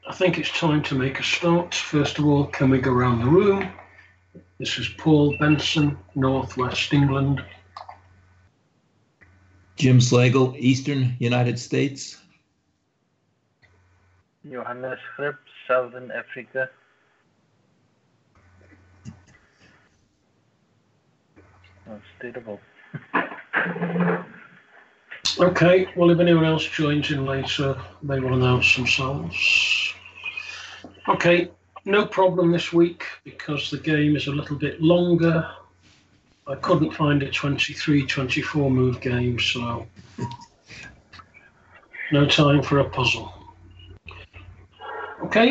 I think it's time to make a start. First of all, can we go around the room? This is Paul Benson, Northwest England. Jim Slagle, Eastern United States. Johannes Grip, Southern Africa. That's suitable. Okay, well, if anyone else joins in later, they will announce themselves. Okay, no problem this week because the game is a little bit longer. I couldn't find a 23, 24 move game, so no time for a puzzle. Okay,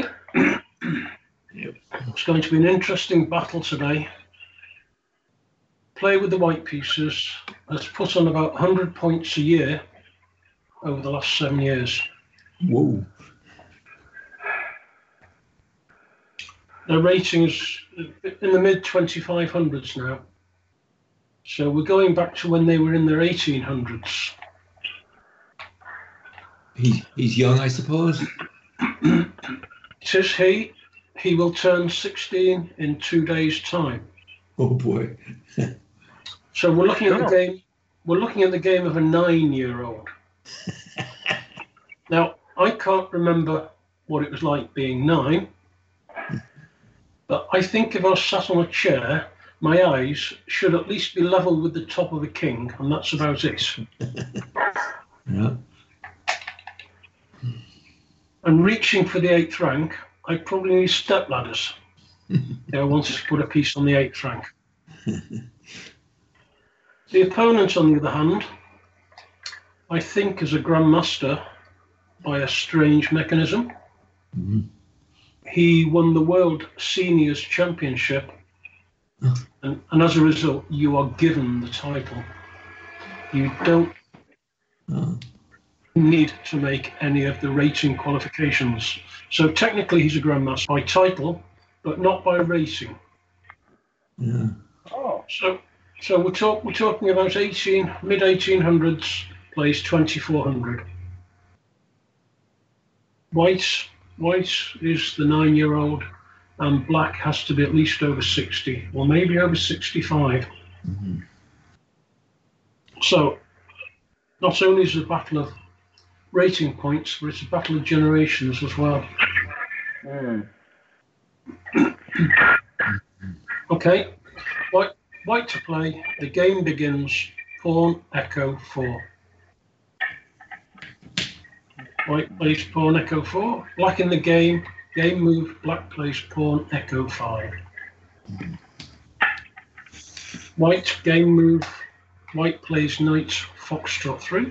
it's going to be an interesting battle today. Play with the white pieces has put on about 100 points a year over the last 7 years. Whoa. Their rating is in the mid 2500s now. So we're going back to when they were in their 1800s. He's young, I suppose. It is he. He will turn 16 in 2 days' time. Oh boy. So we're looking at the game. We're looking at the game of a 9-year-old. Now I can't remember what it was like being 9, but I think if I was sat on a chair, my eyes should at least be level with the top of a king, and that's about it. Yeah. And reaching for the 8th rank, I probably need step ladders. I wanted to put a piece on the 8th rank. The opponent, on the other hand, I think is a grandmaster by a strange mechanism. Mm-hmm. He won the World Seniors Championship, and as a result, you are given the title. You don't need to make any of the rating qualifications. So technically, he's a grandmaster by title, but not by rating. Yeah. Oh. So we're talking about mid 1800s, plays 2400. White is the 9-year-old, and black has to be at least over 60, or maybe over 65. Mm-hmm. So not only is it a battle of rating points, but it's a battle of generations as well. Mm. Okay, white to play. The game begins. Pawn, echo, 4. White plays pawn, echo, 4. Black in the game. Game move. Black plays pawn, echo, 5. White, game move. White plays knight, foxtrot, 3.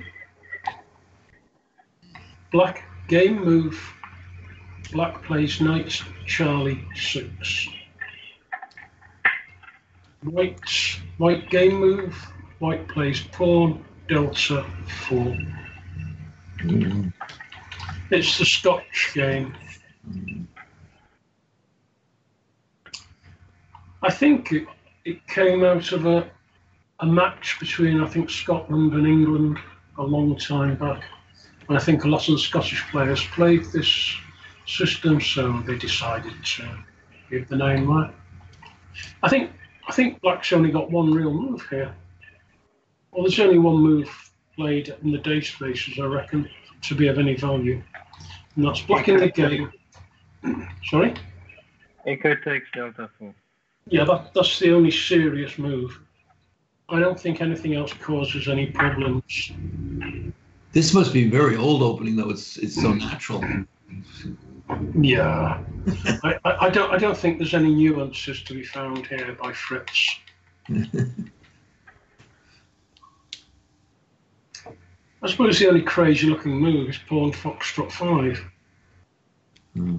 Black, game move. Black plays knight, Charlie, 6. White game move. White plays pawn, delta, 4. Mm-hmm. It's the Scotch game. I think it came out of a match between, I think, Scotland and England a long time back. And I think a lot of the Scottish players played this system, so they decided to give the name that. I think black's only got one real move here. Well, there's only one move played in the databases, I reckon, to be of any value. And that's black in the game. Sorry? Echo takes delta 4. Yeah, that's the only serious move. I don't think anything else causes any problems. This must be a very old opening, though. It's so natural. Yeah, I don't think there's any nuances to be found here by Fritz. I suppose the only crazy-looking move is pawn foxtrot 5. Mm.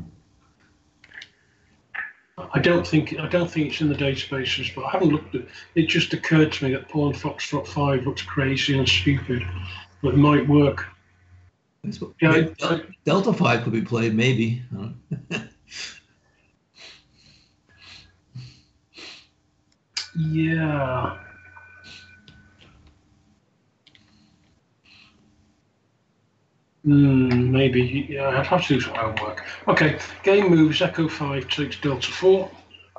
I don't think it's in the databases, but I haven't looked at it. It just occurred to me that pawn foxtrot 5 looks crazy and stupid, but it might work. Yeah, delta 5 could be played, maybe. Yeah. Maybe. Yeah, I'd have to do some homework. Okay, game moves. Echo 5 takes Delta 4.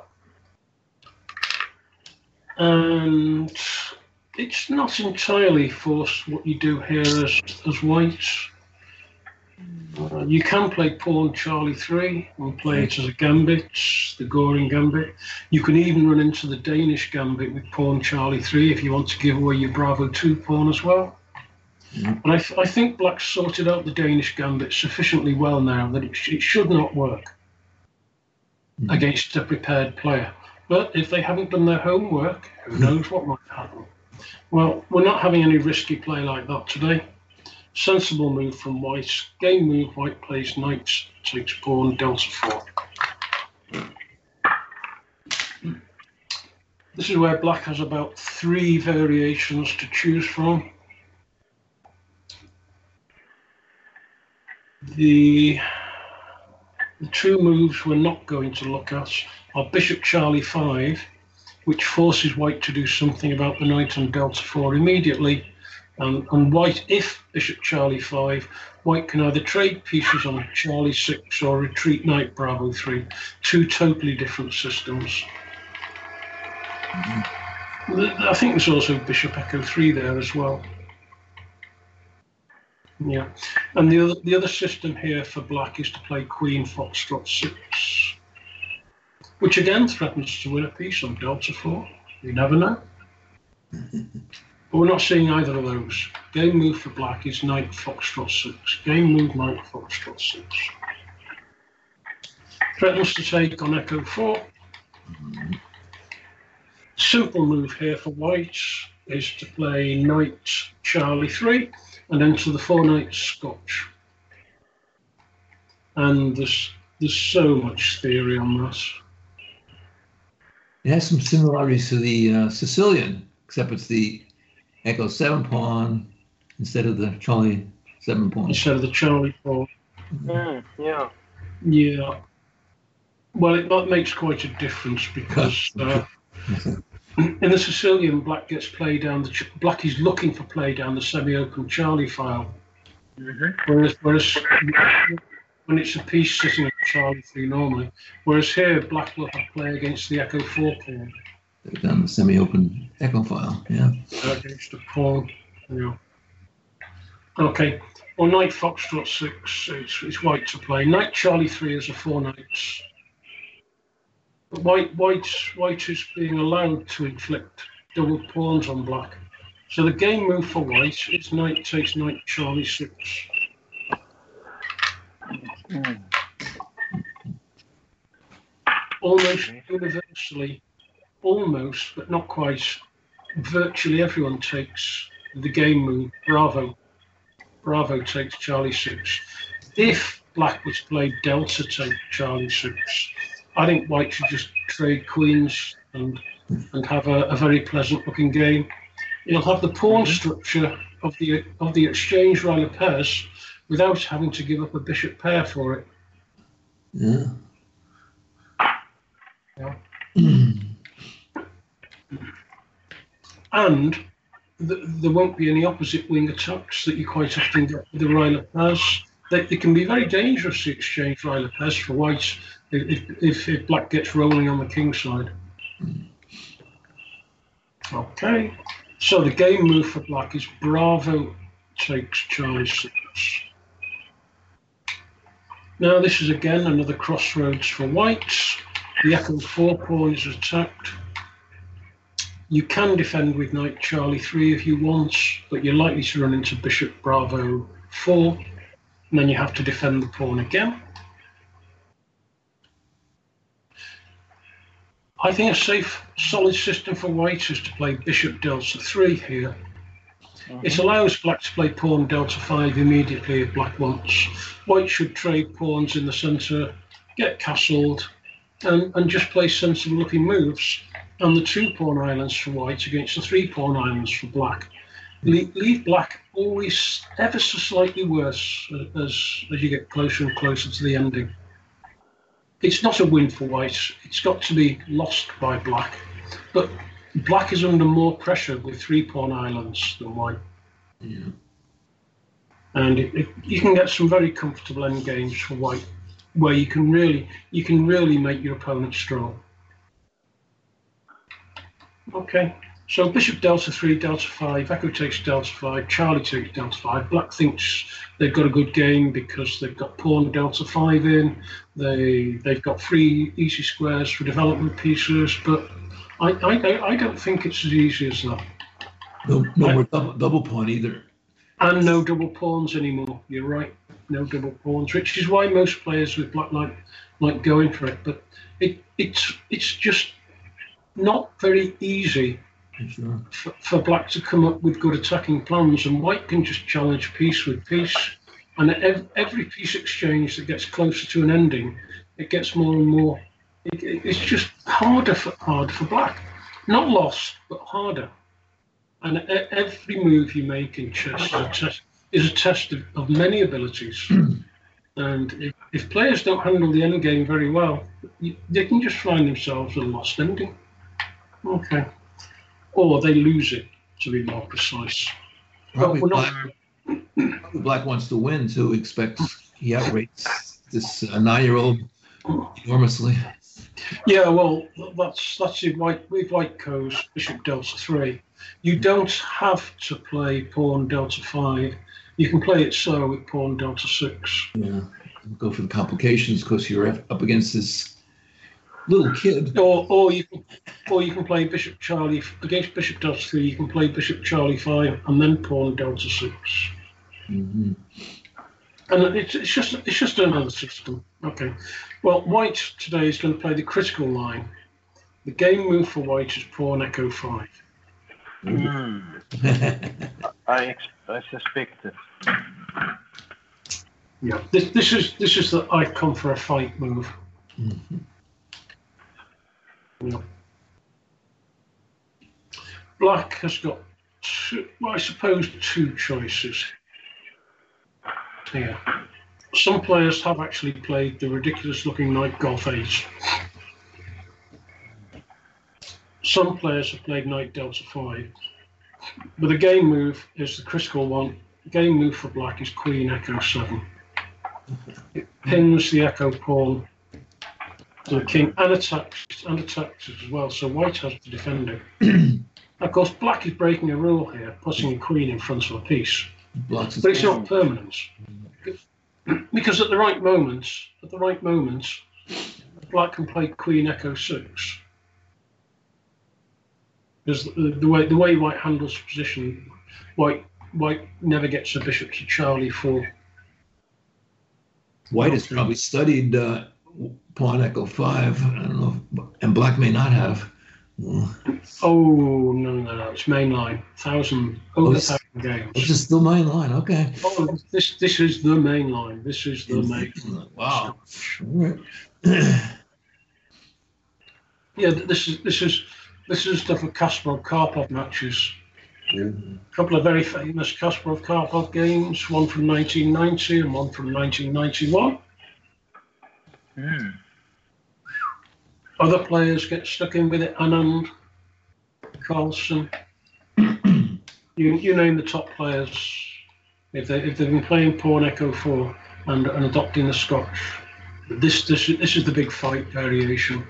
And it's not entirely forced what you do here as whites. You can play pawn Charlie 3 and play it as a gambit, the Goring gambit. You can even run into the Danish gambit with pawn Charlie 3 if you want to give away your Bravo 2 pawn as well. And I think Black sorted out the Danish gambit sufficiently well now that it should not work against a prepared player. But if they haven't done their homework, who knows what might happen. Well, we're not having any risky play like that today. Sensible move from white. Game move, white plays knight, takes pawn, Delta 4. This is where black has about 3 variations to choose from. The 2 moves we're not going to look at are Bishop Charlie 5, which forces white to do something about the knight on Delta 4 immediately. And white, if Bishop Charlie 5, white can either trade pieces on Charlie 6 or retreat knight Bravo 3. 2 totally different systems. I think there's also Bishop Echo 3 there as well. Yeah, and the other system here for black is to play Queen Foxtrot 6, which again threatens to win a piece on Delta 4. You never know. But we're not seeing either of those. Game move for black is Knight Foxtrot 6. Game move Knight Foxtrot 6. Threatens to take on Echo 4. Simple move here for white is to play Knight Charlie 3 and enter the 4 knight Scotch. And there's so much theory on that. It has some similarities to the Sicilian, except it's the Echo 7 pawn instead of the Charlie 7 pawn. Instead of the Charlie pawn. Yeah. Yeah. Well, that makes quite a difference because in the Sicilian, black gets play down black is looking for play down the semi-open Charlie file. Whereas when it's a piece sitting at Charlie 3 normally, whereas here black will have play against the Echo 4 pawn. Down the semi-open Echo file, yeah. Against the pawn, yeah. Okay, well, Knight Foxtrot 6, it's white to play. Knight Charlie 3 is a 4 knights. But white is being allowed to inflict double pawns on black. So the game move for white is knight takes Knight Charlie 6. Almost universally, almost, but not quite, virtually everyone takes the game move, Bravo. Bravo takes Charlie 6. If black was played Delta take Charlie 6, I think white should just trade queens and have a very pleasant looking game. You'll have the pawn structure of the exchange Ryla pairs without having to give up a bishop pair for it. Yeah. And there won't be any opposite wing attacks that you quite often get with the Ryla pairs. They can be very dangerous, the exchange Ryla pairs for white if black gets rolling on the king side. Okay, so the game move for black is Bravo takes Charlie 6. Now this is again another crossroads for whites. The Echo 4 pawn is attacked. You can defend with Knight Charlie 3 if you want, but you're likely to run into Bishop Bravo 4, and then you have to defend the pawn again. I think a safe, solid system for white is to play Bishop Delta 3 here. It allows black to play pawn Delta 5 immediately if black wants. White should trade pawns in the centre, get castled, and just play sensible looking moves. And the 2 pawn islands for white against the 3 pawn islands for black. Leave black always ever so slightly worse as you get closer and closer to the ending. It's not a win for white, it's got to be lost by black. But black is under more pressure with 3 pawn islands than white. Yeah. and you can get some very comfortable end games for white, where you can really make your opponent strong. Okay, so bishop delta 3, delta 5, echo takes delta 5, Charlie takes delta 5. Black thinks they've got a good game because they've got pawn delta 5 in. They've got 3 easy squares for development pieces, but I don't think it's as easy as that. No more double pawn either. And no double pawns anymore. You're right, no double pawns, which is why most players with black like going for it. But it's just not very easy for black to come up with good attacking plans, and white can just challenge piece with piece. And every piece exchange that gets closer to an ending, it gets more and more. It's just harder for black. Not lost, but harder. And every move you make in chess is a test of many abilities. And if players don't handle the endgame very well, they can just find themselves a lost ending. Okay. Or they lose it, to be more precise. Probably black wants to win, so he outrates this 9-year-old enormously. Yeah, well, that's it. With white goes bishop delta 3. You don't have to play pawn delta 5. You can play it so with pawn delta 6. Yeah, go for the complications because you're up against this little kid. Or you can play bishop Charlie against bishop delta 3. You can play bishop Charlie 5 and then pawn delta 6. Mm-hmm. And it's just another system. Okay. Well, white today is going to play the critical line. The game move for white is pawn echo 5. I suspected. Yeah. This is the I've come for a fight move. Mm-hmm. Yeah. Black has got I suppose two choices here. Some players have actually played the ridiculous-looking knight golf 8. Some players have played knight delta 5. But the game move is the critical one. The game move for black is queen echo 7. It pins the echo pawn to the king and attacks as well, so white has to defend it. Of course, black is breaking a rule here, putting a queen in front of a piece. But it's not permanent. Because at the right moment, black can play queen echo 6. Because the way white handles position, white never gets a bishop to Charlie 4. White has probably studied pawn echo 5. I don't know, and black may not have. Oh no! It's mainline. Over 1,000 games. This is the main line. Okay. Oh, this is the main line. This is the main. Wow. Yeah, this is stuff for Kasparov-Karpov matches. A couple of very famous Kasparov-Karpov games, one from 1990 and one from 1991. Other players get stuck in with it. Anand, Carlsen. You name the top players. If they've been playing pawn echo 4 and adopting the Scotch, this is the big fight variation.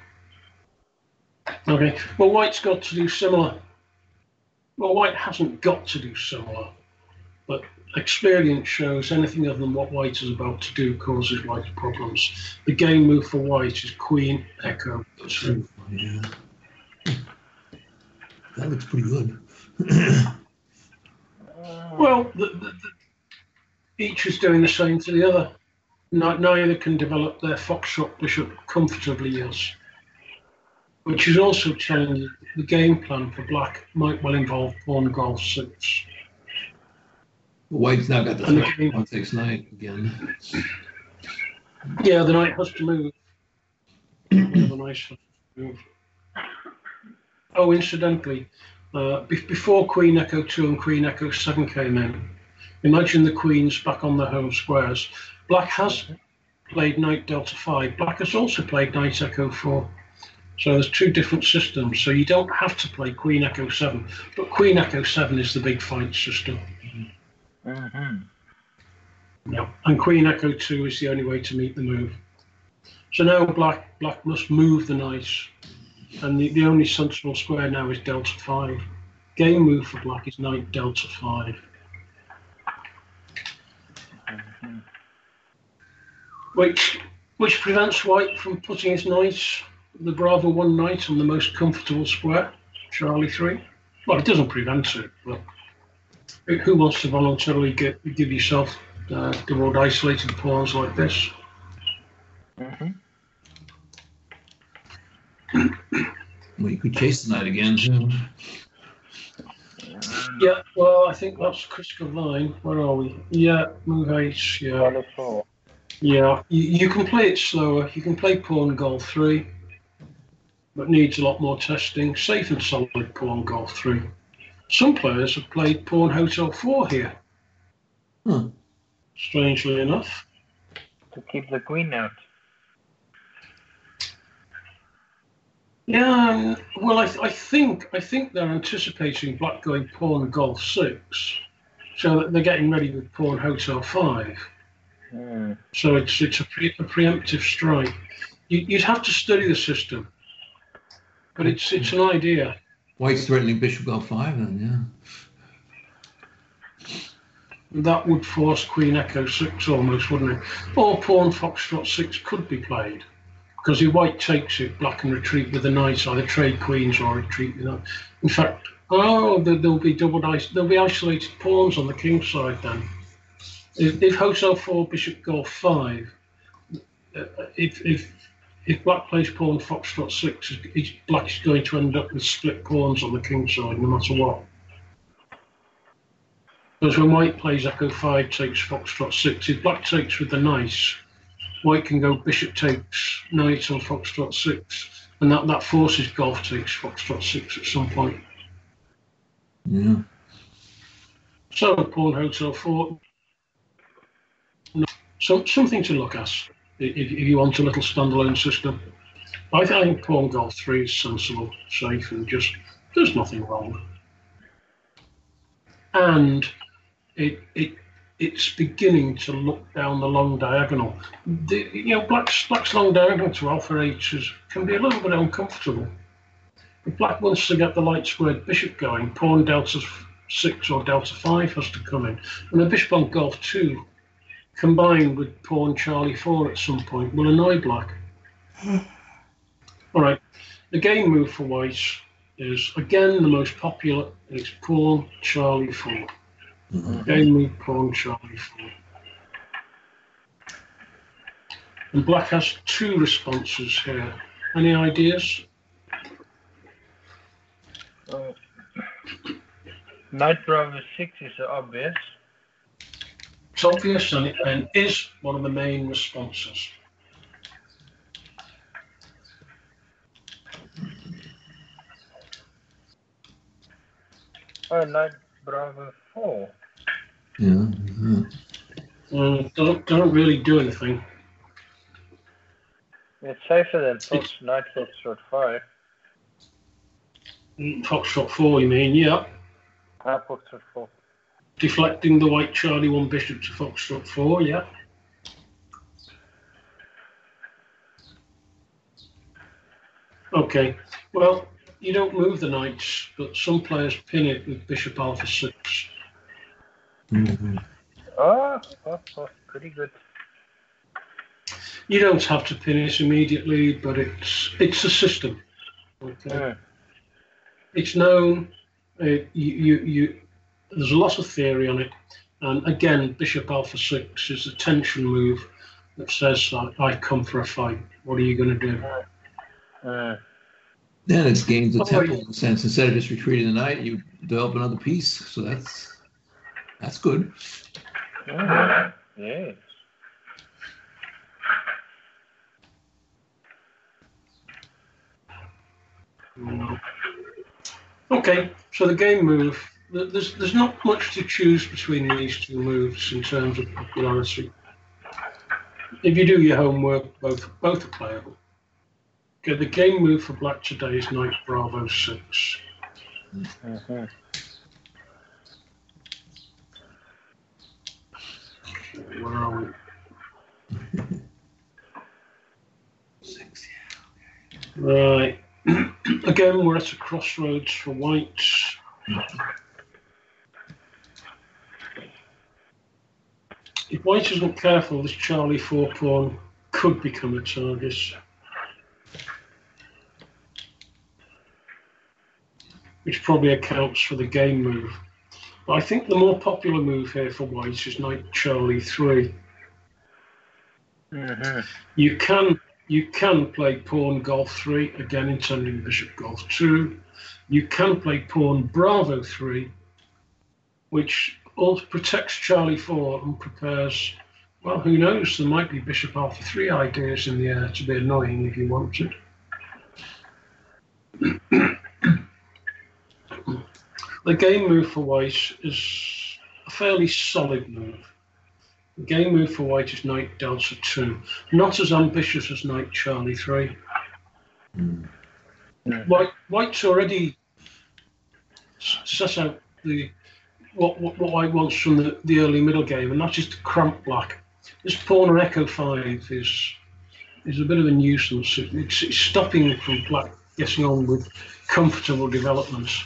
Okay. Well, white's got to do similar. Well, white hasn't got to do similar, but experience shows anything other than what white is about to do causes white problems. The game move for white is queen echo 2. Yeah. That looks pretty good. Well, each is doing the same to the other. Neither can develop their foxtrot bishop comfortably, yes. Which is also telling you the game plan for black might well involve pawn golf 6. White's now got the threat. Pawn takes knight again. Yeah, the knight has to move. The knight has to move. Oh, incidentally, before queen echo 2 and queen echo 7 came in, imagine the queens back on their home squares. Black has played knight delta 5. Black has also played knight echo 4. So there's two different systems. So you don't have to play queen echo 7, but queen echo 7 is the big fight system. Yeah, and Queen Echo 2 is the only way to meet the move. So now black must move the knight, and the only sensible square now is delta 5. Game move for black is knight delta 5. Which prevents white from putting his knight, the Bravo 1 knight, on the most comfortable square, Charlie 3. Well, it doesn't prevent it, but who wants to voluntarily give yourself double isolated pawns like this? Well, you could chase the knight again, too. Yeah, well, I think that's critical line. Where are we? Yeah, move 8, yeah. Wonderful. Yeah, you can play it slower. You can play pawn golf 3, but needs a lot more testing. Safe and solid pawn golf 3. Some players have played pawn hotel 4 here. Strangely enough. To keep the queen out. Yeah, well, I think they're anticipating black going pawn golf 6, so that they're getting ready with pawn hotel 5. So it's a preemptive strike. You'd have to study the system, but it's an idea. White's threatening bishop L5 then, yeah. That would force Queen Echo 6 almost, wouldn't it? Or pawn Foxtrot 6 could be played, because if white takes it, black can retreat with the knight, either trade queens or retreat with that. In fact, there'll be isolated pawns on the king side then. If hotel 4, bishop golf 5, if black plays pawn Foxtrot 6, black is going to end up with split pawns on the king side, no matter what. Because when white plays Echo 5 takes Foxtrot 6, if black takes with the knight, white can go bishop takes knight on Foxtrot 6, and that forces golf takes Foxtrot 6 at some point. Yeah. So pawn hotel 4, something to look at if you want a little standalone system. I think pawn golf 3 is sensible, safe, and just there's nothing wrong. And it's beginning to look down the long diagonal. Black's long diagonal to alpha H can be a little bit uncomfortable. If black wants to get the light squared bishop going, pawn delta 6 or delta 5 has to come in, and a bishop on golf 2 combined with pawn Charlie 4 at some point will annoy black. All right, the game move for white is again the most popular. It's pawn Charlie 4. Game move pawn Charlie 4. And black has 2 responses here. Any ideas? Knight Bravo 6 is obvious. It's obvious and is one of the main responses. Knight Bravo 4. Yeah. Doesn't really do anything. It's safer than Knight Foxtrot 5. Foxtrot 4, you mean? Yeah. Foxtrot 4. Deflecting the white Charlie 1 bishop to Foxtrot 4, yeah. Okay, well, you don't move the knights, but some players pin it with bishop alpha 6. Oh, pretty good. You don't have to pin it immediately, but it's a system. Okay. It's known. There's a lot of theory on it, and again, bishop alpha 6 is a tension move that says, "I come for a fight. What are you going to do?" Then it's gains the tempo in the sense instead of just retreating the knight, you develop another piece. So that's good. Yes. Okay, so the game move. There's not much to choose between these 2 moves in terms of popularity. If you do your homework, both are playable. Okay, the game move for black today is Knight Bravo 6. Where are we? 6, Right. Again, we're at a crossroads for whites. If white isn't careful, this Charlie 4 pawn could become a target. Which probably accounts for the game move. But I think the more popular move here for white is knight Charlie 3. Mm-hmm. You can play pawn golf 3, again intending bishop golf 2. You can play pawn bravo 3, which also protects Charlie 4 and prepares, well, who knows, there might be bishop alpha 3 ideas in the air to be annoying if you wanted. The game move for white is a fairly solid move. The game move for white is knight delta 2, not as ambitious as knight Charlie 3. White's already set out what white wants from the early middle game, and that's just to cramp black. This pawn on echo 5 is a bit of a nuisance. It's stopping from black getting on with comfortable developments.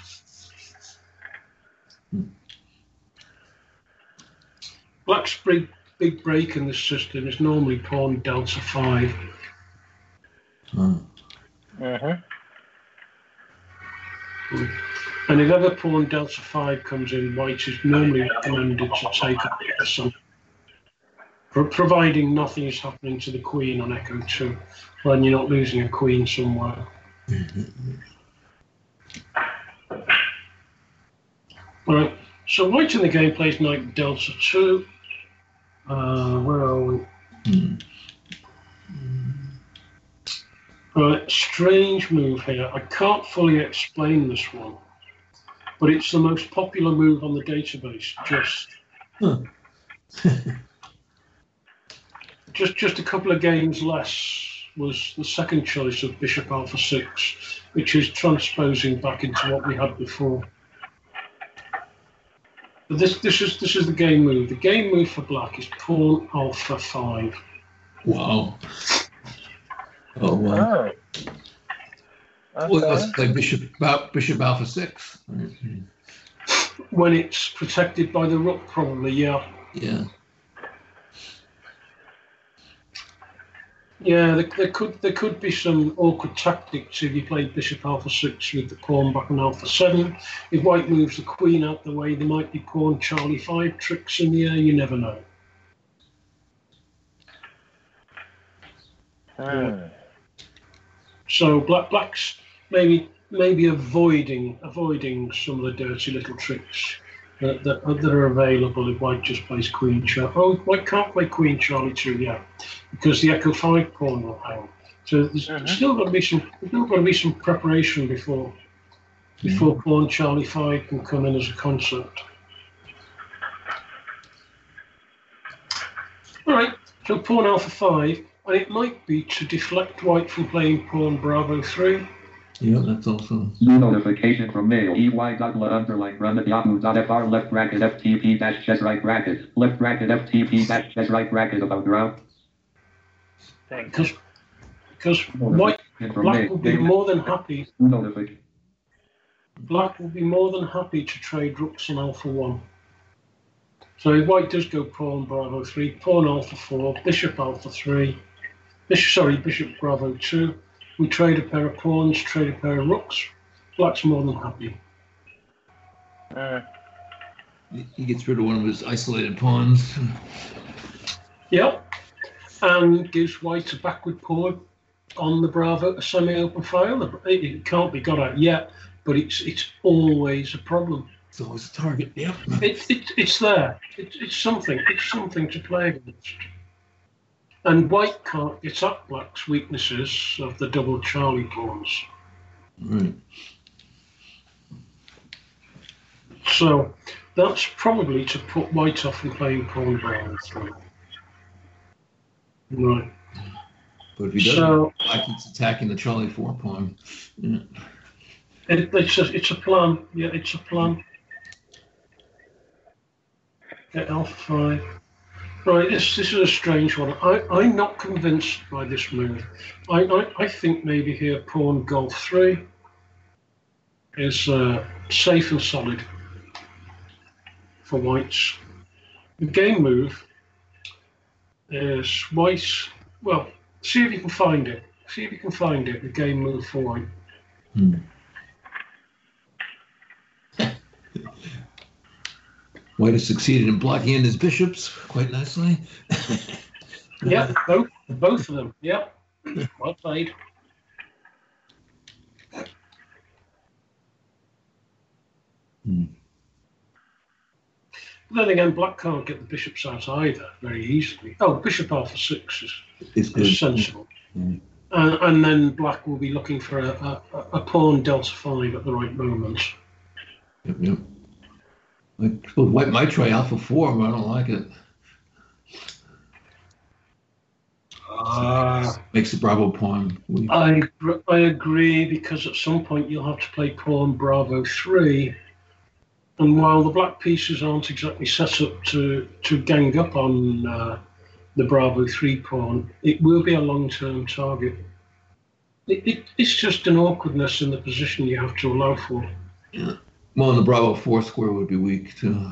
Black's big break in this system is normally pawn delta 5. Mm-hmm. And if ever pawn delta 5 comes in, white is normally recommended to take up some, providing nothing is happening to the queen on echo 2, when you're not losing a queen somewhere. All right, so white in the game plays knight delta 2. Where are we? Right, strange move here. I can't fully explain this one, but it's the most popular move on the database. Just a couple of games less was the second choice of bishop alpha 6, which is transposing back into what we had before. But this is the game move. The game move for black is pawn alpha 5. Wow. Oh, wow. Oh. Well, that's like bishop alpha 6. When it's protected by the rook, probably, yeah. Yeah. Yeah, there could be some awkward tactics if you play bishop alpha 6 with the pawn back on alpha 7. If white moves the queen out the way, there might be pawn Charlie 5 tricks in the air. You never know. So black's maybe avoiding some of the dirty little tricks that are available if white just plays queen Charlie. Oh, white can't play queen Charlie 2 yet because the echo 5 pawn will hang. So there's still got to be some preparation before pawn Charlie 5 can come in as a concept. All right, so pawn alpha 5, and it might be to deflect white from playing pawn bravo 3. Yeah, that's also. New notification from mail. ey.la_run@yahoo.fr left bracket ftp dash chess right bracket left bracket ftp dash chess right bracket about round. Thanks. Because black will be more than happy. Black will be more than happy to trade rooks on alpha 1. So if white does go pawn bravo 3, pawn alpha 4, bishop alpha 3, bishop bravo 2. We trade a pair of pawns, trade a pair of rooks. Black's more than happy. He gets rid of one of his isolated pawns. Yeah, and gives white a backward pawn on the bravo, a semi-open file. It can't be got at yet, but it's always a problem. It's always a target. Yep. It's there. It's something. It's something to play against. And white can't get at black's weaknesses of the double Charlie pawns. Right. So that's probably to put white off from playing pawn bravo 3. Right. But if he doesn't, black keeps attacking the Charlie 4 pawn. Yeah. It's a plan. Yeah, it's a plan. Get alpha 5. Right, this is a strange one. I'm not convinced by this move. I think maybe here pawn golf 3 is safe and solid for whites. The game move is white. Well, see if you can find it. See if you can find it, the game move for white. White has succeeded in blocking in his bishops quite nicely. Yeah, both of them. Yeah, well played. Then again, black can't get the bishops out either very easily. Oh, bishop alpha 6 is sensible. And then black will be looking for a pawn delta 5 at the right moment. Yep. I suppose white might try alpha 4, but I don't like it. Makes the Bravo pawn weak. I agree, because at some point you'll have to play pawn Bravo 3. And while the black pieces aren't exactly set up to gang up on the Bravo 3 pawn, it will be a long-term target. It's just an awkwardness in the position you have to allow for. Yeah. Well, and the Bravo 4 square would be weak too.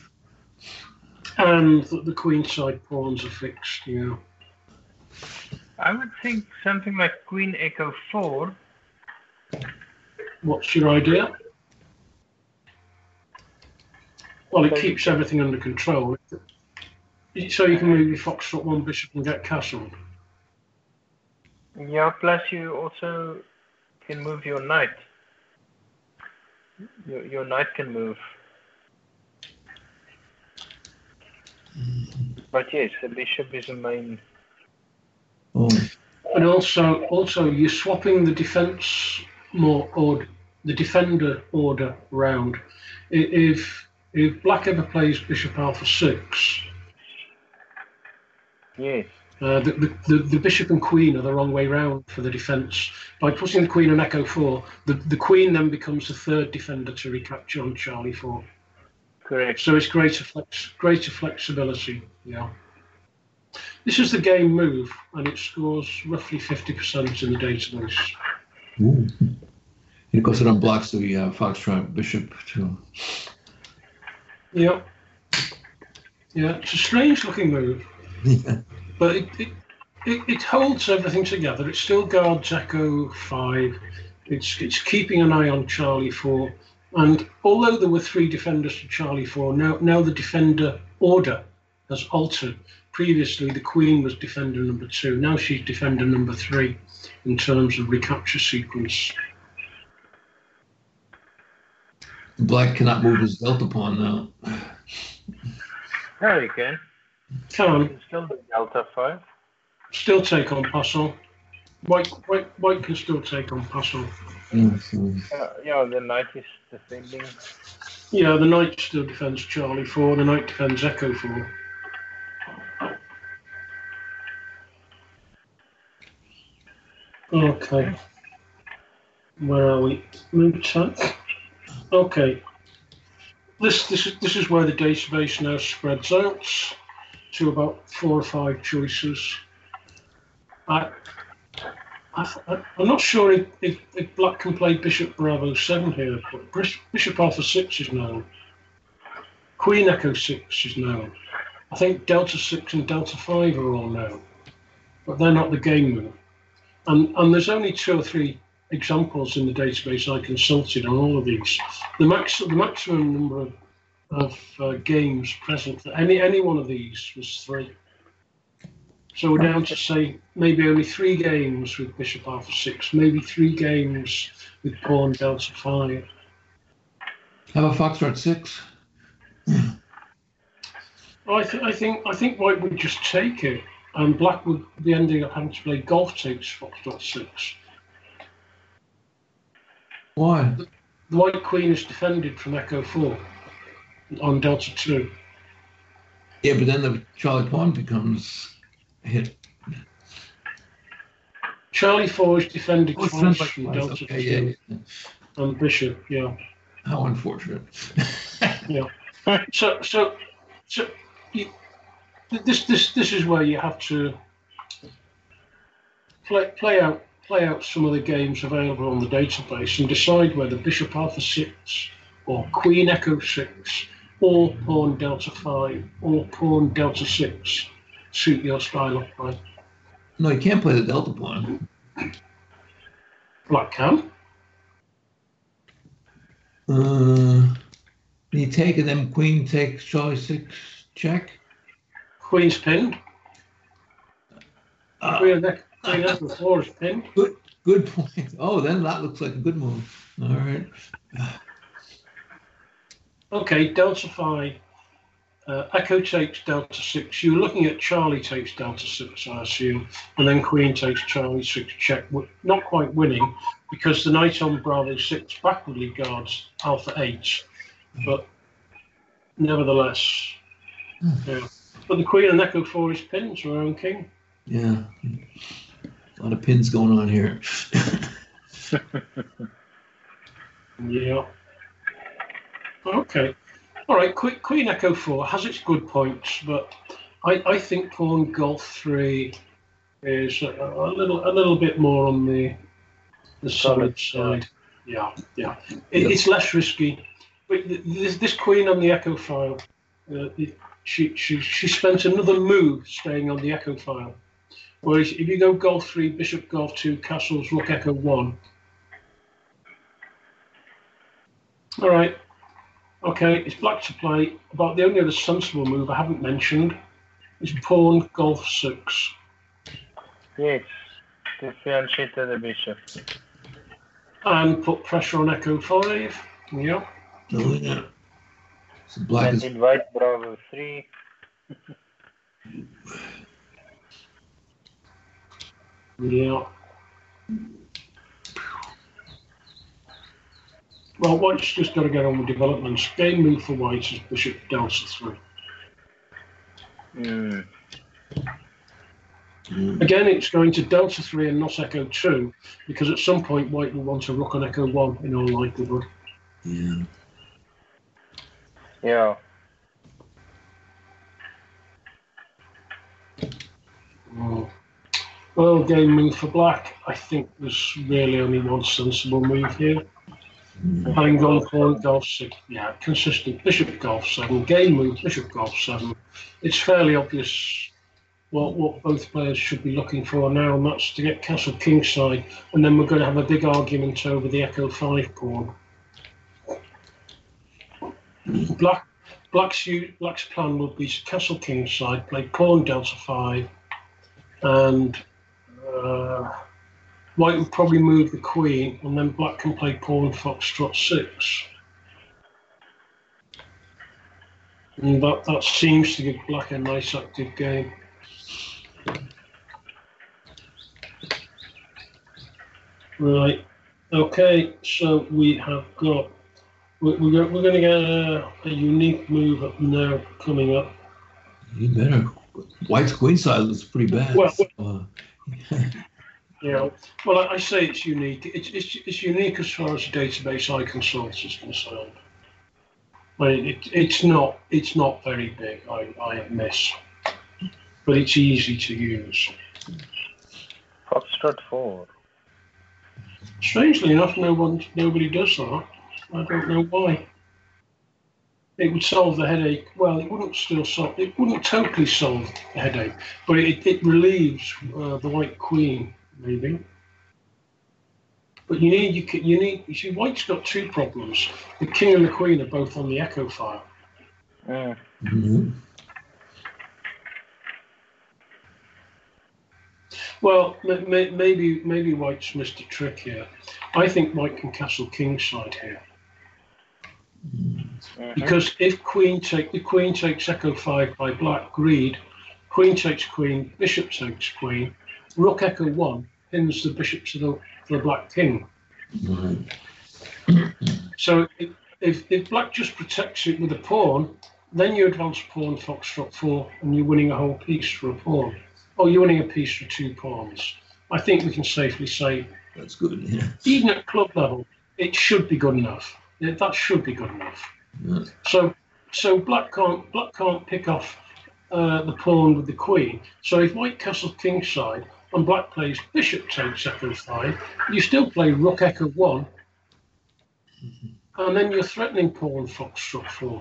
And the queenside pawns are fixed, yeah. I would think something like Queen Echo 4. What's your idea? Well, it keeps everything under control. So you can move your foxtrot 1 bishop and get castled. Yeah, plus you also can move your knight. Your knight can move. But yes, the bishop is a main. Oh. And also you're swapping the defense or the defender order round. If black ever plays bishop alpha 6, Yes. The bishop and queen are the wrong way round for the defence. By putting the queen on echo 4, the queen then becomes the third defender to recapture on Charlie 4. Correct. So it's greater flexibility. Yeah. This is the game move, and it scores roughly 50% in the database. Ooh. And of course, it unblocks the foxtrot bishop too. Yeah. Yeah, it's a strange looking move. But it holds everything together. It still guards Echo 5. It's keeping an eye on Charlie 4. And although there were 3 defenders to Charlie 4, now the defender order has altered. Previously, the queen was defender number 2. Now she's defender number 3 in terms of recapture sequence. Black cannot move his delta pawn now. No, you can. Can Still the delta 5. still take on Passel. White can still take on Passel. Yeah, the knight is defending. Yeah, the knight still defends Charlie 4. The knight defends Echo 4. Okay. Where are we? Move attack. Okay. This is where the database now spreads out to about 4 or 5 choices. I'm not sure if black can play bishop Bravo 7 here, but bishop alpha 6 is known. Queen Echo 6 is known. I think delta 6 and delta 5 are all known, but they're not the game move. And there's only 2 or 3 examples in the database I consulted on all of these. The maximum number of games present for any one of these was 3. So we're down to say maybe only 3 games with bishop alpha 6, maybe 3 games with pawn delta 5. How about foxtrot 6? I think white would just take it, and black would be ending up having to play golf takes foxtrot 6. Why? The white queen is defended from echo 4 on delta 2. Yeah, but then the Charlie pawn becomes hit. Charlie 4 is defended Oh, twice like from twice. delta Okay, 2 yeah. on bishop. Yeah. How unfortunate. Yeah. So this is where you have to play out some of the games available on the database and decide whether bishop alpha 6 or queen echo 6 or pawn delta 5 or pawn delta 6 suit your style of play. No, you can't play the delta pawn. Black can. You take and then queen takes Charlie 6 check. Queen's pinned. Queen echo 4 is pinned. Good point. Oh, then that looks like a good move. All right. Okay, delta 5. Echo takes delta 6. You're looking at Charlie takes delta 6, I assume, and then queen takes Charlie 6 check. Not quite winning because the knight on Bravo 6 backwardly guards alpha 8, but nevertheless, yeah. But the queen and echo 4 is pinned to her own king. Yeah. A lot of pins going on here. Yeah. Okay. All right. Queen echo 4 has its good points, but I think pawn golf 3 is a little bit more on the solid side. Yeah. It's less risky. But this queen on the echo file, she spent another move staying on the echo file. Whereas if you go golf 3, bishop golf 2, castles, rook echo 1. All right. Okay, it's black to play. About the only other sensible move I haven't mentioned is pawn golf 6. Yes, differentiate the bishop. And put pressure on echo 5. Yeah. Oh, yeah. So black And is invite Bravo 3. Yeah. Well, white's just got to get on with developments. Game move for white is bishop delta 3. Again, it's going to delta 3 and not echo 2, because at some point white will want to rook on echo 1 in all likelihood. yeah. Yeah. Well, game move for black. I think there's really only one sensible move here. Having gone pawn golf 6, yeah, consistent. Bishop golf 7, game move, bishop golf 7. It's fairly obvious what both players should be looking for now, and that's to get castle kingside, and then we're going to have a big argument over the echo 5 pawn. Black's plan would be castle kingside, play pawn delta 5, and white would probably move the queen, and then black can play pawn foxtrot 6. And that seems to give black a nice active game. Right. Okay. So we have got. We're going to get a unique move up now coming up. You better. White's queenside looks pretty bad. Well, yeah. Well, I say it's unique. It's unique as far as the database I consult is concerned. Well, it's not very big. I admit, but it's easy to use. Foxtrot 4. Strangely enough, nobody does that. I don't know why. It would solve the headache. Well, it wouldn't totally solve the headache, but it relieves the white queen maybe. But you see, white's got two problems. The king and the queen are both on the echo file. Mm-hmm. Well, maybe white's missed a trick here. I think white can castle kingside here. Because if the queen takes echo 5 by black, greed, queen takes queen, bishop takes queen, rook echo 1 pins the bishop to the black king. Right. So if black just protects it with a pawn, then you advance pawn foxtrot 4 and you're winning a whole piece for a pawn. Oh, you're winning a piece for 2 pawns. I think we can safely say That's good. Yeah. even at club level, it should be good enough. That should be good enough. Yeah. So black can't pick off the pawn with the queen. So if white castles kingside and black plays bishop takes f5, you still play rook f1, and then you're threatening pawn foxtrot 4.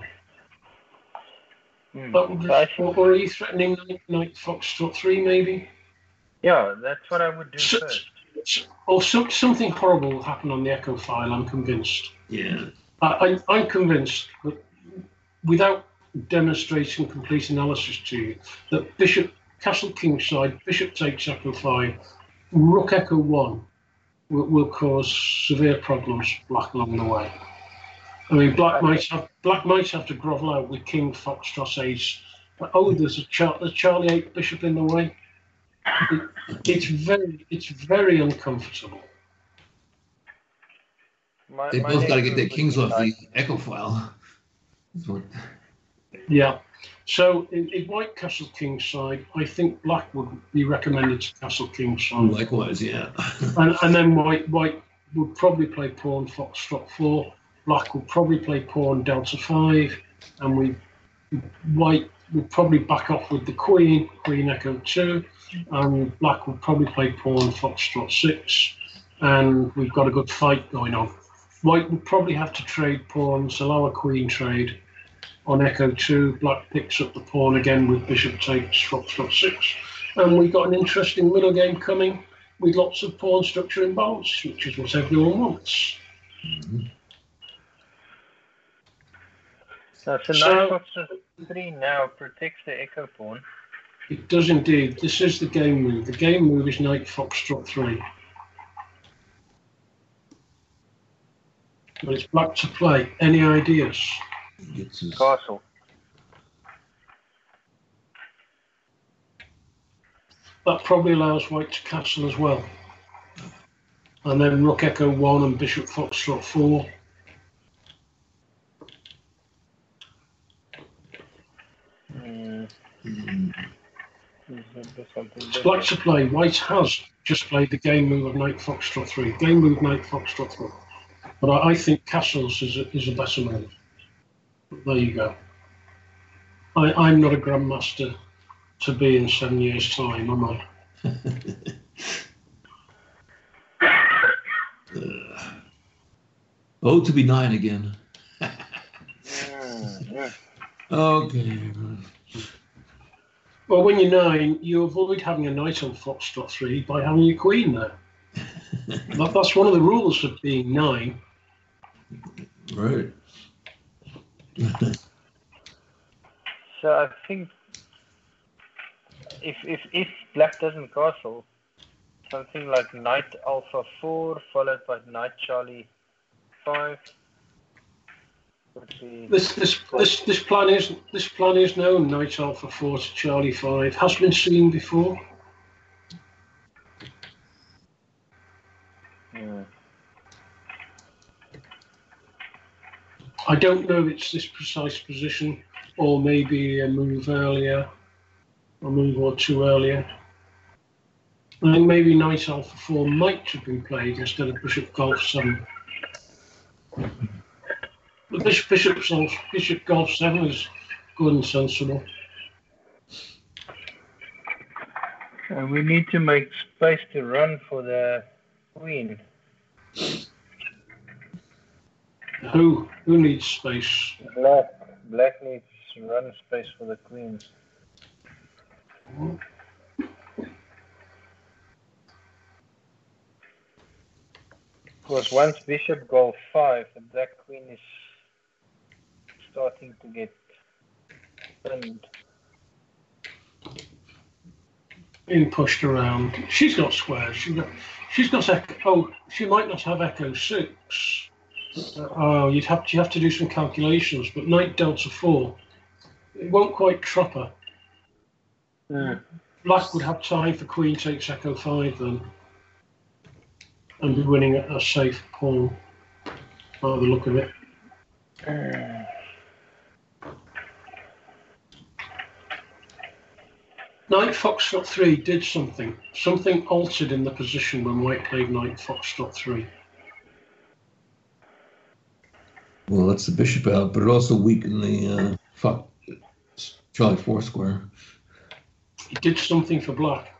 Or are you threatening knight foxtrot 3 maybe? Yeah, that's what I would do first. Or something horrible will happen on the echo file, I'm convinced. Yeah. I'm convinced that without demonstrating complete analysis to you, that bishop, castle kingside, bishop takes f5, rook f1 will cause severe problems for black along the way. I mean, black might have to grovel out with king foxtrot ace. But, oh, there's Charlie 8 bishop in the way. It's very uncomfortable. They both got to get their kings off the echo file. Yeah. So in white castle kingside, I think black would be recommended to castle kingside. Likewise, yeah. and then white would probably play pawn foxtrot 4. Black would probably play pawn delta 5, and white would probably back off with the queen echo 2, and black would probably play pawn foxtrot 6, and we've got a good fight going on. White would probably have to trade pawns, allow a queen trade on echo 2. Black picks up the pawn again with bishop takes foxtrot 6, and we've got an interesting middle game coming with lots of pawn structure imbalance, which is what everyone wants. Mm-hmm. So knight foxtrot 3 now protects the echo pawn. It does indeed. This is the game move. The game move is knight foxtrot 3. But it's black to play. Any ideas? Castle. That probably allows white to castle as well. And then rook echo 1 and bishop foxtrot 4. It's black to play. White has just played the game move of knight foxtrot 3. Game move knight foxtrot 3. But I think castles is a better move. There you go. I'm not a grandmaster to be in 7 years' time, am I? Oh, to be 9 again. Okay. Well, when you're 9, you avoid having a knight on foxtrot 3 by having your queen there. That's one of the rules of being 9. Right. So I think if black doesn't castle, something like knight alpha 4 followed by knight Charlie 5 would be. This plan is known. Knight alpha 4 to Charlie 5 has been seen before. Yeah. I don't know if it's this precise position, or maybe a move earlier, a move or two earlier. I think maybe knight alpha 4 might have been played instead of bishop golf 7. But bishop golf 7 is good and sensible. We need to make space to run for the queen. Who needs space? Black needs run space for the queen. Because once bishop goes 5, the black queen is starting to get pinned. Being pushed around. She's got squares. She's got echo. Oh, she might not have echo 6. Oh, you have to do some calculations. But knight delta 4, it won't quite trap her. Mm. Black would have time for queen takes echo 5 then, and be winning a safe pawn by the look of it. Knight foxtrot 3 did something. Something altered in the position when white played knight foxtrot 3. Well, that's the bishop out, but it also weakened the Charlie 4 square. He did something for black.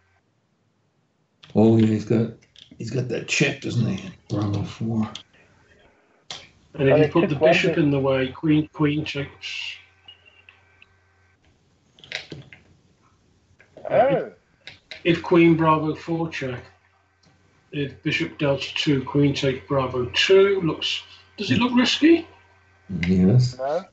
Oh yeah, he's got that check, doesn't he? Bravo 4. And if Oh, you they put the took one bishop bit- in the way, queen takes. Oh, If queen bravo 4 check, if bishop delta 2, queen takes bravo 2, does it look risky? Yes. no.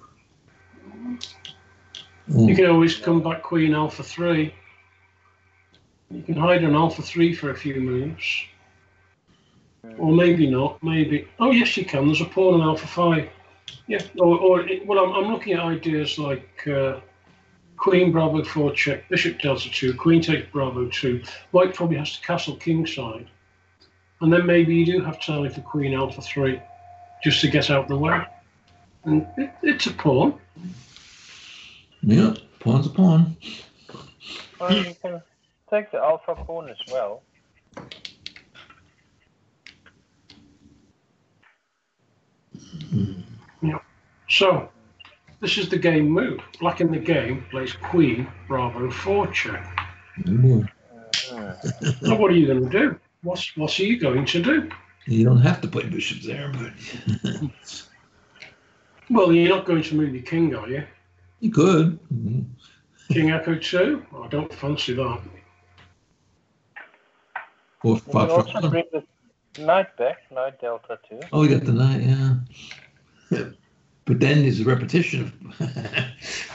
You can always come back queen alpha 3. You can hide on alpha 3 for a few moves. Or maybe not, maybe. Oh yes, you can. There's a pawn on alpha 5. Yeah, well, I'm looking at ideas like queen bravo 4 check, bishop delta 2, queen takes bravo 2. White probably has to castle kingside. And then maybe you do have time for queen alpha 3, just to get out the way. And it's a pawn. Yeah, pawn's a pawn. Well, you can take the alpha pawn as well. So, this is the game move. Black in the game plays queen bravo 4 check. Oh, boy. Now what are you going to do? What's he going to do? You don't have to play bishops there, but Well, you're not going to move your king, are you? you could. King echo 2? I don't fancy that. Or You can 5 also for bring the knight back, knight delta 2. Oh, you got the knight, yeah. But then there's a repetition of.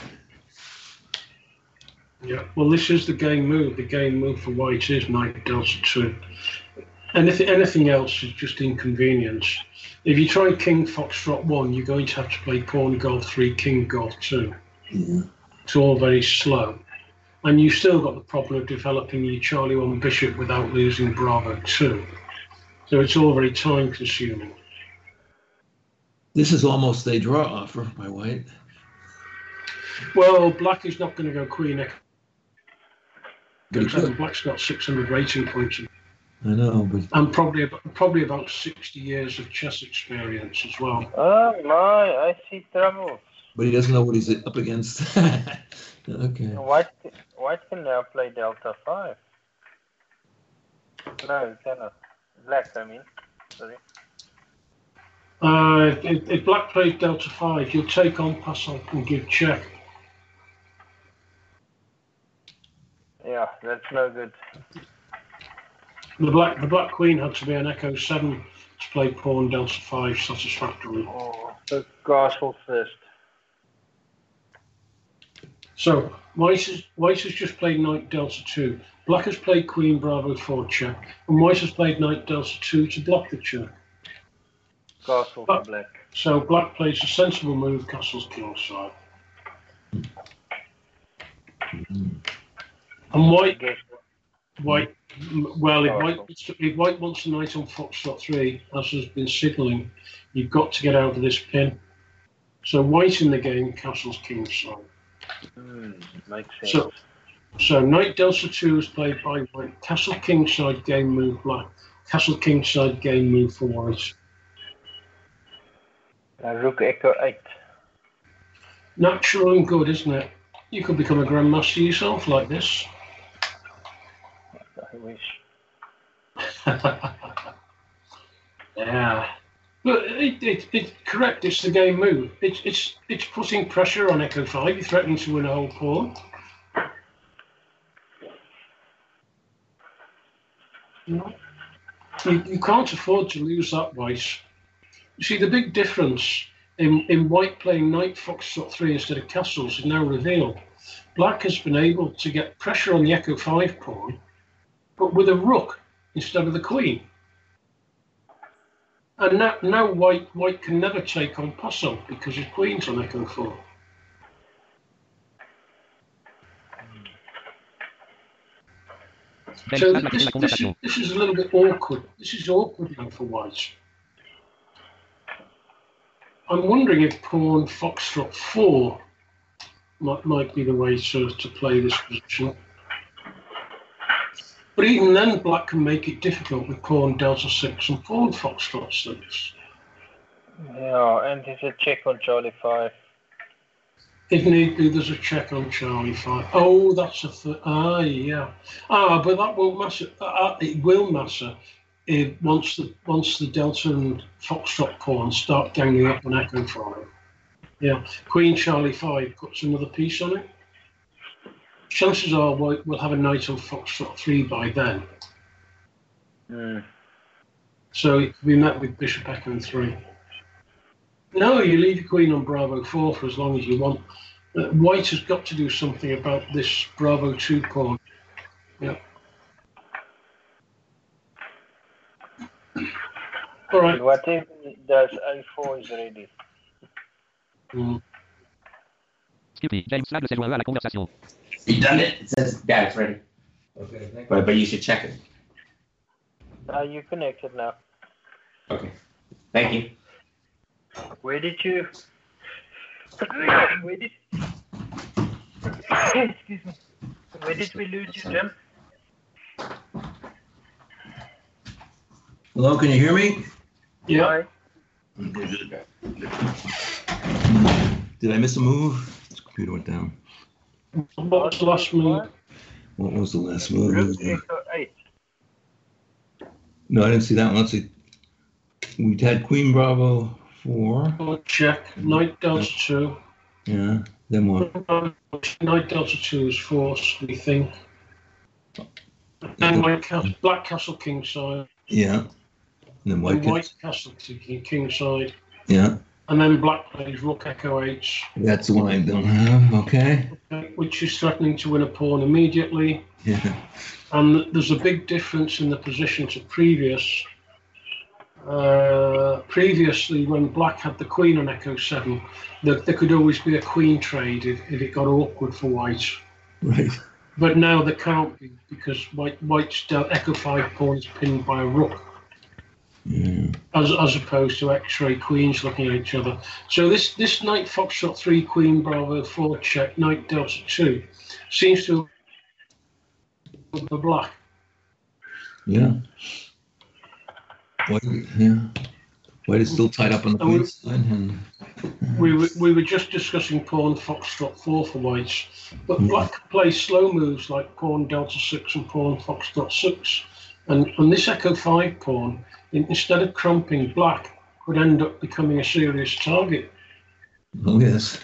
Yeah. Well, this is the game move. The game move for white is knight delta 2. Anything else is just inconvenience. If you try king foxtrot 1, you're going to have to play pawn golf 3, king golf 2. Yeah. It's all very slow. And you've still got the problem of developing your Charlie 1 bishop without losing bravo 2. So it's all very time consuming. This is almost a draw offer by white. Well, black is not going to go queen echo. But he could. Black's got 600 rating points I know, but and probably about 60 years of chess experience as well. Oh my, I see troubles. he doesn't know what he's up against. Okay. White can now play delta 5. No, he cannot. Black, I mean. Sorry. If black plays delta 5, you'll take on passant and give check. Yeah, that's no good. The black queen had to be an echo 7 to play pawn delta 5 satisfactorily. Oh, the castle first. So white has just played knight delta 2. Black has played queen bravo 4 check, and white has played knight delta 2 to block the check. Castle for black. So black plays a sensible move, castles kingside. And white, well, if white wants a knight on foxtrot 3, as has been signalling, you've got to get out of this pin. So white in the game, castles kingside. Makes sense. So knight delta 2 is played by white. Castle kingside, game move black. Castle kingside, game move for white. Rook echo 8. Natural and good, isn't it? You could become a grandmaster yourself like this. I wish. Yeah. But it's correct, it's the game move. It's putting pressure on echo 5. You're threatening to win a whole pawn. You can't afford to lose that white. You see, the big difference in white playing knight foxtrot 3 instead of castles is now revealed. Black has been able to get pressure on the echo 5 pawn, but with a rook instead of the queen. And now white can never take on passant because his queen's on echo 4. So this is a little bit awkward. This is awkward now for white. I'm wondering if pawn foxtrot 4 might be the way to play this position. But even then, black can make it difficult with pawn delta 6 and pawn foxtrot 6. Yeah, and it's a check on Charlie 5. If need be, there's a check on Charlie 5. Oh, that's yeah. But that won't matter. It will matter if once the Delta and Foxtrot pawns start ganging up on Echo 5. Yeah, Queen Charlie 5 puts another piece on it. Chances are we'll have a knight on Foxtrot 3 by then. So it can be met with Bishop Echo 3. No, you leave your Queen on Bravo 4 for as long as you want. White has got to do something about this Bravo 2 pawn. Yeah. All right. Whatever it does, A4 is ready. Skippy, James Sadler said voilà la conversation. You done it? It says, yeah, it's ready. Okay, thank But you should check it. You connected now. Okay. Thank you. Where did you? Excuse me. Where did we lose you, Jim? Hello, can you hear me? Yeah. Did I miss a move? This computer went down. What was the last move? What was the last move? Rook Echo 8. No, I didn't see that one. Let's see. We had Queen Bravo 4. Check. Knight Delta 2. Yeah. Then what? Knight Delta 2 is forced, we think. And Black Castle Kingside. Yeah. And then White Castle Kingside. Yeah. And then Black plays Rook Echo 8. That's the one I don't have. Okay. Which is threatening to win a pawn immediately. Yeah. And there's a big difference in the position to previous. Previously, when Black had the Queen on Echo 7, there could always be a Queen trade if it got awkward for White. Right. But now there can't be because White's Echo 5 pawn is pinned by a Rook. Yeah. As opposed to X-ray queens looking at each other. So this Knight Foxtrot 3, Queen Bravo 4 check, Knight Delta 2 seems to have the Black. Yeah. White is still tied up on the queen side. And we were just discussing pawn Foxtrot 4 for White, but Black plays slow moves like pawn Delta 6 and pawn Foxtrot 6, and this Echo 5 pawn, instead of crumping Black, could end up becoming a serious target. oh yes.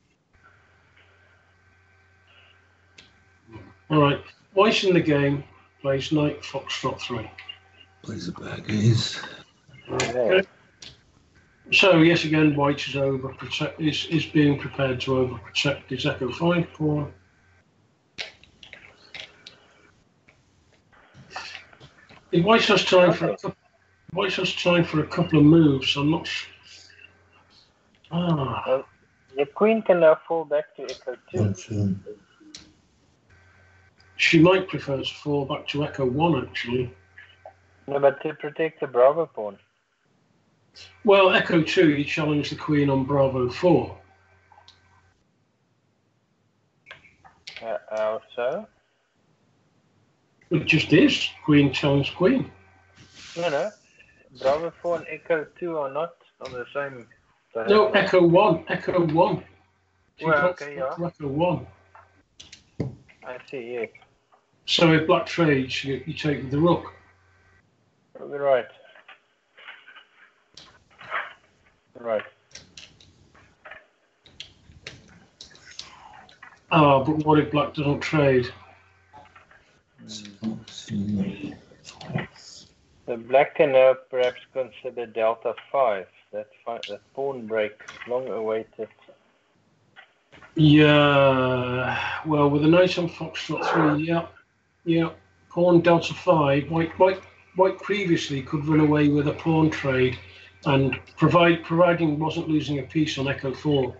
All right, White in the game plays Knight Foxtrot 3. Plays a back ace. Okay. So yes, again, White is being prepared to overprotect his Echo 5 pawn. If White has time for a couple of moves, I'm not sure. Well, your Queen can now fall back to Echo 2. She might prefer to fall back to Echo 1, actually. No, but to protect the Bravo pawn. Well, Echo 2, you challenge the Queen on Bravo 4. How so? It just is. Queen challenge Queen. No. Bravo 4 and Echo 2 are not on the same. No, Echo 1. Echo 1. Well, okay, yeah. Echo 1. I see, yeah. So if Black trades, you take the Rook. Right. But what if Black doesn't trade? The Black can now perhaps consider Delta 5. That pawn break, long awaited. Yeah. Well, with a knight on Foxtrot 3, yeah. Pawn Delta 5. White previously could run away with a pawn trade, and providing wasn't losing a piece on Echo 4.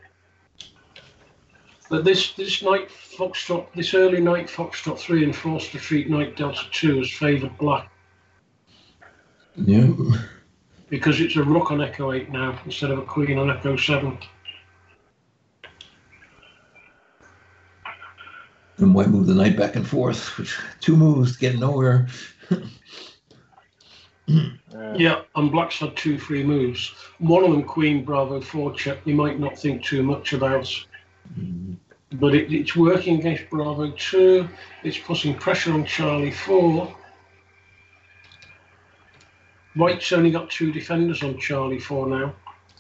But this early Knight Foxtrot 3 and forced retreat Knight Delta 2 has favoured Black. Yeah. Because it's a Rook on Echo 8 now instead of a Queen on Echo 7. And White moved the knight back and forth, which 2 moves to get nowhere. Yeah, and Black's had 2 free moves. One of them, Queen Bravo 4 check, you might not think too much about. But it's working against Bravo 2. It's putting pressure on Charlie 4. White's only got 2 defenders on Charlie 4 now.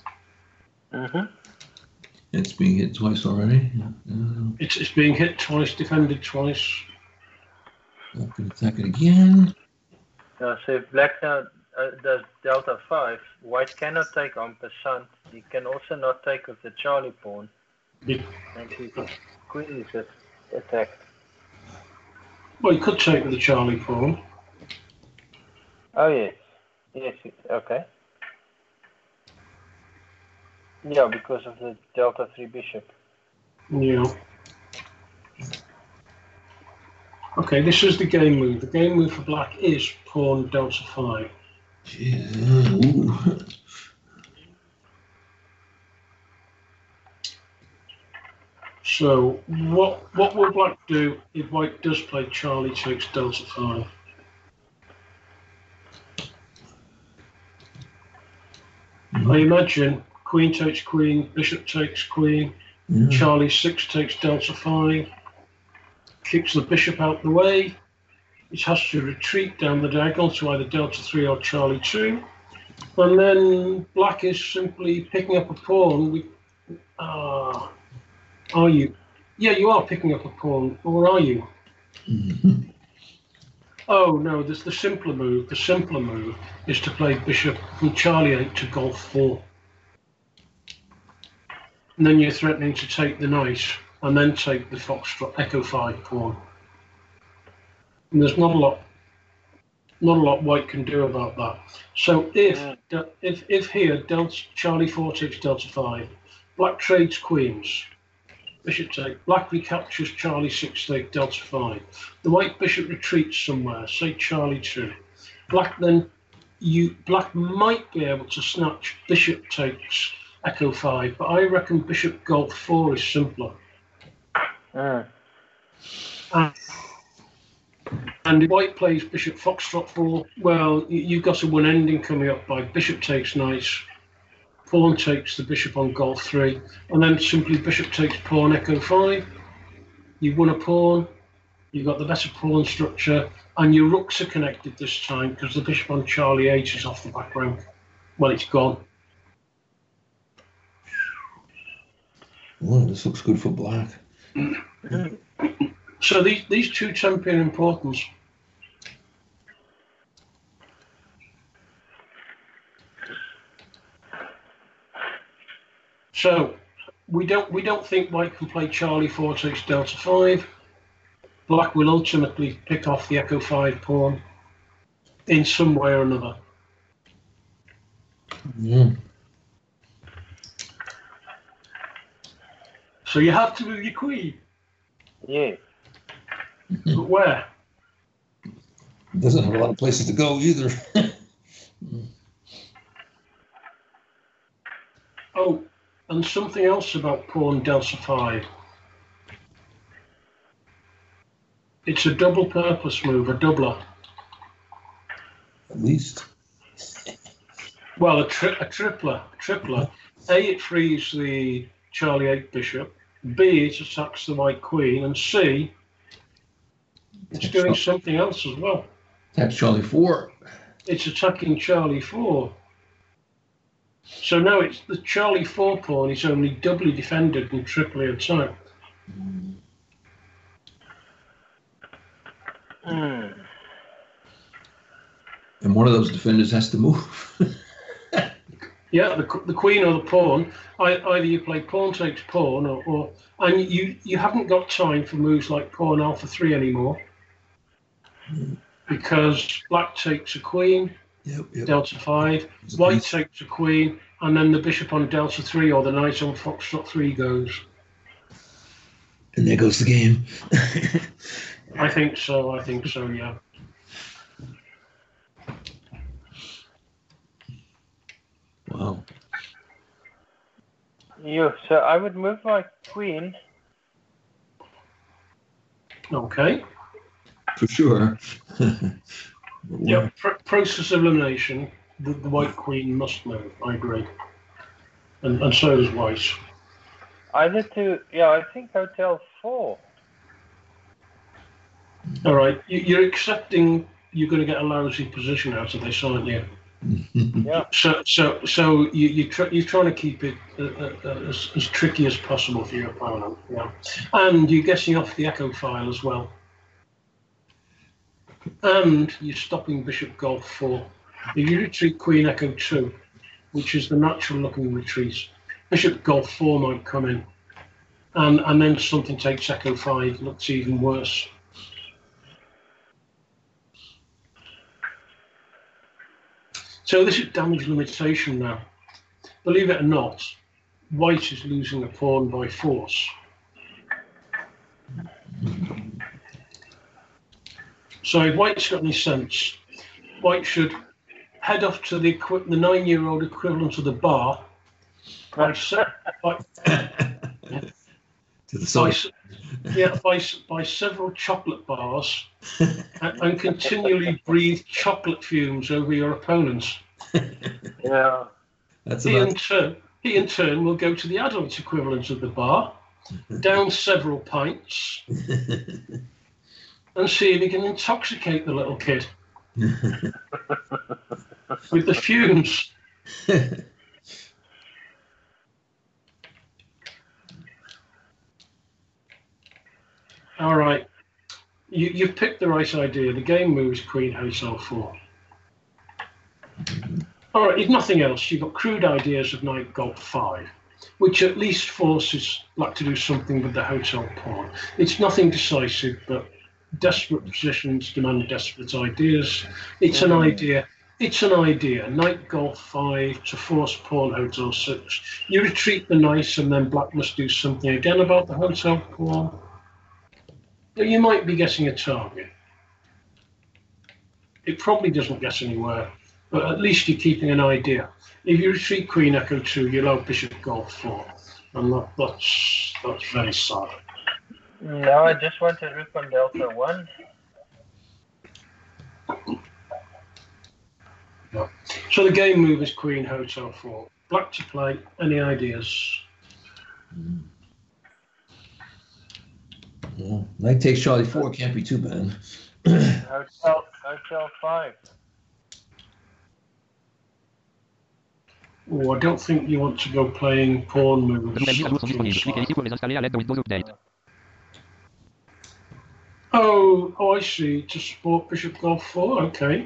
It's being hit twice already. It's being hit twice, defended twice. Black can attack it again. So if Black now does Delta 5, White cannot take en passant. He can also not take with the Charlie pawn. Yeah. And his queen is attacked. Well, you could take with the Charlie pawn. Oh, yes. Yes, okay. Yeah, because of the Delta 3 bishop. Yeah. Okay, this is the game move. The game move for Black is pawn Delta 5. Ooh. So what will Black do if White does play Charlie takes Delta 5? I imagine Queen takes Queen, Bishop takes Queen, Charlie 6 takes Delta 5, kicks the Bishop out the way. It has to retreat down the diagonal to either Delta 3 or Charlie 2. And then Black is simply picking up a pawn with... are you? Yeah, you are picking up a pawn, or are you? Oh, no, there's the simpler move. The simpler move is to play Bishop from Charlie 8 to Golf 4. And then you're threatening to take the knight, and then take the Foxtrot Echo 5 pawn. And there's not a lot White can do about that. So if here Charlie 4 takes Delta 5, Black trades queens, Bishop take, Black recaptures Charlie 6 take Delta 5. The White Bishop retreats somewhere, say Charlie 2. Black might be able to snatch Bishop takes Echo 5, but I reckon Bishop Golf 4 is simpler. And if White plays Bishop Foxtrot 4, well, you've got a one ending coming up by Bishop takes knight, pawn takes the Bishop on Golf 3, and then simply Bishop takes pawn Echo 5. You've won a pawn, you've got the better pawn structure, and your rooks are connected this time because the Bishop on Charlie 8 is off the back rank. Well, it's gone. Oh, this looks good for Black. So these two temper in importance. So we don't think White can play Charlie 4 takes Delta 5. Black will ultimately pick off the Echo 5 pawn in some way or another. So you have to move your queen. Yeah. But where? Doesn't have a lot of places to go either. Oh, and something else about pawn Delta 5. It's a double purpose move, a doubler. At least. Well, a tripler. A, it frees the Charlie 8 bishop. B, it attacks the White queen. And C, it's doing something else as well. Attacks Charlie 4. It's attacking Charlie 4. So now it's the Charlie 4 pawn is only doubly defended and triply attacked. And one of those defenders has to move. Yeah, the queen or the pawn. Either you play pawn takes pawn, or and you haven't got time for moves like pawn alpha 3 anymore, because Black takes a queen, Delta 5, White takes a queen, and then the bishop on Delta 3 or the knight on Foxtrot 3 goes. And there goes the game. I think so, yeah. Wow. So I would move my queen. Okay. For sure. Yeah, process of elimination, the White queen must move, I agree. And so does White. Either to, yeah, I think Hotel 4. All right, you're accepting you're going to get a lousy position out of this, aren't you? Yeah. So you're trying to keep it as tricky as possible for your opponent, yeah. And you're getting off the echo file as well. And you're stopping Bishop Golf 4. If you retreat Queen Echo 2, which is the natural looking retreat, Bishop Golf 4 might come in. And then something takes Echo 5, looks even worse. So this is damage limitation now. Believe it or not, White is losing a pawn by force. So if White's got any sense, White should head off to the 9-year-old equivalent of the bar by several chocolate bars and continually breathe chocolate fumes over your opponents. Yeah. He in turn will go to the adult equivalent of the bar, down several pints, and see if he can intoxicate the little kid with the fumes. All right, you've picked the right idea. The game moves Queen Hotel 4. All right, if nothing else, you've got crude ideas of Knight Golf 5, which at least forces Black to do something with the hotel pawn. It's nothing decisive, but desperate positions demand desperate ideas. It's an idea. It's an idea. Knight Golf 5 to force pawn Hotel 6. You retreat the knight, and then Black must do something again about the hotel pawn. You might be getting a target. It probably doesn't get anywhere, but at least you're keeping an idea. If you retreat Queen Echo 2, you allow Bishop Golf 4, and that's very sad. No, I just want to rook on Delta 1. Yeah. So the game move is Queen Hotel 4. Black to play. Any ideas? Well, Knight takes Charlie 4 can't be too bad. Hotel 5. Oh, I don't think you want to go playing pawn moves. De nouvelles mises à jour sont disponibles. Cliquez ici pour les installer à l'aide de Windows Update. Oh, I see. To support Bishop Golf 4, okay.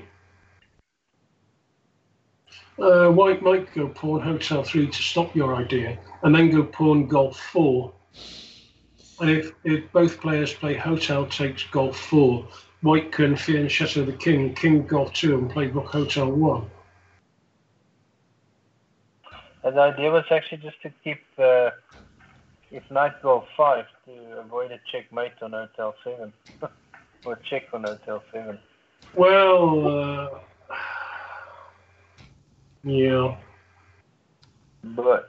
White might go pawn Hotel 3 to stop your idea, and then go pawn Golf 4. And if both players play Hotel takes Golf 4, White can fianchetto the king, King Golf 2, and play Rook Hotel 1. And the idea was actually just to keep, if Knight Golf 5, to avoid a checkmate on Hotel 7. Or check on Hotel 7. Well, yeah. But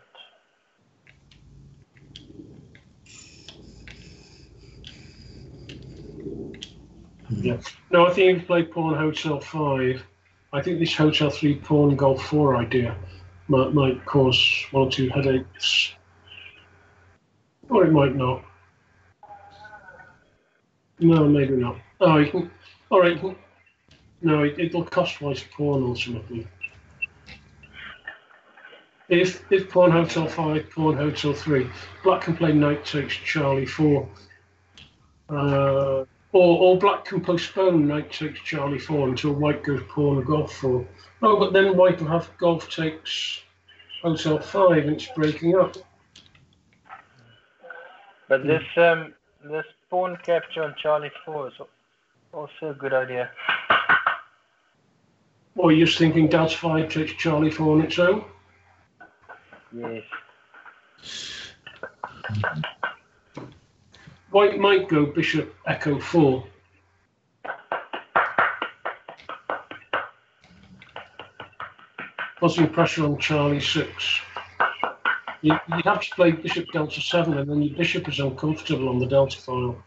Yeah. No, I think if you play pawn Hotel 5, I think this Hotel 3 pawn Golf 4 idea might cause one or two headaches. Or it might not. No, maybe not. Oh, you can. All right. No, it'll cost White a pawn ultimately. If pawn Hotel 5, pawn Hotel 3, Black can play Knight takes Charlie 4. Or Black can postpone Knight takes Charlie 4 until White goes pawn Golf 4. Oh, but then White will have Golf takes Hotel 5 and it's breaking up. But this pawn capture on Charlie 4 is also a good idea. Or you're just thinking Dad's 5 takes Charlie 4 on its own? Yes. White might go Bishop Echo 4. Causing pressure on Charlie 6. You'd have to play Bishop Delta 7 and then your Bishop is uncomfortable on the Delta file.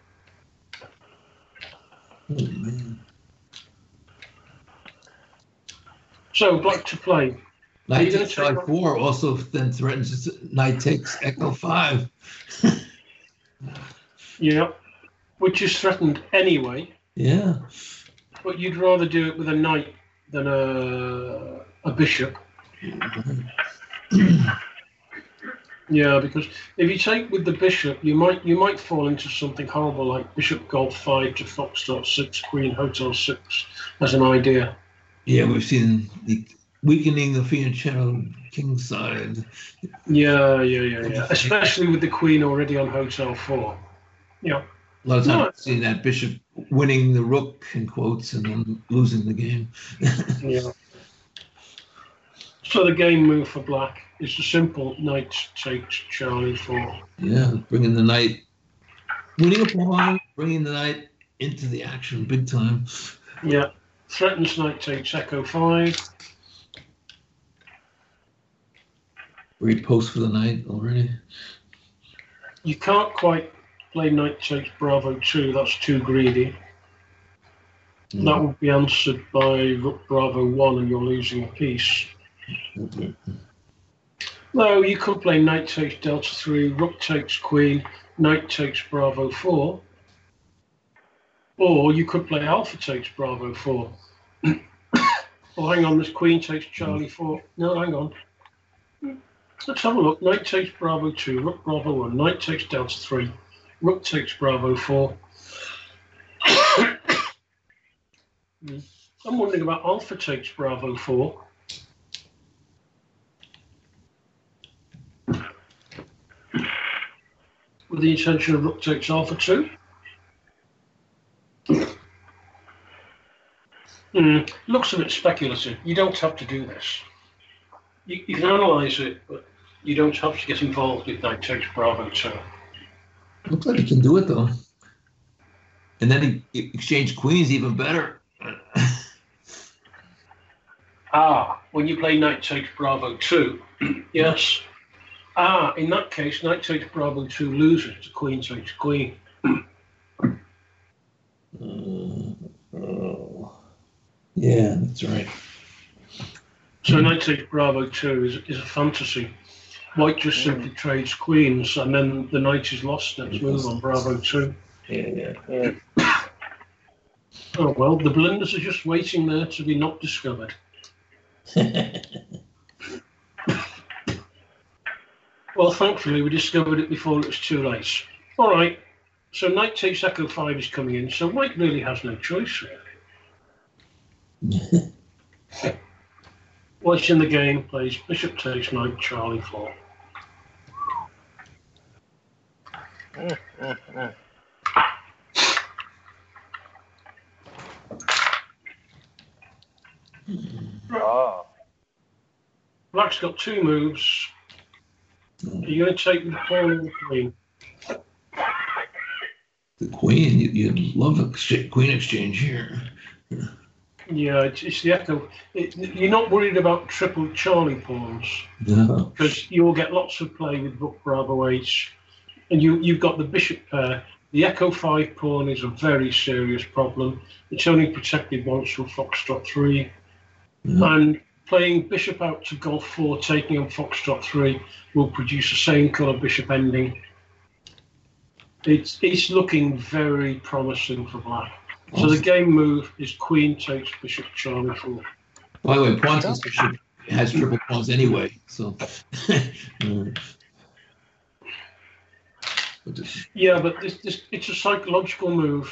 So Black to play. Knight you gonna takes take I4 also then threatens knight takes Echo 5. Yeah, which is threatened anyway, Yeah. but you'd rather do it with a knight than a bishop. Yeah, because if you take with the bishop, you might fall into something horrible like bishop golf 5 to foxtrot 6, queen hotel 6 as an idea. Yeah, we've seen the weakening of Fianchetto kingside. Yeah. Especially with the queen already on hotel 4. Yeah. A lot of times No. we've seen that bishop winning the rook in quotes and then losing the game. Yeah. So the game move for black is a simple knight takes Charlie 4. Yeah, bringing the knight, winning a pawn, bringing the knight into the action big time. Yeah. Threatens knight takes Echo 5. Great post for the knight already. You can't quite play knight takes Bravo 2. That's too greedy. That would be answered by rook Bravo 1 and you're losing a piece. No, you could play knight takes Delta 3, rook takes queen, knight takes Bravo 4. Or you could play alpha takes Bravo 4. Or hang on, this queen takes Charlie 4. No, hang on. Let's have a look. Knight takes Bravo 2, rook Bravo 1, knight takes Delta 3, rook takes Bravo 4. I'm wondering about alpha takes Bravo 4. With the intention of rook takes alpha 2. Looks a bit speculative. You don't have to do this. You can analyse it, but you don't have to get involved with knight takes Bravo 2. Looks like he can do it though. And then he exchanged queens even better. When you play knight takes Bravo 2, yes. In that case, knight takes Bravo 2 loses to queen takes queen. Yeah, that's right. So knight takes Bravo 2 is a fantasy. White just simply trades queens, and then the knight is lost next move on Bravo 2. Yeah. Oh well, the blunders are just waiting there to be not discovered. Well, thankfully we discovered it before it was too late. All right, so knight takes Echo 5 is coming in, so white really has no choice really. White in the game plays bishop takes knight Charlie 4. Black's got 2 moves. Are you going to take the pawn or the queen? The queen, you'd love a queen exchange here. Yeah, it's the Echo. You're not worried about triple Charlie pawns No. because you'll get lots of play with rook Bravo 8, and you've got the bishop pair. The Echo 5 pawn is a very serious problem. It's only protected once with Foxtrot 3, and playing bishop out to Golf 4, taking on Foxtrot 3 will produce the same colour bishop ending. It's looking very promising for black. So the game move is queen takes bishop Charlie 4. By the way, Ponce's bishop has triple pawns anyway, so. Yeah, but this it's a psychological move.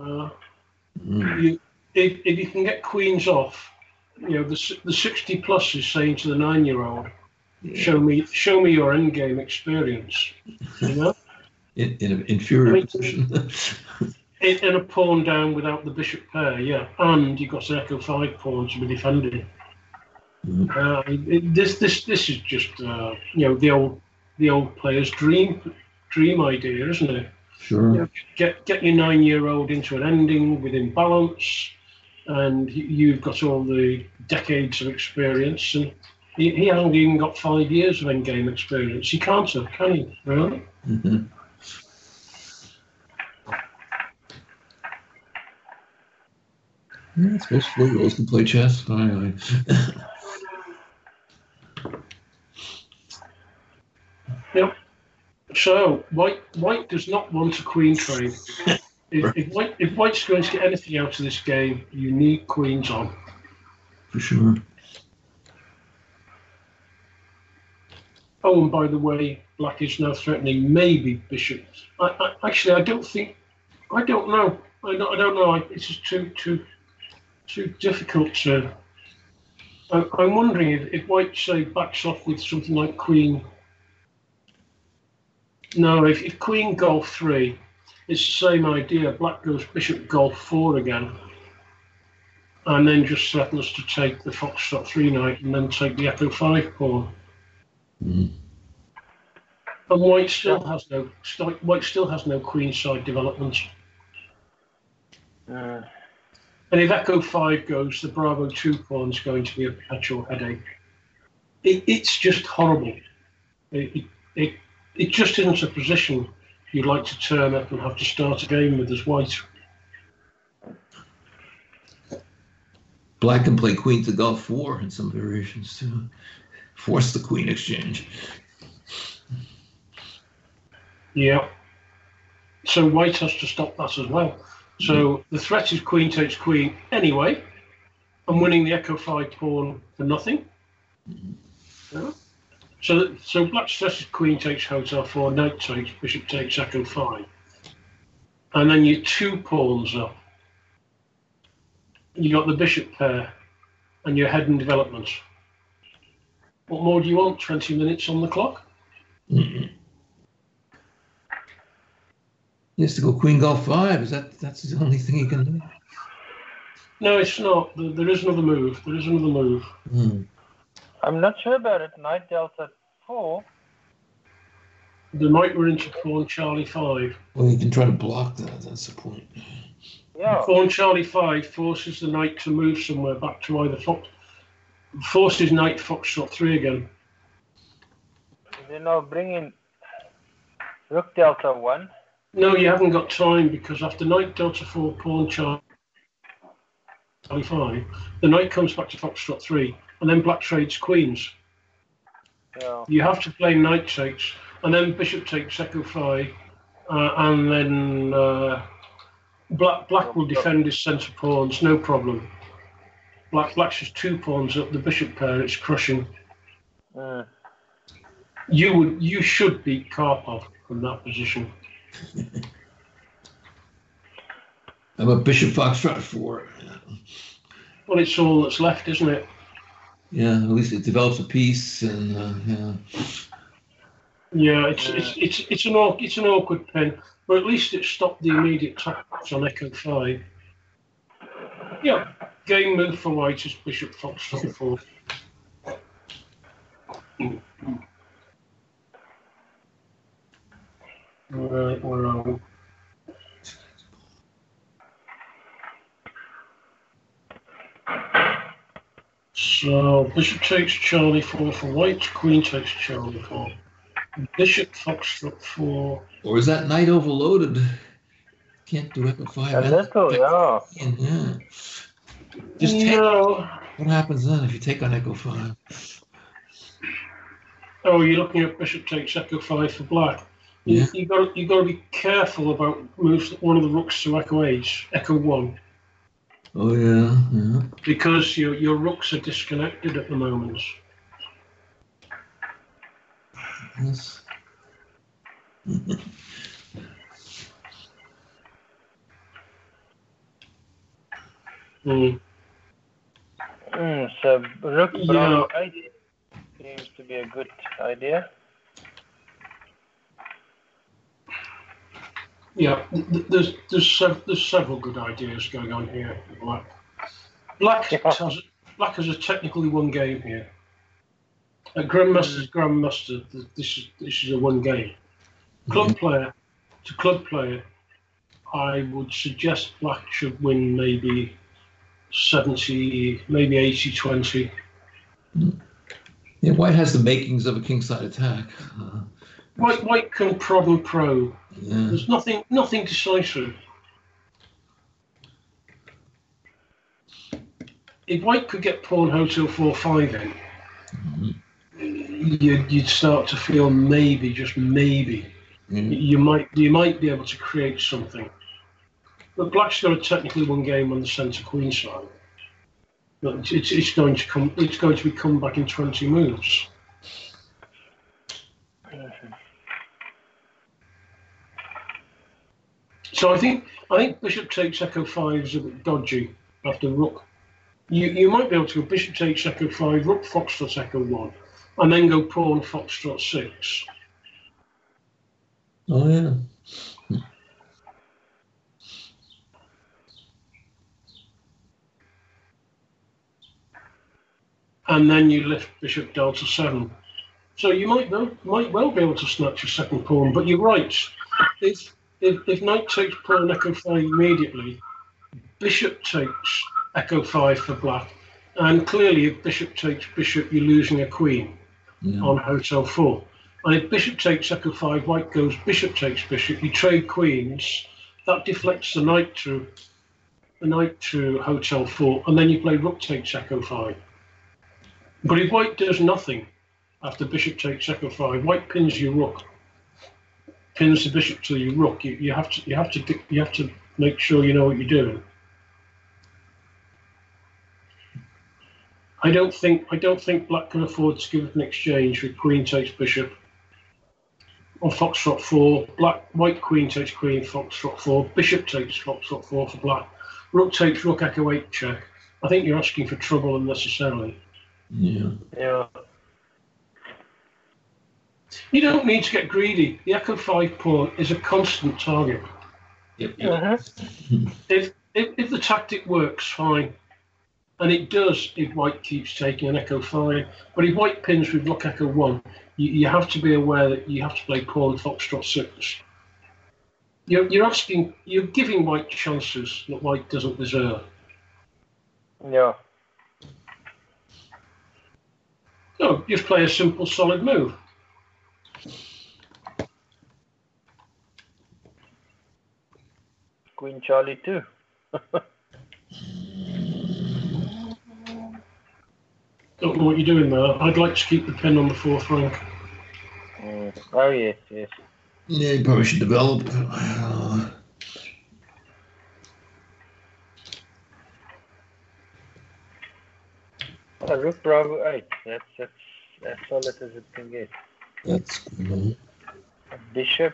If you can get queens off, the 60 plus is saying to the 9-year-old, show me your endgame experience. In an inferior position. In a pawn down without the bishop pair, yeah, and you've got an Echo 5 pawn to be defended. This is just the old player's dream idea, isn't it? Sure. Get your 9-year-old into an ending within balance, and you've got all the decades of experience, and he hasn't even got 5 years of endgame experience. He can't have, can he? Really? Mm-hmm. Yeah, I suppose 4-year-olds can play chess. Anyway. Yep. So white does not want a queen trade. If white's going to get anything out of this game, you need queens on. For sure. Oh, and by the way, black is now threatening maybe bishop. Actually, I don't know. I don't know. It's just too difficult to. I'm wondering if white, say, backs off with something like queen. No, if queen golf 3, it's the same idea. Black goes bishop golf 4 again, and then just threatens to take the foxtrot 3 knight and then take the echo 5 pawn. Mm. And white still has no queenside development. And if echo 5 goes, the bravo 2 pawn is going to be a perpetual headache. It's just horrible. It just isn't a position you'd like to turn up and have to start a game with as white. Black can play queen to golf 4 in some variations too. Force the queen exchange. Yeah. So white has to stop that as well. So the threat is queen takes queen anyway. I'm winning the echo 5 pawn for nothing. Yeah. So black stresses queen takes hotel 4, knight takes, bishop takes echo 5. And then you're 2 pawns up. You got the bishop pair and you're head in development. What more do you want? 20 minutes on the clock? Mm-hmm. He has to go queen golf 5. That's the only thing he can do? No, it's not. There is another move. Mm. I'm not sure about it. Knight delta 4. The knight were into pawn Charlie 5. Well, you can try to block that. That's the point. Yeah. Pawn Charlie 5 forces the knight to move somewhere back to either forces knight foxtrot 3 again. Then I'll bring in rook delta 1. No, you haven't got time because after knight delta 4 pawn Charlie 5, the knight comes back to foxtrot 3 and then black trades queens. Yeah. You have to play knight takes and then bishop takes echo 5 and then black will defend his centre pawns, no problem. Black's just 2 pawns up the bishop pair, it's crushing. You should beat Karpov from that position. I'm a bishop foxtrot 4. Well, it's all that's left, isn't it? Yeah, at least it develops a piece, and yeah. Yeah, it's an awkward pin, but at least it stopped the immediate attacks on echo 5. Yeah, game move for white is bishop foxtrot 4. Right, where are we? So bishop takes Charlie 4 for white, queen takes Charlie 4. Bishop foxtrot 4. Or is that knight overloaded? Can't do echo 5. A little, yeah. Yeah. Just take. No. What happens then if you take on echo 5? Oh, you're looking at bishop takes echo 5 for black. Yeah. You got to be careful about moves one of the rooks to echo 8, echo 1. Oh yeah. Because your rooks are disconnected at the moment. Yes. So rook bravo 8 seems to be a good idea. Yeah, there's several good ideas going on here. Black has a technically won game here. At Grandmaster's Grandmaster, this is a one game. Club player to club player, I would suggest black should win maybe 70, maybe 80-20. Yeah, white has the makings of a kingside attack. White can prod and probe. Yeah. There's nothing decisive. If white could get pawn hotel 4-5 in, you'd start to feel maybe, just maybe, you might be able to create something. But Black's got a technically won game on the centre queen side. But it's going to be come back in 20 moves. So I think bishop takes echo 5 is a bit dodgy after rook. You might be able to go bishop takes echo 5, rook foxtrot echo 1, and then go pawn foxtrot 6. Oh yeah. And then you lift bishop delta 7. So you might well be able to snatch a second pawn, but you're right. If knight takes pawn echo 5 immediately, bishop takes echo 5 for black, and clearly if bishop takes bishop, you're losing a queen on hotel 4. And if bishop takes echo 5, white goes bishop takes bishop, you trade queens, that deflects the knight to hotel 4, and then you play rook takes echo 5. But if white does nothing after bishop takes echo 5, white pins your rook, pins the bishop to your rook. You have to make sure you know what you're doing. I don't think black can afford to give an exchange with queen takes bishop on foxtrot 4. White queen takes queen foxtrot 4. Bishop takes foxtrot 4 for black. Rook takes rook echo 8 check. I think you're asking for trouble unnecessarily. Yeah. You don't need to get greedy. The echo 5 pawn is a constant target. Yep. If the tactic works, fine. And it does if white keeps taking an echo 5. But if white pins with rook echo 1, you have to be aware that you have to play pawn foxtrot 6. You're giving white chances that white doesn't deserve. Yeah. No, just play a simple solid move. Queen Charlie 2. Don't know what you're doing there. I'd like to keep the pin on the 4th rank. Oh yes. Yeah, you probably should develop. Rook Bravo 8. That's as solid as it can get. That's cool. Bishop.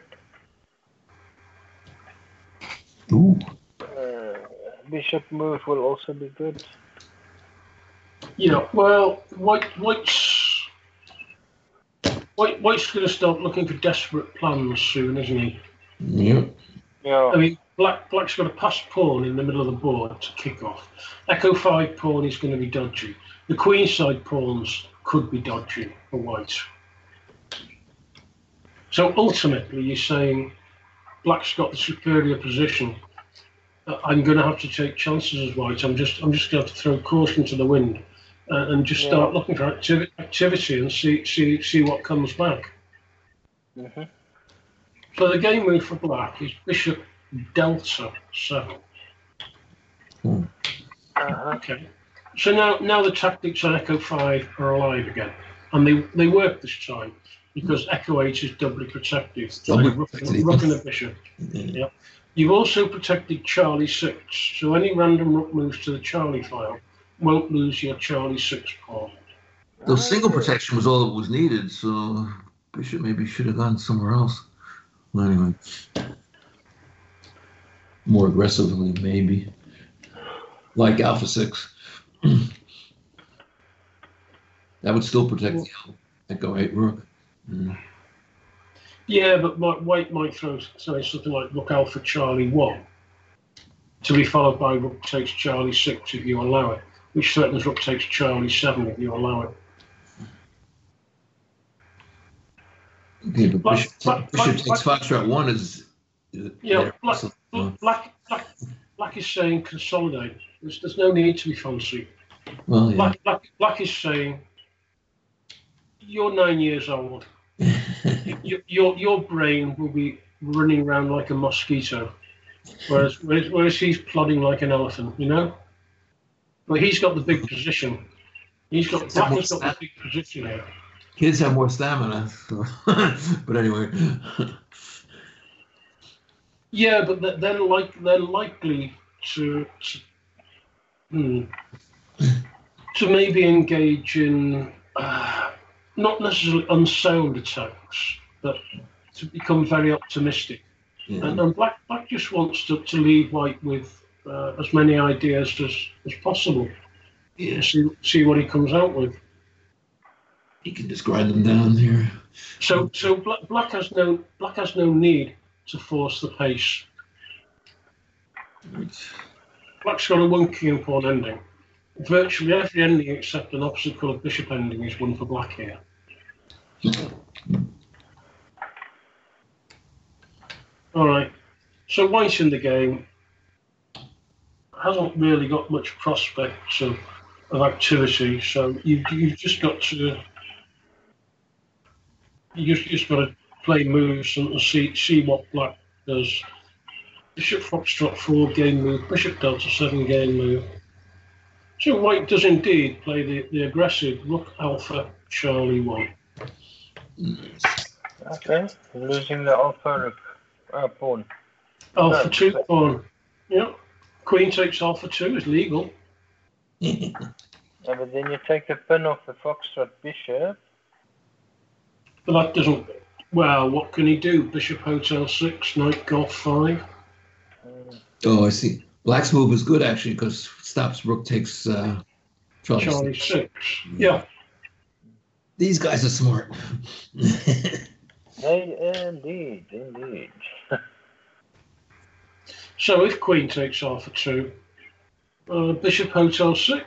Ooh. Bishop move will also be good. Yeah, well, White's going to start looking for desperate plans soon, isn't he? Yep. Yeah. I mean, Black's got a passed pawn in the middle of the board to kick off. Echo 5 pawn is going to be dodgy. The queen side pawns could be dodgy for White. So ultimately, you're saying Black's got the superior position. I'm going to have to take chances as White. I'm just going to have to throw caution to the wind and just start looking for activity and see what comes back. Mm-hmm. So the game move for Black is bishop delta 7. Okay. So now the tactics on echo 5 are alive again, and they work this time because echo 8 is doubly protective. Rook and a bishop. Yeah. You've also protected Charlie 6, so any random rook moves to the Charlie file won't lose your Charlie 6 pawn. The single protection was all that was needed, so bishop maybe should have gone somewhere else. Well, anyway, more aggressively, maybe. Like alpha 6. That would still protect the echo 8 rook. Yeah, but White might throw something like rook alpha Charlie 1 to be followed by rook takes Charlie 6 if you allow it, which threatens rook takes Charlie 7 if you allow it. Okay, but bishop takes foxtrot 1 is... Yeah, Black is saying consolidate. There's no need to be fancy. Well, yeah. Black is saying you're 9 years old. your brain will be running around like a mosquito, whereas he's plodding like an elephant, you know. But he's got the big position. Black has got the big position here. kids have more stamina. So. But anyway. Yeah, but they're likely to maybe engage in not necessarily unsound attacks, but to become very optimistic. Yeah. And Black just wants to leave White with as many ideas as possible. Yeah. See what he comes out with. You can just grind them down here. So Black has no need to force the pace. Right. Black's got a 1 king and pawn ending. Virtually every ending except an obstacle of bishop ending is one for Black here. All right. So White in the game hasn't really got much prospects of activity. So you've just got to play moves and see what Black does. Bishop Foxtrot 4 game move, Bishop Delta 7 game move. So White does indeed play the aggressive Rook Alpha Charlie 1. Okay, losing the alpha pawn. Alpha 2 pawn. Yeah. Queen takes Alpha 2 is legal. Yeah, but then you take the pin off the Foxtrot bishop. But that doesn't. Well, what can he do? Bishop Hotel 6, Knight Golf 5. Oh, I see. Black's move is good actually because stops Rook takes Charlie 6. Yeah. These guys are smart. Indeed. So if Queen takes Alpha 2, Bishop Hotel 6.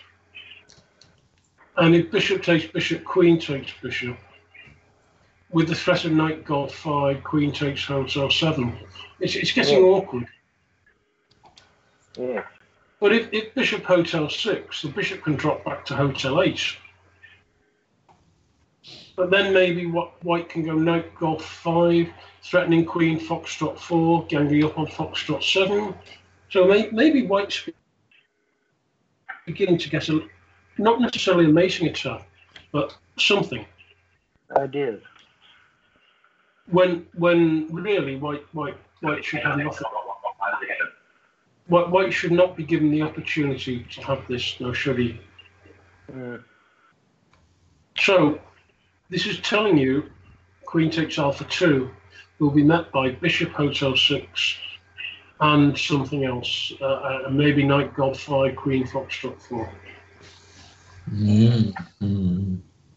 And if Bishop takes Bishop, Queen takes Bishop. With the threat of Knight Golf 5, Queen takes Hotel 7. It's getting awkward. Yeah. But if Bishop Hotel 6, the Bishop can drop back to Hotel 8. But then maybe White can go Knight Golf 5, threatening Queen Foxtrot 4, ganging up on Foxtrot 7. So maybe White's beginning to get not necessarily a mating attack, but something. Ideas. When really White should have nothing. White should not be given the opportunity to have this, no should he? So this is telling you Queen takes Alpha 2 will be met by Bishop Hotel 6 and something else, maybe Knight Golf 5, Queen Foxtrot 4. Mm-hmm.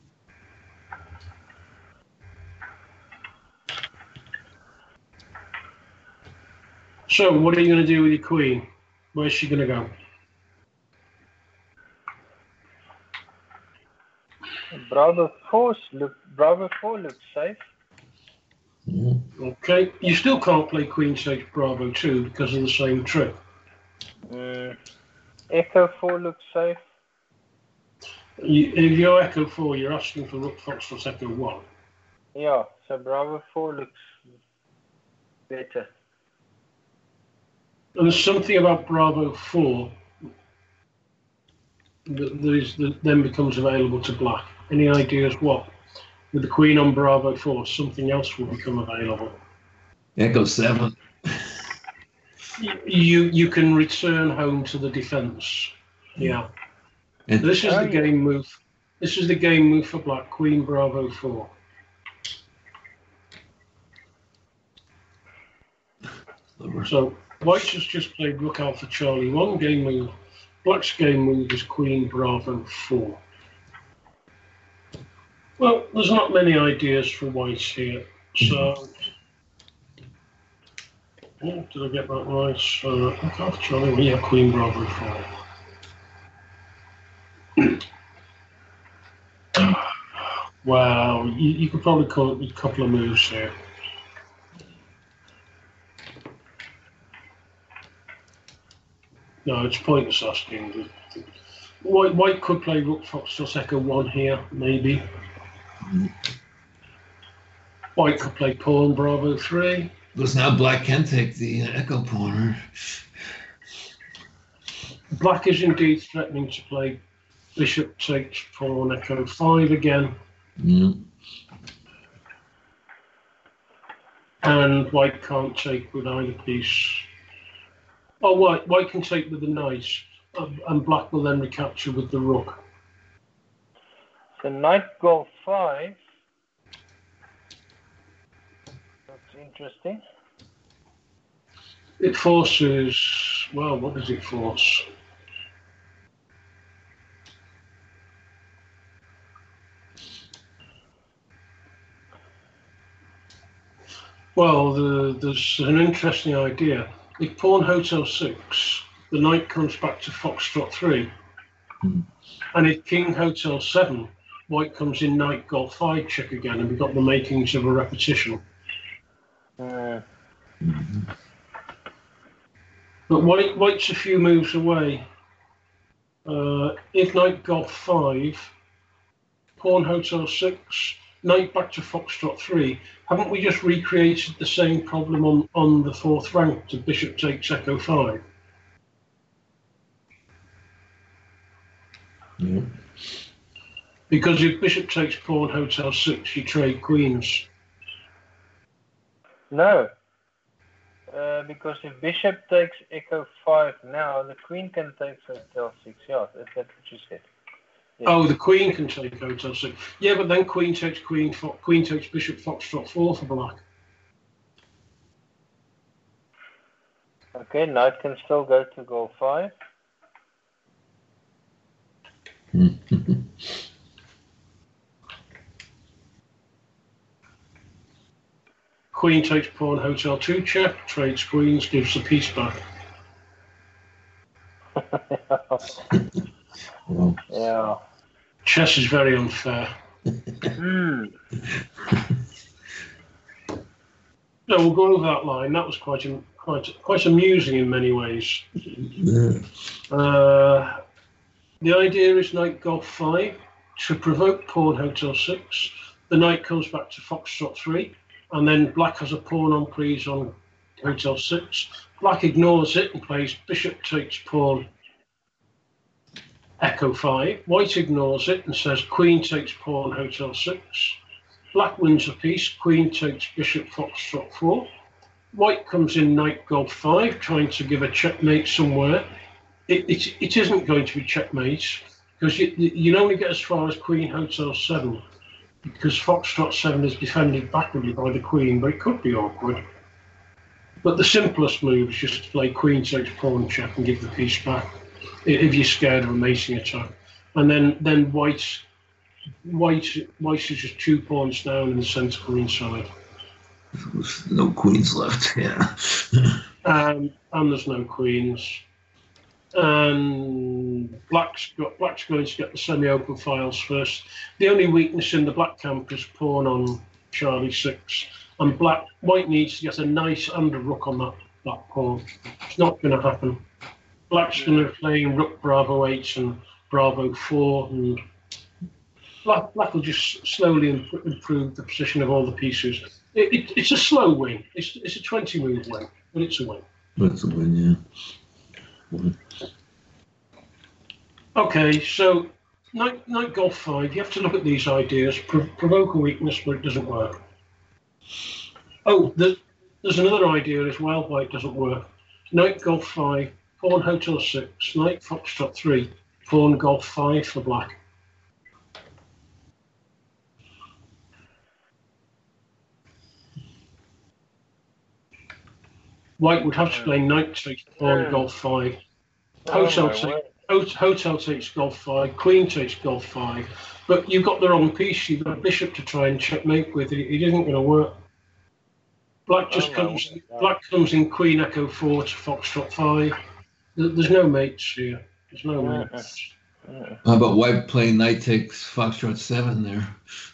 So what are you going to do with your Queen? Where's she going to go? Bravo 4 looks safe. Okay, you still can't play Queen takes Bravo 2 because of the same trick. Echo 4 looks safe. If you're Echo 4, you're asking for Rook Foxtrot Echo 1. Yeah, so Bravo 4 looks better. And there's something about Bravo 4 that then becomes available to Black. Any ideas what? With the Queen on Bravo 4, something else will become available. Echo 7. You can return home to the defense. Yeah. And This is the game move. This is the game move for Black. Queen Bravo 4. So White has just played Rook Alpha Charlie 1 game move. Black's game move is Queen Bravo 4. Well, there's not many ideas for White here. So, did I get that right? Rook Alpha Charlie 1, yeah, Queen Bravo 4. Wow, you could probably call it a couple of moves here. No, it's pointless asking. White could play Rook Foxtrot Echo 1 here, maybe. White could play Pawn Bravo 3. because now Black can take the Echo pawn. Black is indeed threatening to play Bishop takes Pawn Echo 5 again. Yeah. And white can't take with either piece. Oh, white can take with the knight, and black will then recapture with the rook. So knight golf 5. That's interesting. It forces, well, what does it force? Well, there's an interesting idea. If pawn hotel 6, the knight comes back to foxtrot 3. And if king hotel 7, white comes in knight golf 5 check again, and we've got the makings of a repetition. But white's a few moves away. If knight golf 5, pawn hotel 6, knight back to foxtrot 3, haven't we just recreated the same problem on the fourth rank to bishop takes echo 5? Yeah. Because if bishop takes pawn hotel 6, you trade queens. No. Because if bishop takes echo 5 now, the queen can take hotel 6. Yeah, that's what you said. Yes. Oh, the queen can take hotel 6. Yeah, but then queen takes queen takes bishop foxtrot 4 for black. Okay, knight can still go to golf 5. Queen takes pawn hotel 2 check, trades queens, gives the piece back. Well, Yeah. Chess is very unfair. Hmm. No, we'll go over that line. That was quite amusing in many ways. yeah. The idea is knight golf 5 to provoke pawn hotel 6. The knight comes back to foxtrot 3, and then black has a pawn on please on hotel 6. Black ignores it and plays bishop takes pawn echo 5. White ignores it and says queen takes pawn hotel 6. Black wins a piece, queen takes bishop foxtrot 4. White comes in knight golf 5, trying to give a checkmate somewhere. It isn't going to be checkmate, because you only get as far as queen hotel 7, because foxtrot 7 is defended backwardly by the queen, but it could be awkward. But the simplest move is just to play queen takes pawn check and give the piece back, if you're scared of a mating attack. And then white is just 2 pawns down in the centre queen side. There's no queens left. Yeah. And there's no queens. And black's going to get the semi-open files first. The only weakness in the black camp is pawn on Charlie 6, and white needs to get a knight and a rook on that pawn. It's not going to happen. Black's going to be playing rook bravo 8 and bravo 4, and black will just slowly improve the position of all the pieces. It's a slow win. It's a 20-move win, but it's a win. That's a win, yeah. Okay, so knight golf 5, you have to look at these ideas, provoke a weakness, but it doesn't work. Oh, there's another idea as well why it doesn't work. Knight golf 5, pawn hotel 6, knight foxtrot 3, pawn golf 5 for black. White would have to play knight takes pawn golf 5. Hotel takes golf 5, queen takes golf 5, but you've got the wrong piece. You've got a bishop to try and checkmate with. It isn't going to work. Black comes in queen echo 4 to foxtrot 5. There's no mates here. There's no mates. How about white playing knight takes foxtrot 7 there?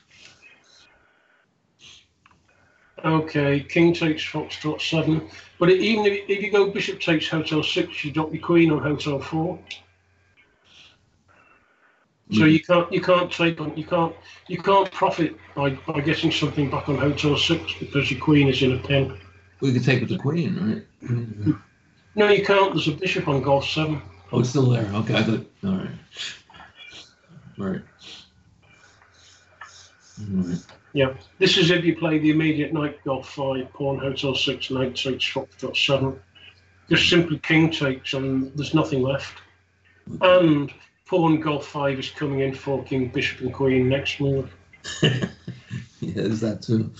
Okay, king takes foxtrot 7, but even if you go bishop takes hotel 6, you drop your queen on hotel 4. So you can't profit by getting something back on hotel 6 because your queen is in a pin. We could take with the queen, right? No, you can't. There's a bishop on golf 7. Oh, it's still there. Okay, I thought. All right. Right. This is if you play the immediate knight Golf 5, pawn Hotel 6, knight takes Foxtrot 7. Just simply king takes and there's nothing left. And pawn Golf 5 is coming in, forking bishop and queen next move. Yeah, there's that too.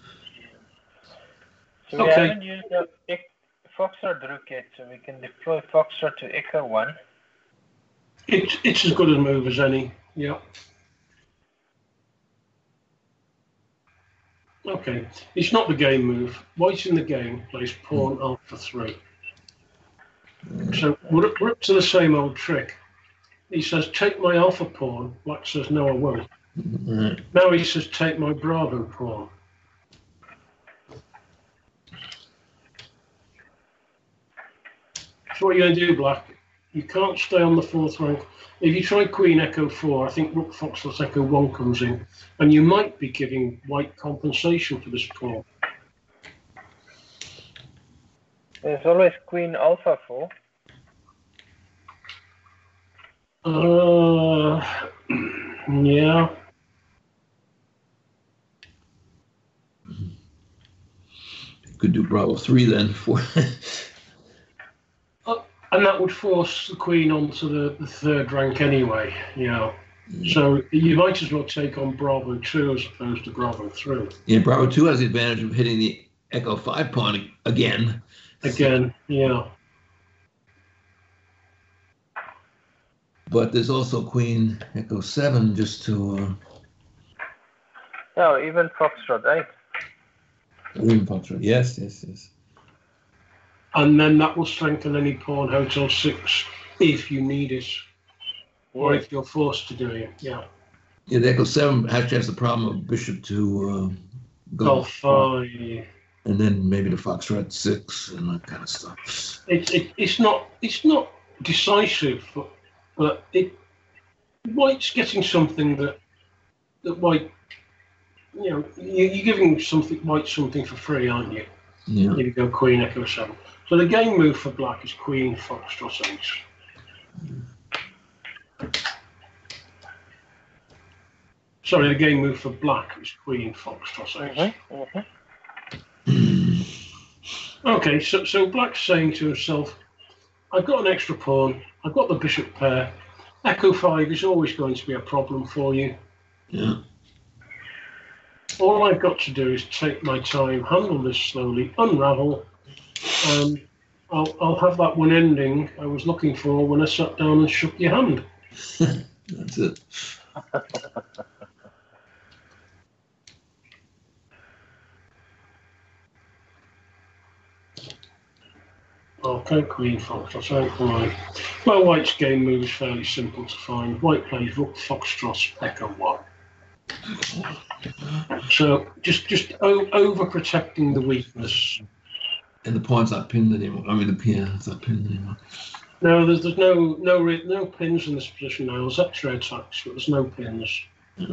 So we Okay. haven't used the Foxtrot rook yet, so we can deploy Foxtrot to Echo 1. It's as good a move as any. Yeah. Okay. It's not the game move. White in the game plays pawn alpha 3. So we're up to the same old trick. He says, take my alpha pawn. Black says, no, I won't. Right. Now he says, take my Bravo pawn. So what are you going to do, Black? You can't stay on the 4th rank. If you try Queen Echo 4, I think Rook Foxtrot Echo 1 comes in, and you might be giving White compensation for this pawn. There's always Queen Alpha 4. Yeah. Could do Bravo 3 then for. And that would force the Queen onto the 3rd rank anyway, So you might as well take on Bravo 2 as opposed to Bravo 3. Yeah, Bravo 2 has the advantage of hitting the Echo 5 pawn again. Again, yeah. But there's also Queen Echo 7 just to. No, even Foxtrot 8. Queen Foxtrot. Yes. And then that will strengthen any pawn Hotel 6 if you need it, or if you're forced to do it, Yeah, the Echo 7 actually has the problem of bishop to Golf 5. and then maybe the Foxtrot 6 and that kind of stuff. It's not decisive, but White's getting something that White, you're giving White something for free, aren't you? Yeah. If you go Queen Echo 7. So the game move for Black is Queen Foxtrot 8. Sorry, the game move for Black is Queen Foxtrot 8. Okay, so Black's saying to himself, I've got an extra pawn, I've got the bishop pair, Echo 5 is always going to be a problem for you. Yeah. All I've got to do is take my time, handle this slowly, unravel, and I'll have that one ending I was looking for when I sat down and shook your hand. That's it. Okay, Queen Foxtrot 8, right. Well, White's game move is fairly simple to find. White plays Rook Foxtrot Echo 1. So just overprotecting the weakness. And the pawn's not pinned anymore. I mean, the pian's not pinned anymore. No, there's no pins in this position now. There's extra attacks, but there's no pins. Yeah.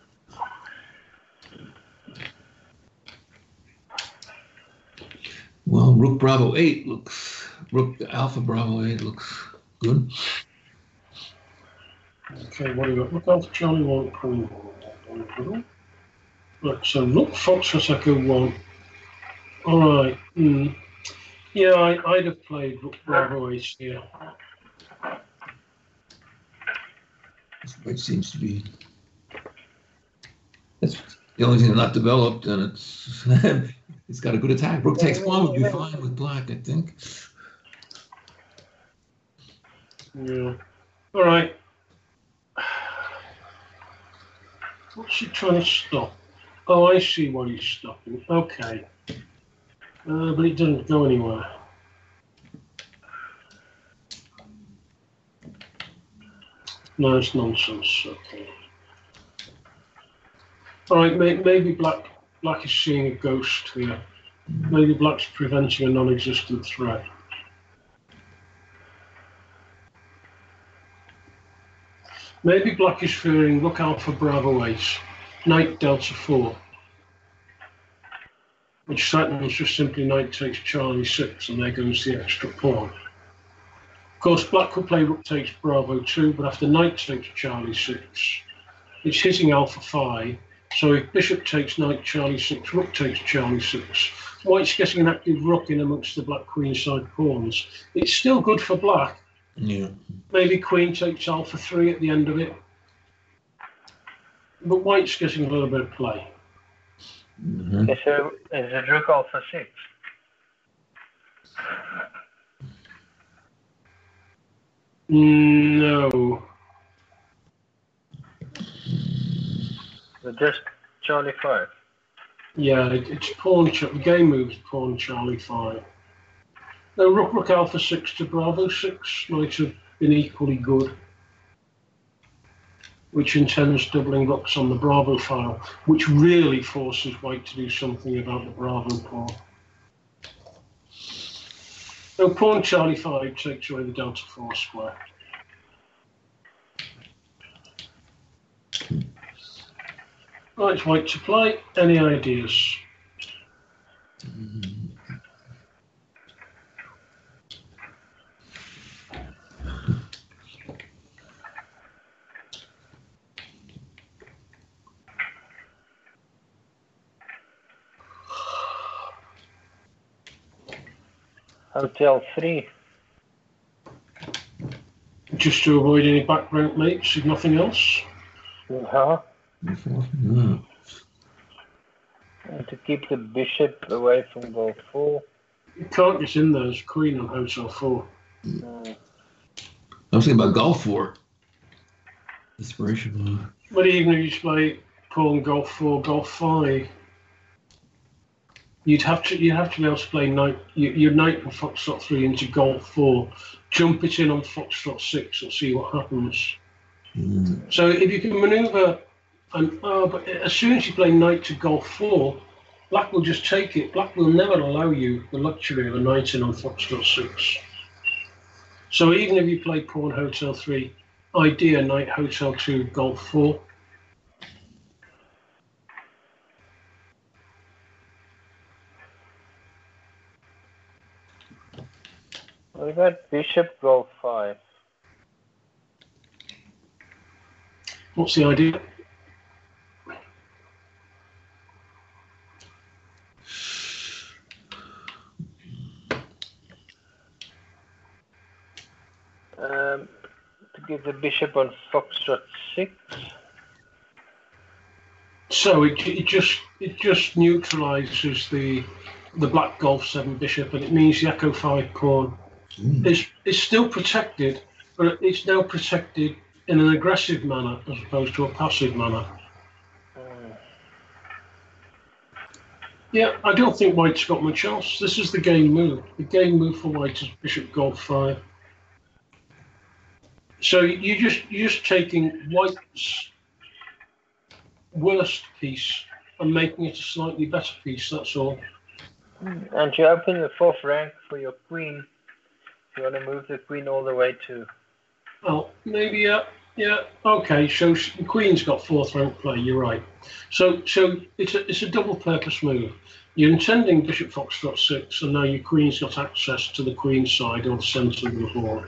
Well, Rook Bravo 8 Rook Alpha Bravo 8 looks good. Okay, what do you got? Look Alpha Charlie 1, Queen 1. Right, so Rook Foxtrot Echo 1. All right. Yeah, I'd have played Rook Bravo 8 here. Which seems to be. That's the only thing that's not developed, and it's it's got a good attack. Rook takes 1 would be fine with Black, I think. Yeah. All right. What's he trying to stop? Oh, I see what he's stopping. Okay. But it doesn't go anywhere. No, it's nonsense. Okay. All right, maybe Black is seeing a ghost here. Maybe Black's preventing a non-existent threat. Maybe Black is fearing Rook Alpha Bravo 8, Knight Delta 4, which threatens just simply Knight takes Charlie 6, and there goes the extra pawn. Of course, Black could play Rook takes Bravo 2, but after Knight takes Charlie 6, it's hitting Alpha 5, So if bishop takes knight Charlie 6, rook takes Charlie 6, white's getting an active rook in amongst the black queenside pawns. It's still good for black. Yeah. Maybe queen takes alpha 3 at the end of it. But white's getting a little bit of play. Mhm. Is it rook alpha 6? No. But just Charlie 5. Yeah, it's pawn. The game moves pawn Charlie 5. No, rook alpha 6 to bravo 6 might have been equally good, which intends doubling rooks on the bravo file, which really forces white to do something about the bravo pawn. No, pawn Charlie 5 takes away the delta 4 square. Right, white to play. Any ideas? Hotel 3. Just to avoid any background mates, if nothing else. Yeah. Yeah. And to keep the bishop away from goal 4. You can't get in there as queen on hotel 4. Mm. I was thinking about golf 4. Inspiration. But even if you play pawn golf 4, golf 5, you'd have to be able to play knight your knight and foxtrot 3 into golf 4, jump it in on foxtrot 6 and see what happens. Mm. So if you can maneuver, but as soon as you play knight to golf 4, black will just take it. Black will never allow you the luxury of a knight in on foxtrot 6. So even if you play pawn hotel 3, idea knight hotel 2, golf 4. What about bishop goal 5? What's the idea? To give the bishop on foxtrot 6. So it just neutralises the black golf 7 bishop, and it means the echo 5 pawn is still protected, but it's now protected in an aggressive manner as opposed to a passive manner. Yeah, I don't think white's got much else. This is the game move. The game move for white is bishop golf 5. So you're just taking white's worst piece and making it a slightly better piece, that's all. And you open the 4th rank for your queen. You want to move the queen all the way to... Well, maybe, yeah, okay, so the queen's got 4th rank play, you're right. So it's a double purpose move. You're intending bishop foxtrot 6, and now your queen's got access to the queen side or the centre of the board.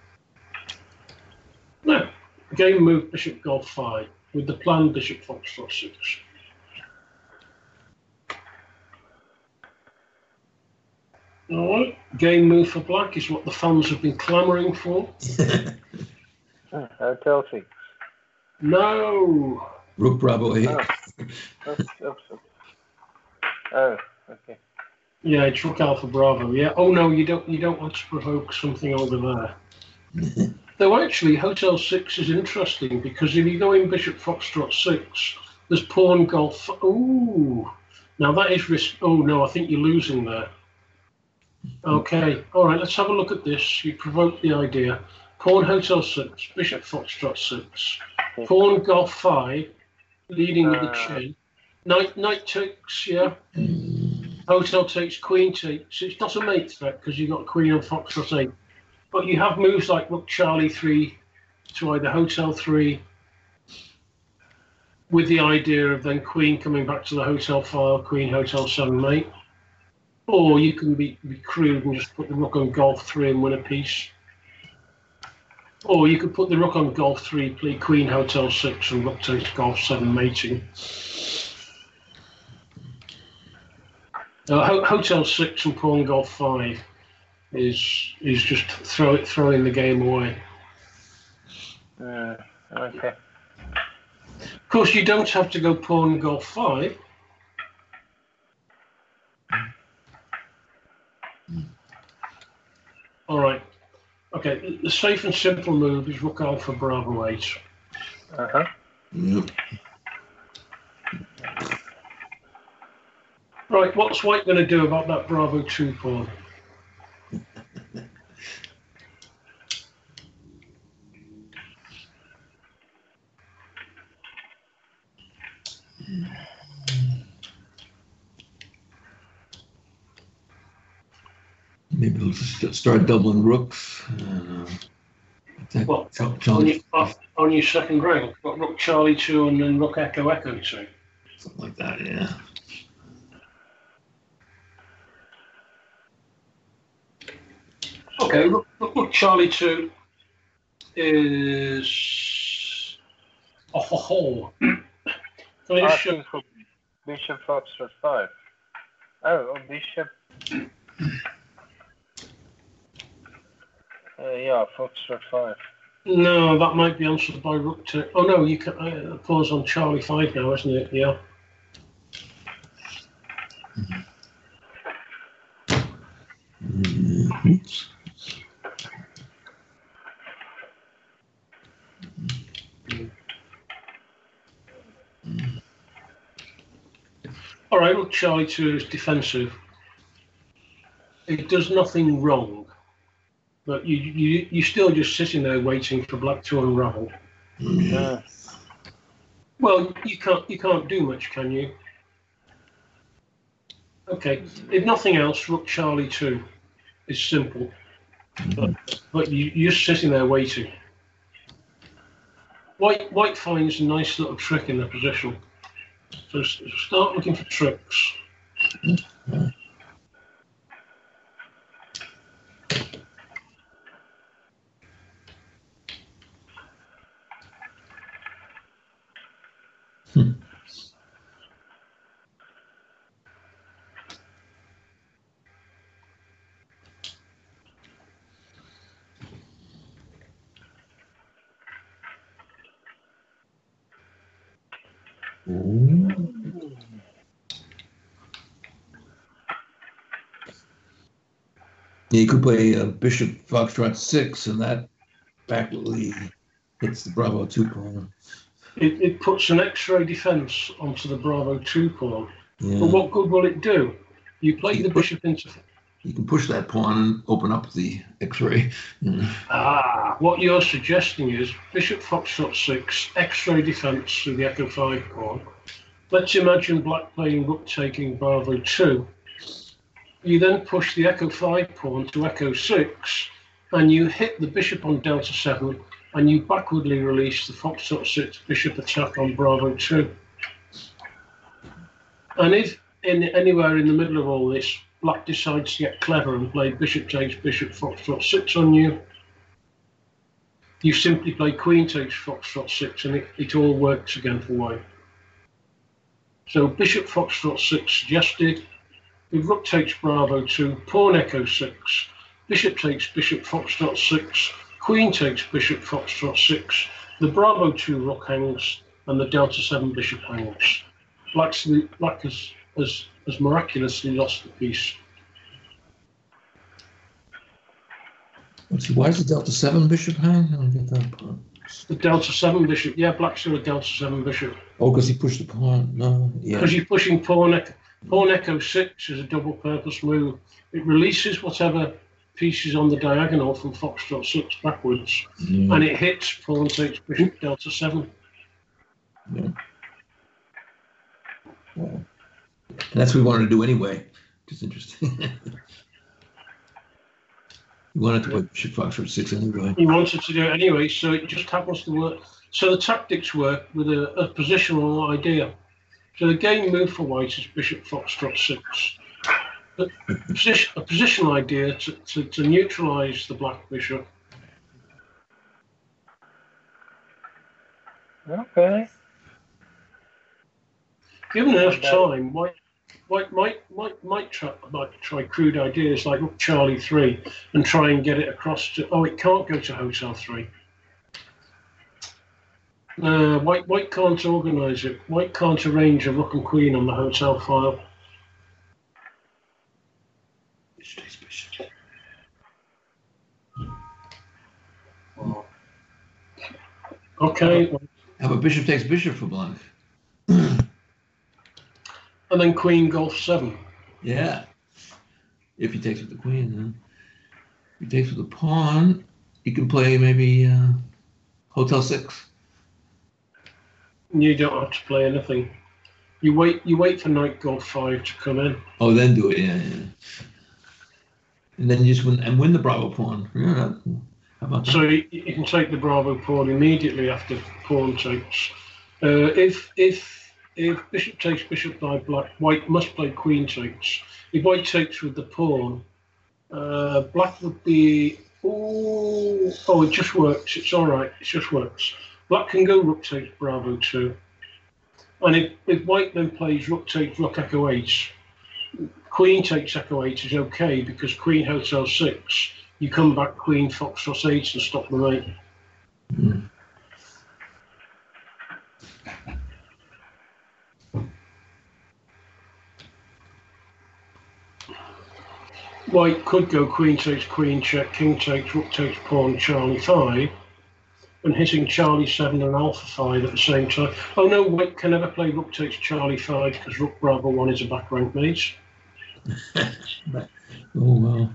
Now, game move bishop golf 5 with the planned bishop foxtrot 6. All right, game move for black is what the fans have been clamouring for. Hotel 6. No. Rook Bravo 8. Oops. Oh, okay. Yeah, it's rook alpha bravo. Yeah. Oh no, you don't want to provoke something over there. Though actually, hotel 6 is interesting because if you go in bishop foxtrot 6, there's pawn golf. Ooh. Now that is risk. Oh no, I think you're losing there. Okay. All right. Let's have a look at this. You provoked the idea. Pawn hotel 6, bishop foxtrot 6, pawn golf 5, leading with the chin. Knight takes, yeah. Hotel takes, queen takes. It's not a mate threat because you've got queen on foxtrot 8. But you have moves like rook Charlie 3 to either hotel 3 with the idea of then queen coming back to the hotel file, queen hotel 7 mate. Or you can be crude and just put the rook on golf 3 and win a piece. Or you could put the rook on golf 3, play queen hotel 6 and rook takes golf 7 mating. Hotel 6 and pawn golf 5 is just throwing the game away. Okay. Of course, you don't have to go pawn golf 5. All right. Okay, the safe and simple move is rook alpha bravo 8. Uh-huh. Yep. Right, what's white going to do about that bravo 2 pawn? Maybe we'll just start doubling rooks. Attack What? Charlie, On your second rail, got rook Charlie 2 and then rook Echo Echo 2. something like that, yeah. Okay, rook Charlie 2 is a ho. Can I just show? Asking for bishop foxtrot 5. Oh, bishop. Yeah, foxtrot 5. No, that might be answered by rook 2. Oh no, you can pause on Charlie 5 now, isn't it? Yeah. Oops. All right, rook Charlie 2 is defensive. It does nothing wrong, but you're still just sitting there waiting for black to unravel. Well, you can't do much, can you? Okay, if nothing else, rook Charlie 2 is simple, but you're just sitting there waiting. White finds a nice little trick in the position, so start looking for tricks. Yeah, you could play Bishop Foxtrot 6, and that backwardly hits the Bravo 2 pawn. It puts an X-ray defense onto the Bravo 2 pawn, Yeah. but what good will it do? You play the bishop into... You can push that pawn and open up the X-ray. What you're suggesting is Bishop Foxtrot 6, X-ray defense through the Echo 5 pawn. Let's imagine black playing rook taking Bravo 2. You then push the Echo 5 pawn to Echo 6, and you hit the bishop on Delta 7, and you backwardly release the Foxtrot 6 bishop attack on Bravo 2. And if anywhere in the middle of all this, black decides to get clever and play bishop takes bishop Foxtrot 6 on you, you simply play queen takes Foxtrot 6, and it all works again for white. So bishop Foxtrot 6 suggested, with rook takes Bravo 2, pawn Echo 6, bishop takes bishop Foxtrot 6, queen takes bishop Foxtrot 6, the Bravo 2 rook hangs, and the Delta 7 bishop hangs. Black has miraculously lost the piece. Why is the Delta 7 bishop hang? I don't get that part. The Delta 7 bishop, yeah, black's still a Delta 7 bishop. Oh, because he pushed the pawn. No, yeah. Because you're pushing pawn Echo 6 is a double purpose move. It releases whatever pieces on the diagonal from Foxtrot 6 backwards, and it hits pawn takes bishop Delta 7. Yeah. Well, that's what we wanted to do anyway. Just interesting. We wanted to play bishop Foxtrot 6 anyway. He wanted to do it anyway, so it just happens to work. So the tactics work with a positional idea. So the game move for white is bishop Foxtrot 6. A positional idea to neutralise the black bishop. Okay. Given enough time, White might try crude ideas like Rook Charlie 3 and try and get it across to. Oh, it can't go to Hotel 3. White can't organise it. White can't arrange a Rook and Queen on the Hotel file. Okay. How about bishop takes bishop for black? And then Queen Golf 7. Yeah. If he takes with the queen, then. If he takes with the pawn, he can play maybe Hotel 6. You don't have to play anything. You wait for Knight Golf 5 to come in. Oh, then do it, yeah. And then you just win the Bravo pawn. Yeah, how about that? So you can take the Bravo pawn immediately after pawn takes. If bishop takes bishop by black, white must play queen takes. If white takes with the pawn, black would be. Oh, it just works. It's all right. It just works. Black can go rook takes Bravo 2. And if white then plays rook takes rook echo 8, queen takes echo 8 is okay because queen Hotel 6, you come back queen Foxtrot 8 and stop the mate. Mm. White could go queen takes queen check, king takes, rook takes pawn, Charlie 5, and hitting Charlie 7 and Alpha 5 at the same time. Oh no, white can never play rook takes Charlie 5 because rook Bravo 1 is a back rank mate. Oh, wow.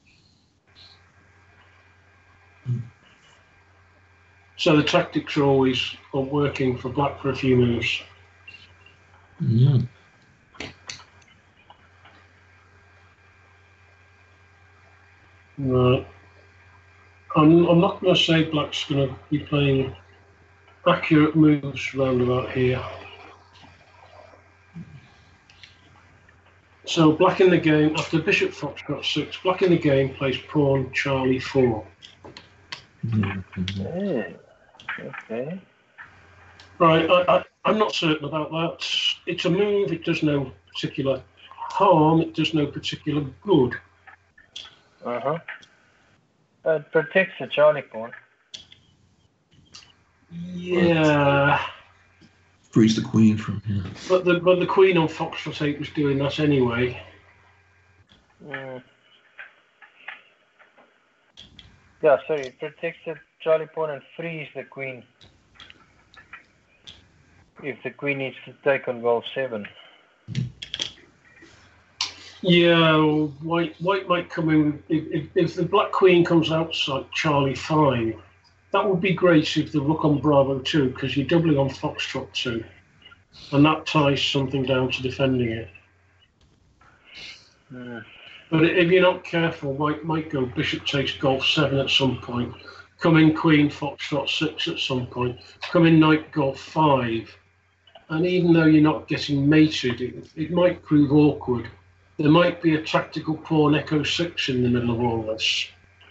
So the tactics are always working for black for a few moves. Yeah. Right. I'm not going to say black's going to be playing accurate moves round about here. So black in the game, after bishop Foxtrot 6, black in the game plays pawn Charlie 4. Okay. Right, I'm not certain about that. It's a move, it does no particular harm, it does no particular good. It protects the Charlie pawn. Yeah. Frees the queen from here. But the queen on Foxtrot 8 was doing that anyway. Yeah, sorry, it protects the Charlie pawn and frees the queen. If the queen needs to take on Golf 7. Yeah, white might come in if the black queen comes outside Charlie 5. That would be great if the rook on Bravo 2 because you're doubling on Foxtrot 2, and that ties something down to defending it. But if you're not careful, white might go bishop takes Golf 7 at some point, come in queen Foxtrot 6 at some point, come in knight Golf 5, and even though you're not getting mated, it might prove awkward. There might be a tactical pawn echo 6 in the middle of all this.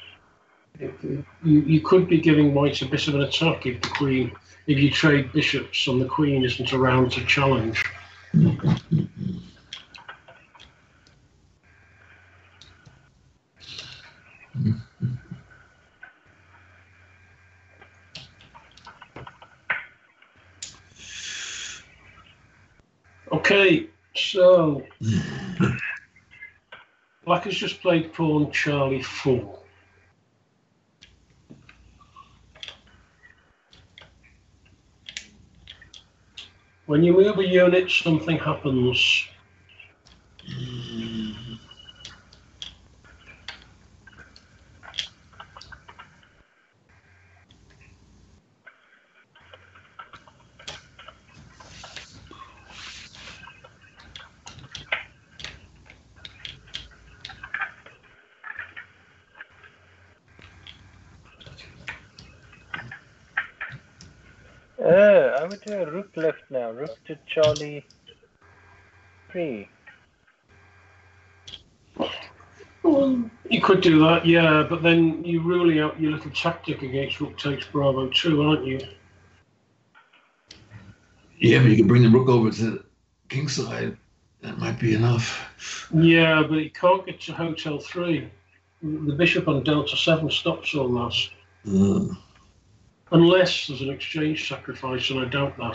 You could be giving white a bit of an attack if you trade bishops and the queen isn't around to challenge. Okay, so black has just played pawn Charlie 4. When you move a unit, something happens. I would do a rook left now. Rook to Charlie 3. You could do that, yeah, but then you're ruling out your little tactic against rook takes Bravo 2, aren't you? Yeah, but you can bring the rook over to the king side That might be enough. Yeah, but it can't get to Hotel 3. The bishop on Delta 7 stops all that. Unless there's an exchange sacrifice, and I doubt that.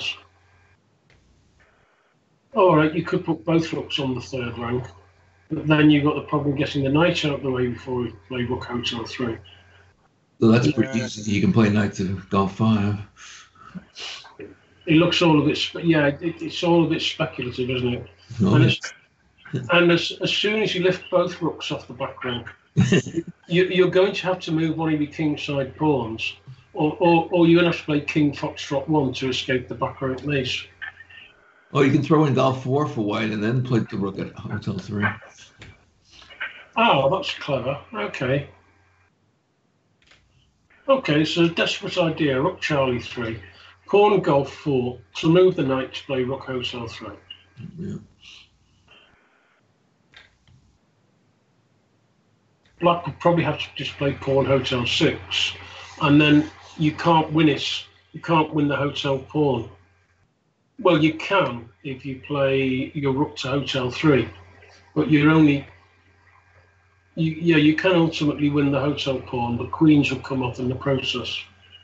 All right, you could put both rooks on the third rank, but then you've got the problem of getting the knight out of the way before you play rook Hotel 3. So that's pretty easy. You can play knight to Golf 5. It looks all a bit, it's all a bit speculative, isn't it? No, And as soon as you lift both rooks off the back rank, you're going to have to move one of your kingside pawns, or you're going to have to play King Foxtrot 1 to escape the back rank mace. Oh, you can throw in Golf 4 for white and then play the rook at Hotel 3. Oh, that's clever. Okay. Okay, so desperate idea, rook Charlie 3, pawn Golf 4 to move the knight to play rook Hotel 3. Yeah. Black would probably have to just play pawn Hotel 6, and then you can't win it. You can't win the Hotel pawn. Well, you can if you play your rook to Hotel 3, but you're only... You can ultimately win the Hotel pawn, but queens will come off in the process.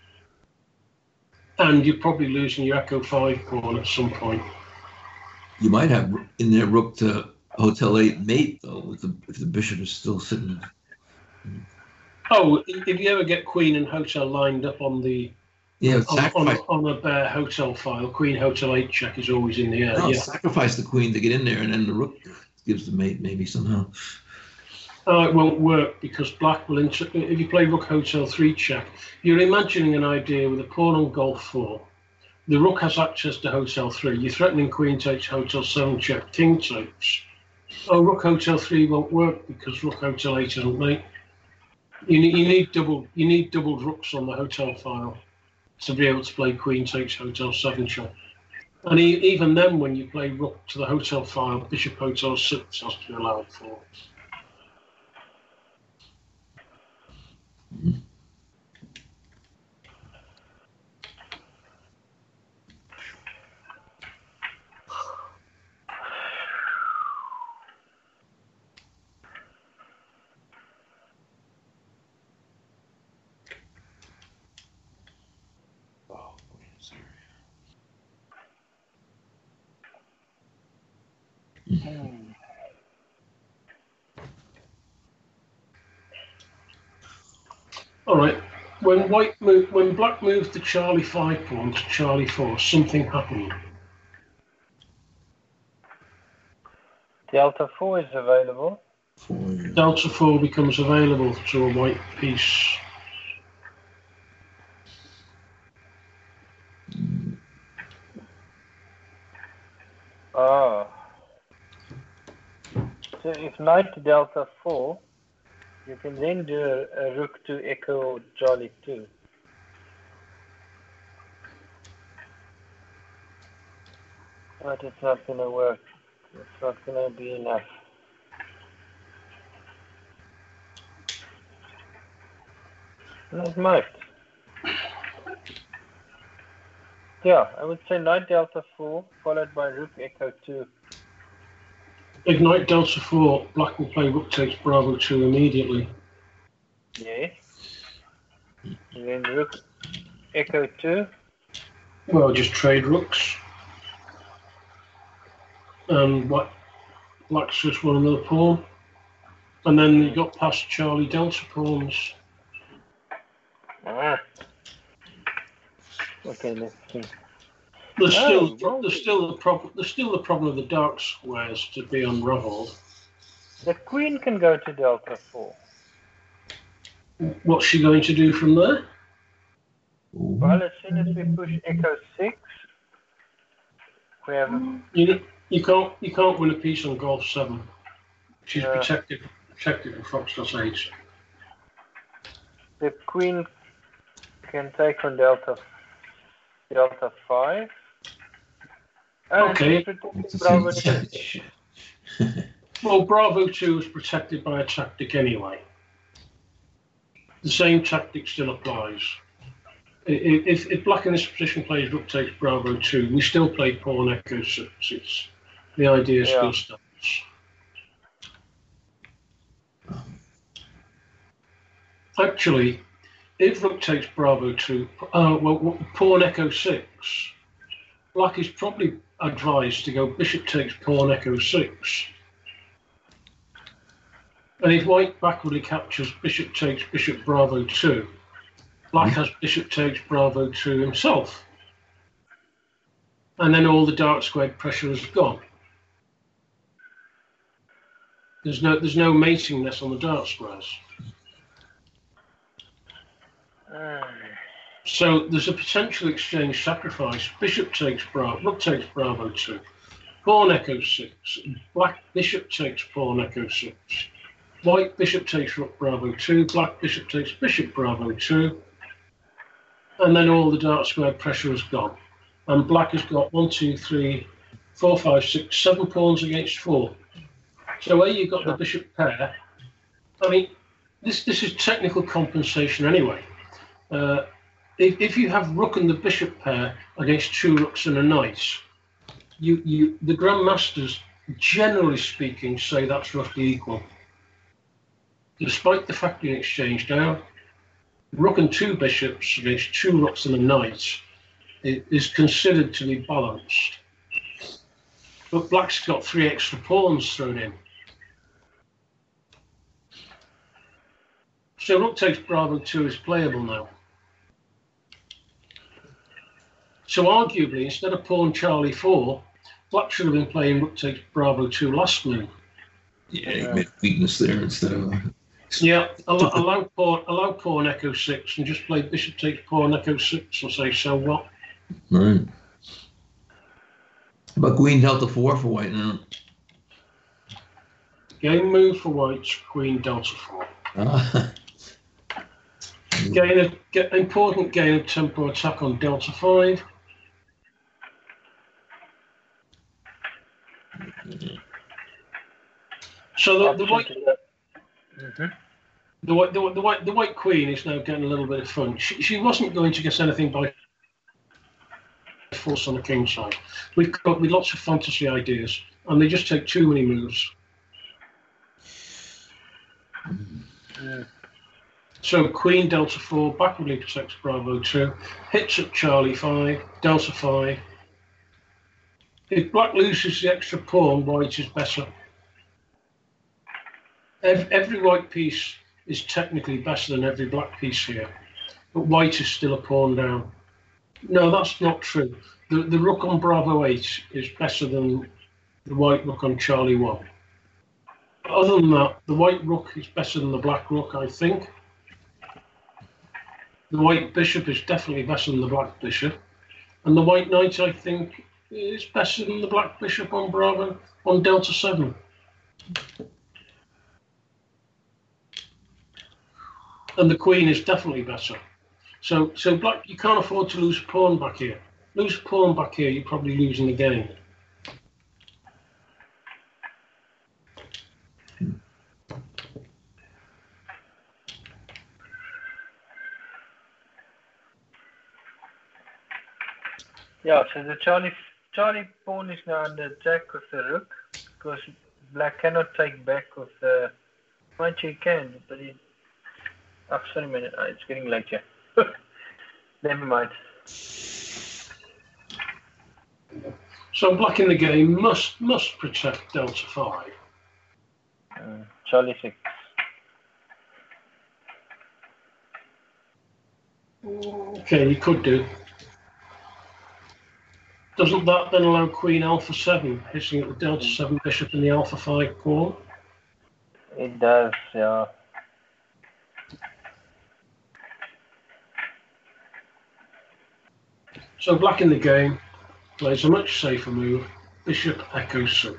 And you're probably losing your Echo 5 pawn at some point. You might have in there rook to Hotel 8 mate, though, if the bishop is still sitting. Oh, if you ever get queen and hotel lined up on the on a bare hotel file, queen Hotel 8 check is always in the air. No, Yeah. sacrifice the queen to get in there, and then the rook gives the mate maybe somehow. Oh, it won't work because black will, if you play rook Hotel 3 check, you're imagining an idea with a pawn on Golf 4. The rook has access to Hotel 3. You're threatening queen takes Hotel 7 check, king takes. Oh, rook Hotel 3 won't work because rook Hotel 8 isn't mate. You need doubled rooks on the hotel file to be able to play queen takes Hotel 7 check. And even then, when you play rook to the hotel file, bishop Hotel 6 has to be allowed for. All right. When black moved the Charlie 5 pawn to Charlie 4, something happened. Delta 4 is available. Delta 4 becomes available to a white piece. Ah. So if knight to Delta 4, you can then do a rook to Echo Charlie 2. But it's not going to work. It's not going to be enough. It might. Yeah, I would say knight Delta 4 followed by rook Echo 2. If knight Delta 4, black will play rook takes Bravo 2 immediately. Yes. And then rook Echo 2. Well, just trade rooks. And black's just won another pawn. And then you got past Charlie Delta pawns. Ah. Okay, let's see. There's still the problem of the dark squares to be unravelled. The queen can go to Delta 4. What's she going to do from there? Well, as soon as we push Echo 6, we have You can't win a piece on Golf 7. She's Yeah. protected with Foxtrot 8. the queen can take on Delta 5. And Okay. protecting Bravo 2. Well, Bravo 2 is protected by a tactic anyway. The same tactic still applies. If black in this position plays rook takes Bravo 2, we still play pawn Echo 6. The idea Yeah. still stands. Actually, if rook takes bravo 2, pawn echo 6, black is probably advised to go bishop takes pawn echo 6. And if white backwardly captures bishop takes bishop bravo 2, black has bishop takes bravo 2 himself. And then all the dark squared pressure is gone. There's no mating nest on the dark squares. So there's a potential exchange sacrifice. Bishop takes bravo, rook takes bravo 2, pawn echo 6, black bishop takes pawn echo 6, white bishop takes rook bravo 2, black bishop takes bishop bravo 2, and then all the dark square pressure is gone. And black has got 1, 2, 3, 4, 5, 6, 7 pawns against 4. So where you've got the bishop pair, I mean, this is technical compensation anyway. If you have rook and the bishop pair against 2 rooks and a knight, the grandmasters, generally speaking, say that's roughly equal. Despite the fact being exchanged down, rook and 2 bishops against 2 rooks and a knight is considered to be balanced. But black's got 3 extra pawns thrown in. So rook takes bravo 2 is playable now. So arguably, instead of pawn Charlie 4, black should have been playing rook takes bravo 2 last move. Yeah, you made weakness there instead of. Yeah, allow pawn echo 6 and just play bishop takes pawn echo 6 and say, so what? Right. But queen delta 4 for white now. Game move for white, queen delta 4. Ah. Important gain of tempo attack on delta 5. So the white queen is now getting a little bit of fun. She wasn't going to get anything by force on the king side. We've come up with lots of fantasy ideas, and they just take too many moves. So queen delta 4, backwardly protects bravo 2, hits at Charlie 5, delta 5. If black loses the extra pawn, white is better. Every white piece is technically better than every black piece here, but white is still a pawn down. No, that's not true. The rook on bravo 8 is better than the white rook on Charlie 1. Other than that, the white rook is better than the black rook, I think. The white bishop is definitely better than the black bishop. And the white knight, I think, is better than the black bishop on bravo, on delta 7. And the queen is definitely better. So black, you can't afford to lose a pawn back here. Lose a pawn back here, you're probably losing the game. Yeah, so the Charlie pawn is now under attack with the rook, because black cannot take back with the. Might he can, but he. Oh, sorry a minute, it's getting late here. Never mind. So black in the game must protect delta 5. Charlie 6. Okay, you could do. Doesn't that then allow queen alpha 7, hitting at the delta 7 bishop and the alpha 5 pawn? It does, yeah. So black in the game plays a much safer move, bishop echo 6.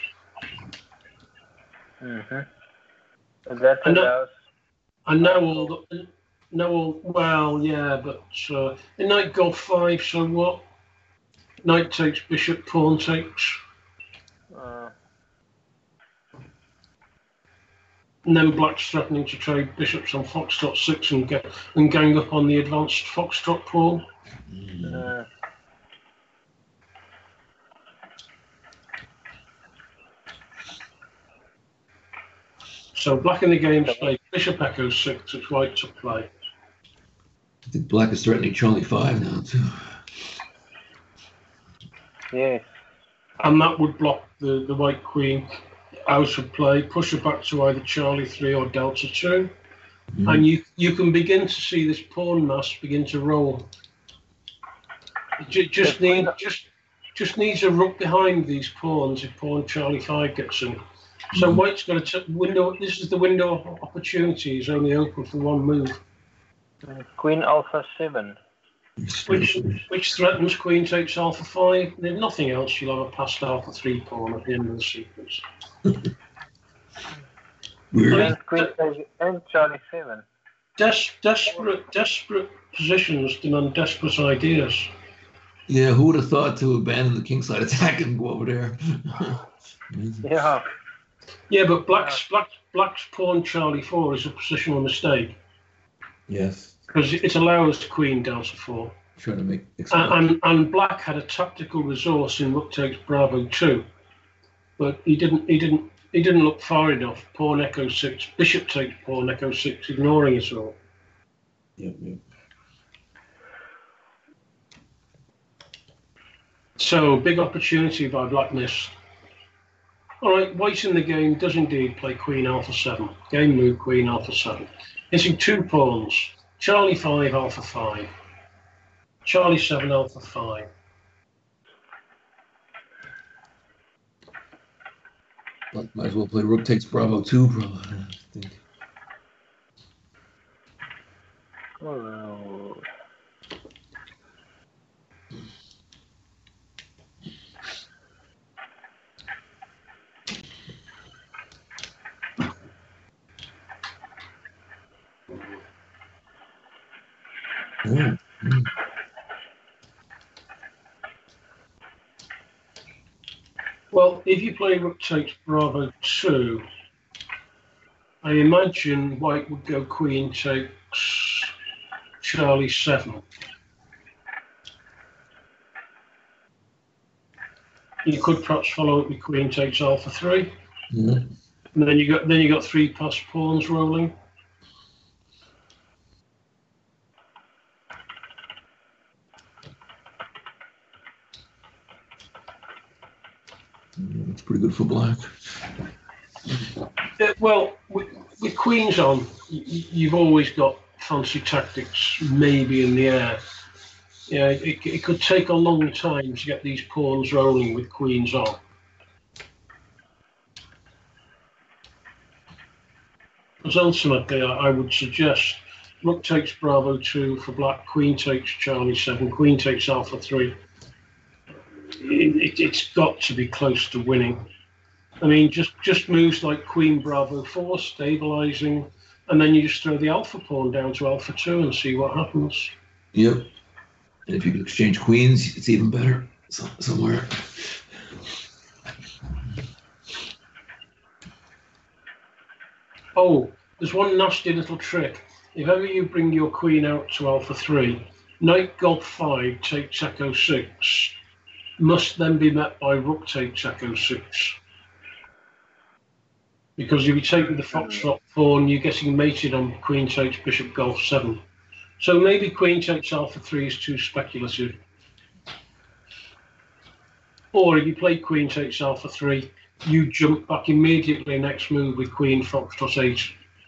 So that allows. And now well, yeah, but in knight golf 5, so what? Knight takes bishop, pawn takes. And then black's threatening to trade bishops on foxtrot 6 and gang up on the advanced foxtrot pawn. So black in the game played bishop echo 6, it's white to play. I think black is threatening Charlie 5 now, too. Yes. And that would block the white queen out of play, push her back to either Charlie 3 or Delta 2. And you can begin to see this pawn mass begin to roll. It just needs a rook behind these pawns if pawn Charlie 5 gets in. So white's got a window. This is the window of opportunity. Is only open for one move. Queen Alpha 7. Which threatens queen takes Alpha 5. There's nothing else. You'll have a passed Alpha 3 pawn at the end of the sequence. And Queen takes and Charlie 7. Desperate positions demand desperate ideas. Yeah, who would have thought to abandon the kingside attack and go over there? Yeah. Yeah, but black's pawn Charlie 4 is a positional mistake Yes. because it allows queen Delta 4. Trying to make And black had a tactical resource in rook takes Bravo 2, but he didn't look far enough. Pawn Echo 6, bishop takes pawn Echo 6, ignoring it all. Yep. So big opportunity by black missed. All right, white in the game does indeed play Queen Alpha 7. Game move Queen Alpha 7, hitting 2 pawns. Charlie 5 Alpha 5. Charlie 7 Alpha 5. Black might as well play rook takes Bravo 2, probably. I think. Oh. Oh. Well, if you play rook takes Bravo 2, I imagine white would go Queen takes Charlie 7. You could perhaps follow it with Queen takes Alpha 3. Yeah. And then you got 3 passed pawns rolling. It's pretty good for black. Well, with queens on, you've always got fancy tactics, maybe in the air. Yeah, it could take a long time to get these pawns rolling with queens on. Because ultimately, I would suggest rook takes Bravo 2 for black, queen takes Charlie 7, queen takes Alpha 3. It's got to be close to winning. I mean, just moves like Queen Bravo 4, stabilizing, and then you just throw the Alpha pawn down to Alpha 2 and see what happens. Yep. And if you can exchange queens, it's even better somewhere. Oh, there's one nasty little trick. If ever you bring your queen out to Alpha 3, Knight God 5 takes Echo 6, must then be met by rook takes Echo 6. Because if you take with the foxtrot pawn, you're getting mated on queen takes bishop golf 7. So maybe queen takes Alpha 3 is too speculative. Or if you play queen takes Alpha 3, you jump back immediately next move with queen foxtrot 8.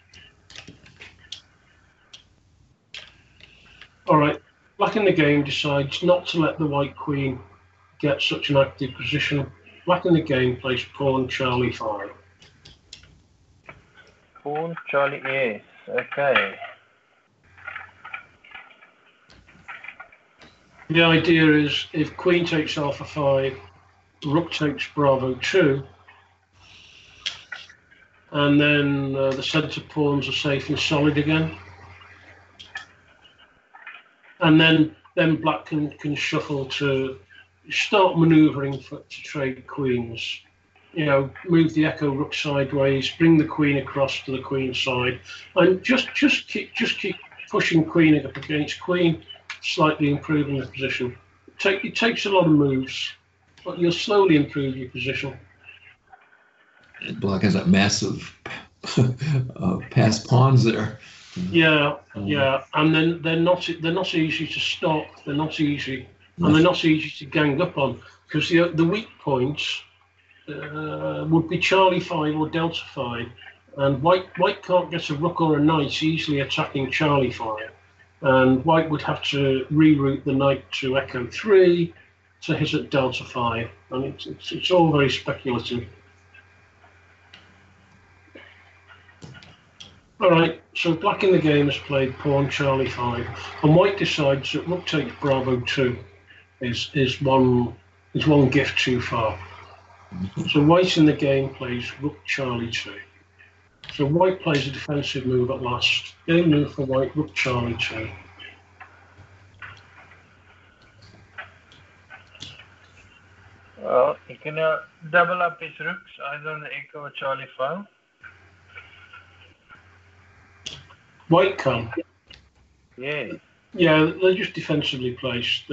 All right, black in the game decides not to let the white queen get such an active position. Black in the game plays pawn Charlie 5. Pawn Charlie, yes. Okay. The idea is if queen takes Alpha 5, rook takes Bravo 2, and then the centre pawns are safe and solid again. And then black can shuffle to start manoeuvring to trade queens. You know, move the echo rook sideways, bring the queen across to the queen side, and just keep pushing queen up against queen, slightly improving the position. It takes a lot of moves, but you'll slowly improve your position. And black has that massive past pawns there. Yeah, yeah, and then they're not easy to stop. They're not easy, and they're not easy to gang up on because the weak points would be Charlie 5 or Delta 5, and White can't get a rook or a knight easily attacking Charlie 5, and White would have to reroute the knight to Echo 3 to hit at Delta 5, and it's all very speculative. All right, so Black in the game has played pawn Charlie 5, and White decides that Rook takes Bravo 2 is one gift too far. So White in the game plays Rook Charlie 2. So White plays a defensive move at last. Game move for White, Rook Charlie 2. Well, he can double up his rooks either on the Echo or Charlie 5. White can. Yeah. Yeah, they're just defensively placed.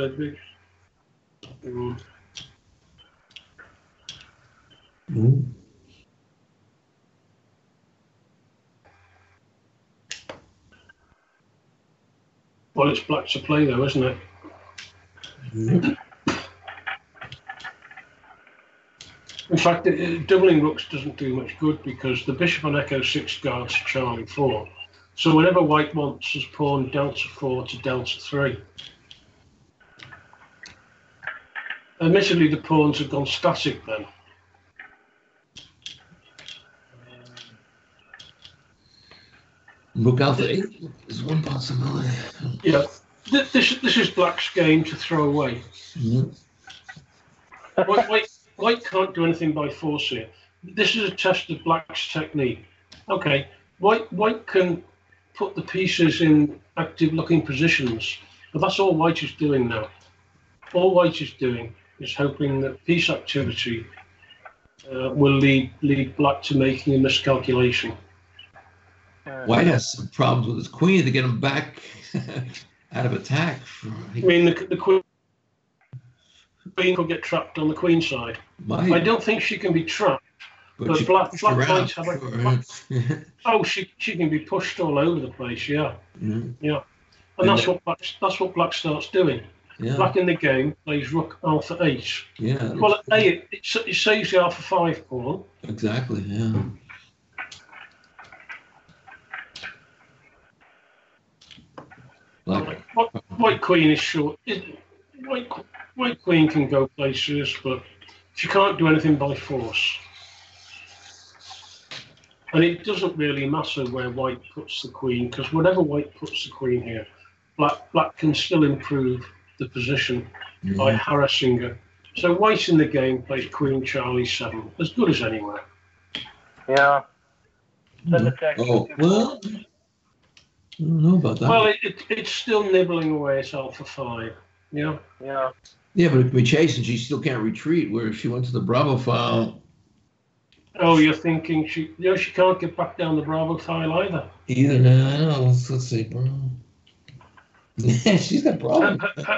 Well, it's Black to play though, isn't it? In fact, doubling rooks doesn't do much good because the bishop on Echo 6 guards Charlie 4. So whenever White wants his pawn Delta 4 to Delta 3. Admittedly, the pawns have gone static then. Rook Alpha 8 is one possibility. Yeah, this is Black's game to throw away. White can't do anything by force here. This is a test of Black's technique. Okay, White can put the pieces in active-looking positions, but that's all White is doing now. All White is doing is hoping that piece activity will lead Black to making a miscalculation. White has some problems with his queen to get him back out of attack. I mean, the queen could get trapped on the queen side. I don't think she can be trapped, but Black might have she can be pushed all over the place. Yeah, yeah, and that's what Black starts doing. Yeah. Black in the game plays Rook Alpha 8. Yeah. Well, it saves the Alpha 5 pawn. Exactly. Yeah. White Queen is short. White Queen can go places, but she can't do anything by force. And it doesn't really matter where White puts the Queen, because whenever White puts the Queen here, Black can still improve the position by harassing her. So White in the game plays Queen Charlie 7, as good as anywhere. Yeah. Oh, well, I don't know about that. Well, it's still nibbling away at Alpha 5. Yeah. Yeah. Yeah, but it can be chased and she still can't retreat, where if she went to the Bravo file. Oh, you're thinking she can't get back down the Bravo file either. Either, no, I know. Let's see, bro. Yeah, she's got Bravo.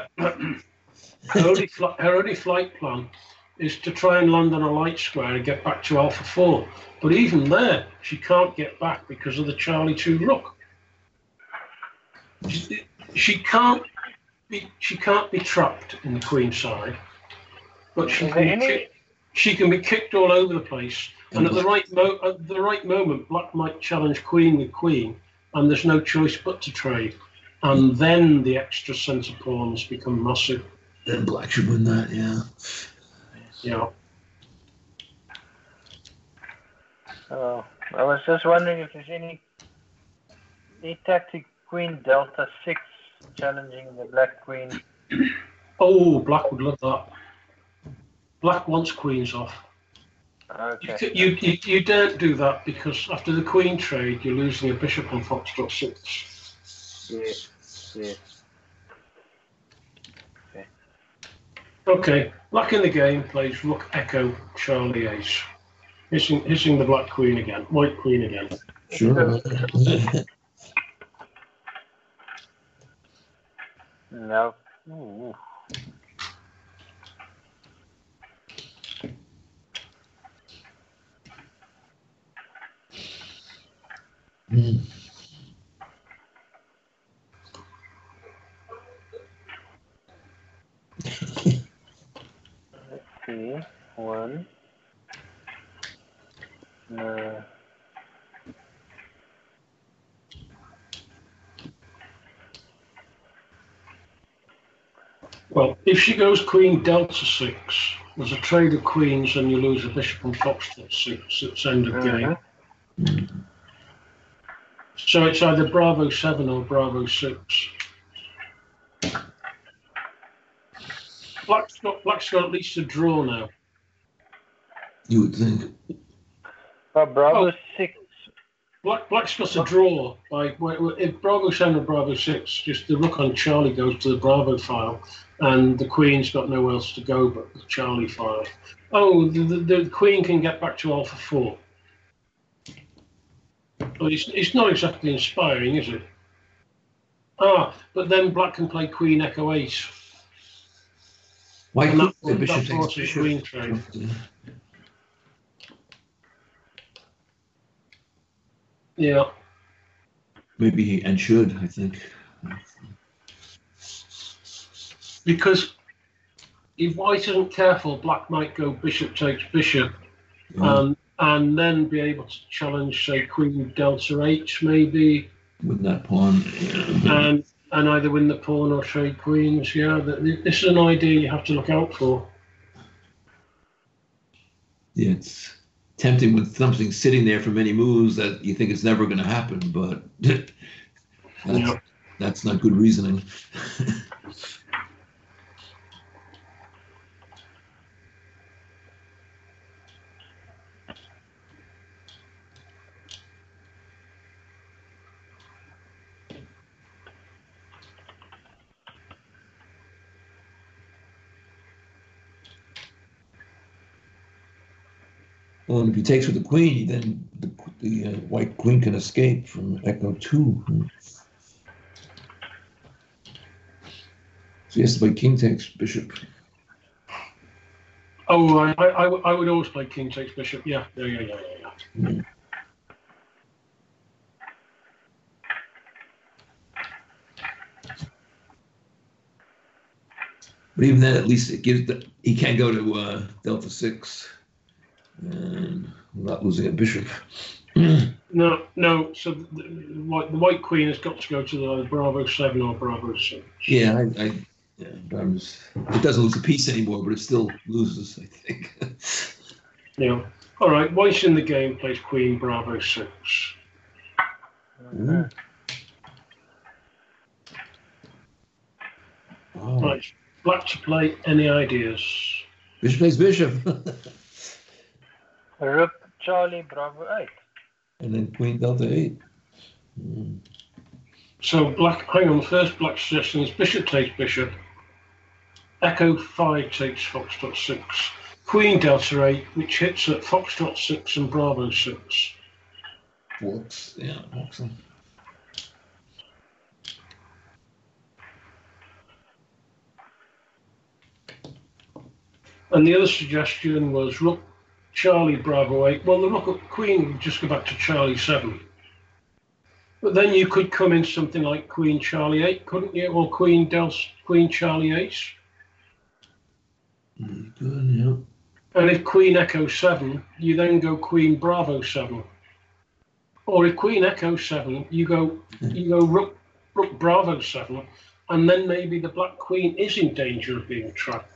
Her only flight plan is to try and land on a light square and get back to Alpha 4. But even there, she can't get back because of the Charlie 2 rook. She can't be trapped in the queen side, but she can be kicked all over the place. And at the right moment, Black might challenge queen with queen, and there's no choice but to trade. And then the extra centre pawns become massive. Then Black should win that, yeah. Yeah. I was just wondering if there's any tactic Queen Delta 6 challenging the Black Queen. Oh, Black would love that. Black wants queens off. Okay. You don't do that because after the queen trade, you're losing a bishop on Foxtrot 6. Yeah. Okay, Black in the game plays Rook Echo Charlie Ace. Hitting the Black Queen again, White Queen again. Sure. No. Ooh. Mm. Let's see. One. No. Well, if she goes queen delta 6, there's a trade of queens and you lose a bishop and foxtrot 6. It's end of game. So it's either bravo 7 or bravo 6. Black's got at least a draw now. You would think. But Bravo Oh. 6. Black's got a draw by if bravo 7 or bravo 6, just the rook on Charlie goes to the bravo file, and the queen's got nowhere else to go but the Charlie file. Oh, the queen can get back to alpha 4. But it's not exactly inspiring, is it? Ah, but then Black can play queen echo 8. Why And couldn't that- the bishop that takes forces bishop? queen trade. Yeah. Maybe he and should, I think. Because if White isn't careful, Black might go bishop takes bishop, Yeah, and then be able to challenge, say, queen delta 8 maybe, with that pawn. Yeah. and either win the pawn or trade queens. Yeah, this is an idea you have to look out for. Yeah, it's tempting with something sitting there for many moves that you think it's never going to happen, but Yeah. that's not good reasoning. Well, and if he takes with the queen, then the white queen can escape from echo 2. So he has to play king takes bishop. Oh, I would always play king takes bishop. Yeah. Mm. But even then, at least it gives he can't go to delta 6 and without losing a bishop. No. So the white queen has got to go to the bravo 7 or bravo 6. Yeah, it doesn't lose a piece anymore, but it still loses, I think. Yeah. All right. White's in the game, plays queen bravo 6. Ooh. Oh, Right. Black to play. Any ideas? bishop plays bishop. Rook Charlie Bravo 8. And then queen delta 8. Mm. So Black. Hang on. First, Black's suggestion is bishop takes bishop. Echo 5 takes foxtrot 6. Queen delta 8, which hits at foxtrot 6 and bravo 6. Works. Yeah, works. And the other suggestion was rook Charlie bravo 8. Well, the rook queen would just go back to Charlie 7. But then you could come in something like queen Charlie 8, couldn't you? Or queen Charlie 8. Good, yeah. And if queen echo 7, you then go queen bravo 7. Or if queen echo 7, you go rook bravo 7, and then maybe the black queen is in danger of being trapped.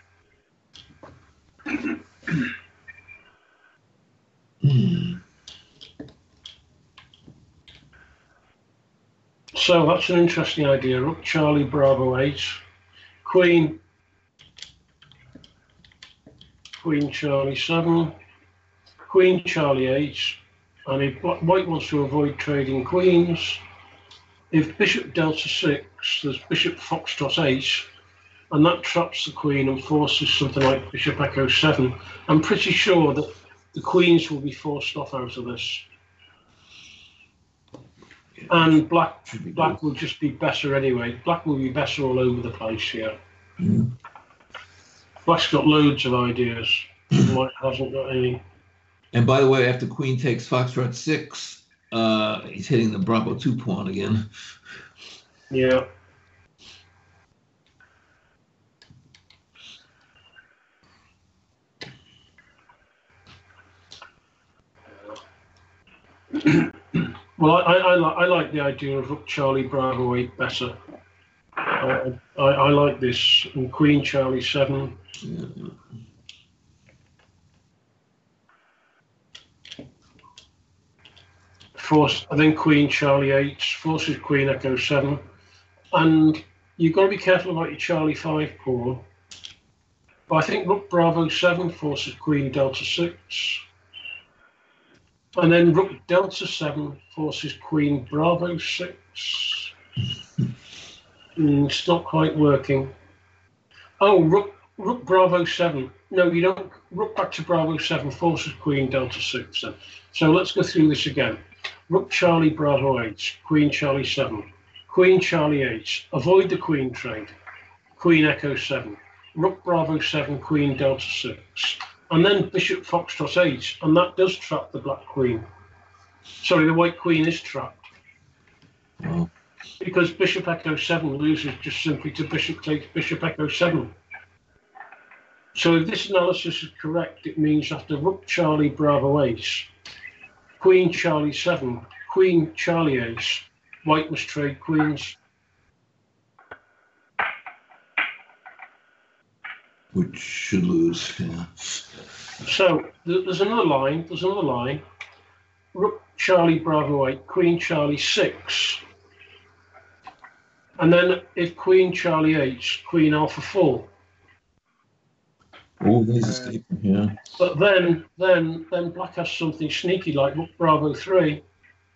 So that's an interesting idea. Rook Charlie bravo 8, queen Charlie 7, queen Charlie 8, and if white wants to avoid trading queens, if bishop delta 6, there's bishop foxtrot 8, and that traps the queen and forces something like bishop echo 7. I'm pretty sure that the queens will be forced off out of this. And black will just be better anyway. Black will be better all over the place here. Yeah. Black's got loads of ideas. White hasn't got any. And by the way, after queen takes foxtrot 6, He's hitting the Bravo 2 pawn again. Yeah. Well, I like the idea of Rook Charlie Bravo 8 better. I like this, and Queen Charlie 7. Yeah. Force, and then Queen Charlie 8 forces Queen Echo 7. And you've got to be careful about your Charlie 5 pawn. But I think Rook Bravo 7 forces Queen Delta 6. And then Rook Delta 7 forces Queen Bravo 6. It's not quite working. Oh, Rook Bravo 7. No, you don't. Rook back to Bravo 7 forces Queen Delta 6 then. So let's go through this again. Rook Charlie Bravo 8, Queen Charlie 7, Queen Charlie 8, avoid the Queen trade, Queen Echo 7, Rook Bravo 7, Queen Delta 6, and then Bishop Foxtrot 8, and that does trap the Black Queen. Sorry, the White Queen is trapped. Oh. Because Bishop Echo 7 loses just simply to Bishop takes Bishop Echo 7. So if this analysis is correct, it means after Rook Charlie Bravo 8, Queen Charlie 7, Queen Charlie 8, White must trade queens. Which should lose, yeah. So there's another line. Rook Charlie Bravo 8, Queen Charlie 6. And then if Queen Charlie 8, Queen Alpha 4. Oh, there's escaping, yeah. But then Black has something sneaky like Rook Bravo 3.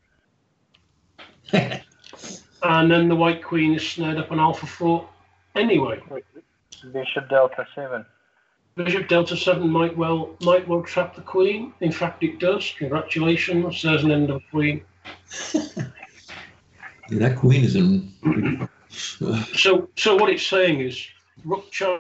And then the White Queen is snared up on Alpha 4 anyway. Bishop Delta 7. Bishop Delta 7 might well trap the Queen. In fact, it does. Congratulations. There's an end of Queen. Yeah, that Queen is in. So what it's saying is Rook Charlie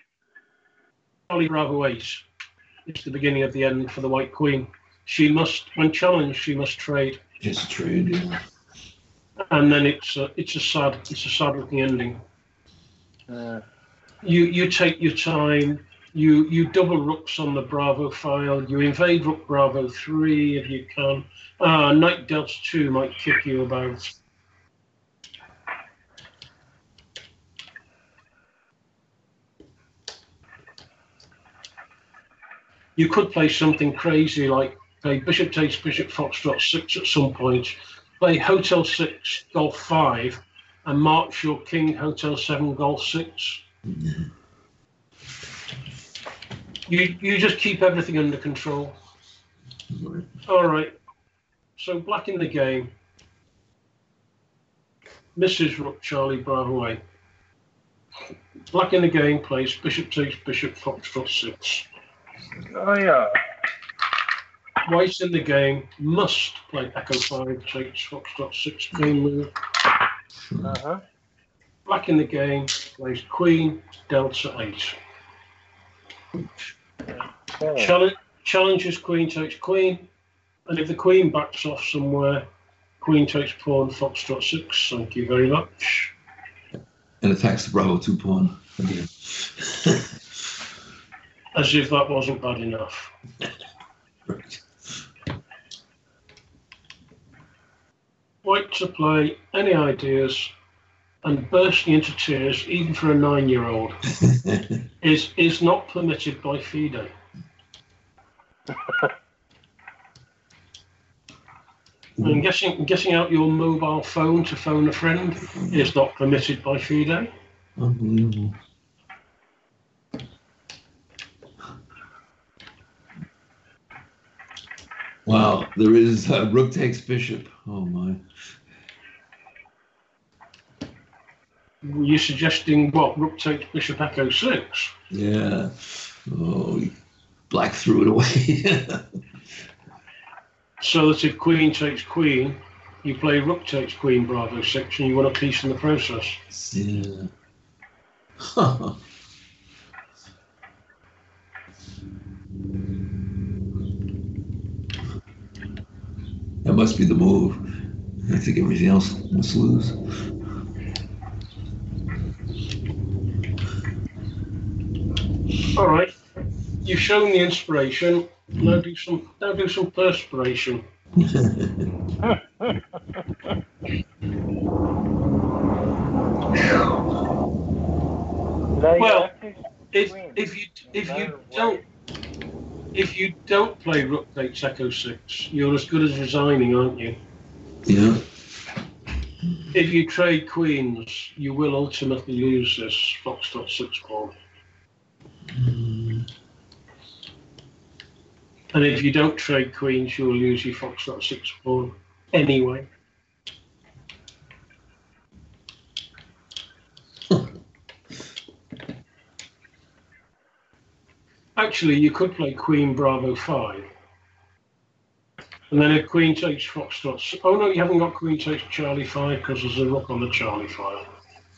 Bravo 8 is the beginning of the end for the White Queen. She must, when challenged, she must trade. Just a trade, yeah. And then it's a sad looking ending. You take your time. You double rooks on the Bravo file. You invade Rook Bravo 3 if you can. Knight Delta 2 might kick you about. You could play something crazy like play Bishop takes Bishop Foxtrot 6 at some point, play Hotel 6 Golf 5, and march your King Hotel 7 Golf 6. You just keep everything under control. All right. So Black in the game. Mrs. Rook Charlie Bravo 8. Black in the game plays Bishop takes Bishop Foxtrot 6. Oh yeah. White in the game must play Echo 5 takes Foxtrot 6 Queen move. Black in the game plays Queen Delta 8. Challenges Queen takes Queen, and if the Queen backs off somewhere, Queen takes Pawn Foxtrot 6. Thank you very much. And attacks the Bravo 2 pawn again. As if that wasn't bad enough. Right. White to play any ideas and bursting into tears, even for a 9-year-old, is not permitted by FIDE. And getting out your mobile phone to phone a friend is not permitted by FIDE. Unbelievable. Wow, there is Rook takes Bishop. Oh my. You're suggesting what? Rook takes Bishop Echo 6? Yeah. Oh, Black threw it away. So that if Queen takes Queen, you play Rook takes Queen Bravo 6 and you want a piece in the process. Yeah. Huh. must be the move. I think everything else must lose. All right. You've shown the inspiration. Now do some perspiration. Well, if you don't play Rook takes Echo 6, you're as good as resigning, aren't you? Yeah. If you trade queens, you will ultimately lose this Foxtrot 6 pawn. And if you don't trade queens, you'll lose your Foxtrot 6 pawn anyway. Actually, you could play Queen Bravo 5. And then if Queen takes Foxtrot... Oh no, you haven't got Queen takes Charlie 5 because there's a rook on the Charlie file.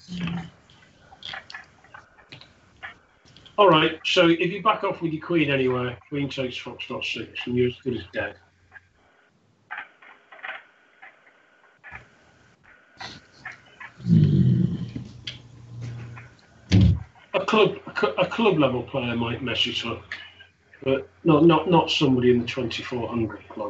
All right, so if you back off with your Queen anywhere, Queen takes Foxtrot 6 and you're as good as dead. A club level player might mess it up, but not somebody in the 2400 club.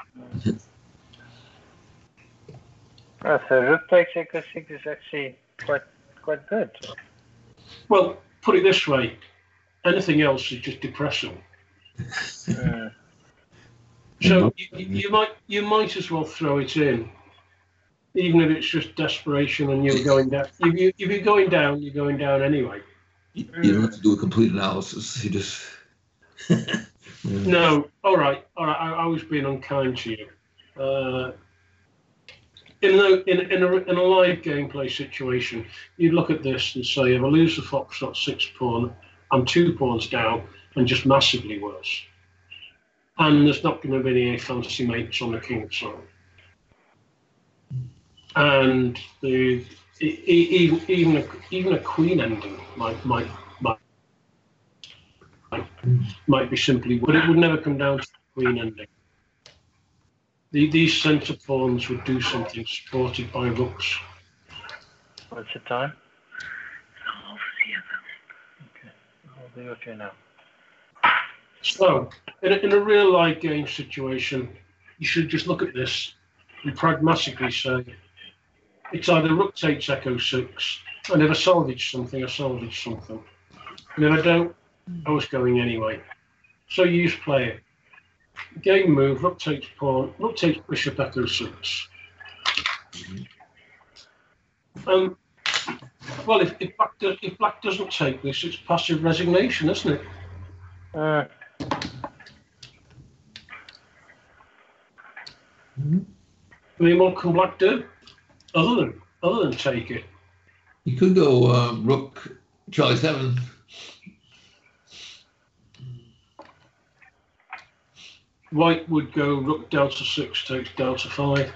So Rook takes Echo 6 is actually quite good. Well, put it this way, anything else is just depressing. So you might as well throw it in, even if it's just desperation and you're going down. If you're going down, you're going down anyway. You don't have to do a complete analysis. You just. No, all right. I was being unkind to you. In a live gameplay situation, you'd look at this and say, if I lose the Foxtrot 6 pawn, I'm 2 pawns down and just massively worse. And there's not going to be any fantasy mates on the king's side. And even a queen ending might be simply, but it would never come down to the queen ending. These centre pawns would do something supported by rooks. What's the time? Okay, I'll do it now. So, in a real life game situation, you should just look at this and pragmatically say, it's either Rook takes Echo 6, and if I salvage something, I salvage something. And if I don't, I was going anyway. So you just play it. Game move, Rook takes pawn, Rook takes Bishop Echo 6. Well, if black doesn't take this, it's passive resignation, isn't it? I mean, what can black do other than take it? You could go Rook Charlie 7. White would go Rook Delta 6 takes Delta 5.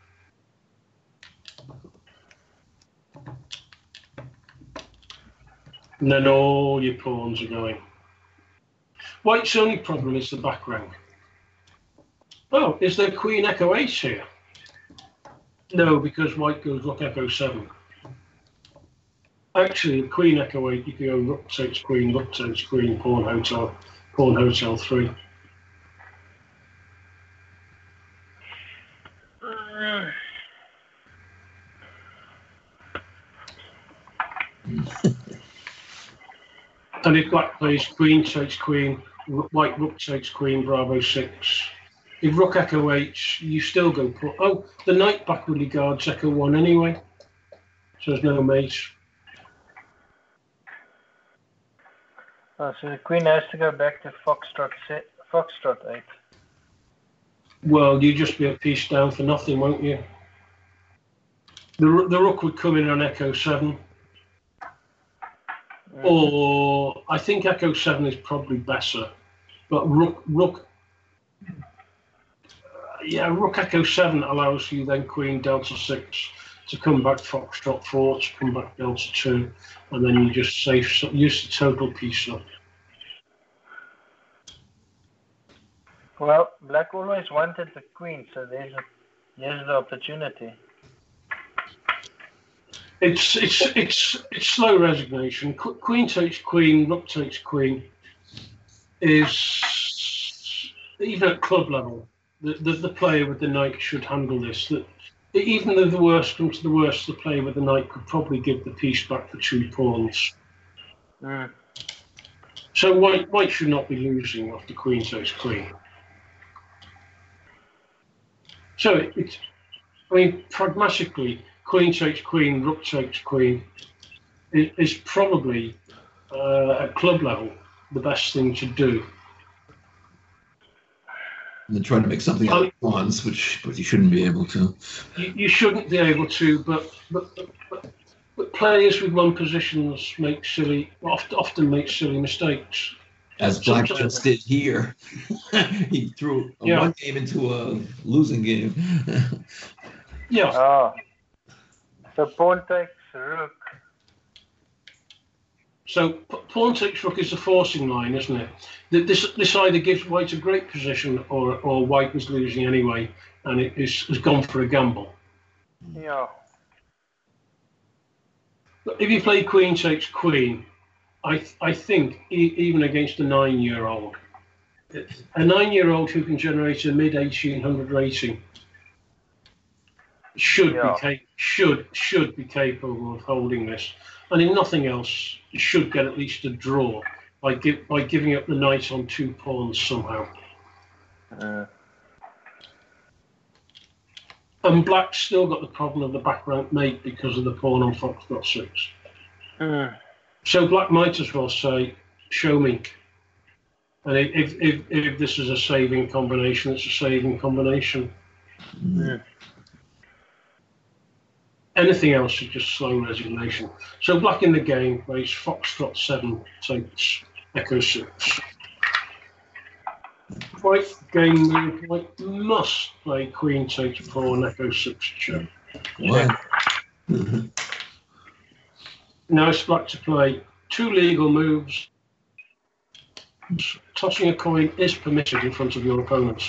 And then all your pawns are going. White's only problem is the back rank. Oh, is there Queen Echo 8 here? No, because White goes Rook Echo 7. Actually, Queen Echo 8, you can go Rook takes Queen, Pawn Hotel 3. And if black plays Queen takes Queen, White Rook takes Queen, Bravo 6. If Rook Echo 8, you still go put. Oh, the Knight backwardly guards Echo 1 anyway, so there's no mate. Oh, so the Queen has to go back to Foxtrot 8. Well, you just be a piece down for nothing, won't you? The Rook would come in on Echo 7. Or I think Echo 7 is probably better, but Rook Echo 7 allows you then Queen Delta 6 to come back Foxtrot 4 to come back Delta 2, and then you just use the total piece up. Well, black always wanted the Queen, so there's Here's the opportunity. It's slow resignation. Queen takes queen, rook takes queen is, even at club level, the player with the knight should handle this. That even though the worst comes to the worst, the player with the knight could probably give the piece back for 2 pawns. Mm. So white should not be losing after queen takes queen. So pragmatically, queen takes queen, rook takes queen is probably at club level the best thing to do. And then trying to make something out of pawns, but you shouldn't be able to. You shouldn't be able to, but players with one positions often make silly mistakes. As Black just did here. He threw one game into a losing game. Yeah. Oh. So pawn takes rook. So pawn takes rook is the forcing line, isn't it? This either gives white a great position, or white was losing anyway, and it has gone for a gamble. Yeah. But if you play queen takes queen, I think even against a 9-year-old, a 9-year-old who can generate a mid-1800 rating should be capable of holding this, and if nothing else, should get at least a draw by giving up the knight on 2 pawns somehow. And Black's still got the problem of the back rank mate because of the pawn on Foxtrot 6. So Black might as well say, show me. And if this is a saving combination, it's a saving combination. Anything else is just slow resignation. So Black in the game plays Foxtrot 7 takes Echo 6. White game move, White must play Queen takes pawn, Echo 6 check. What? Now it's Black to play 2 legal moves. Tossing a coin is permitted in front of your opponents.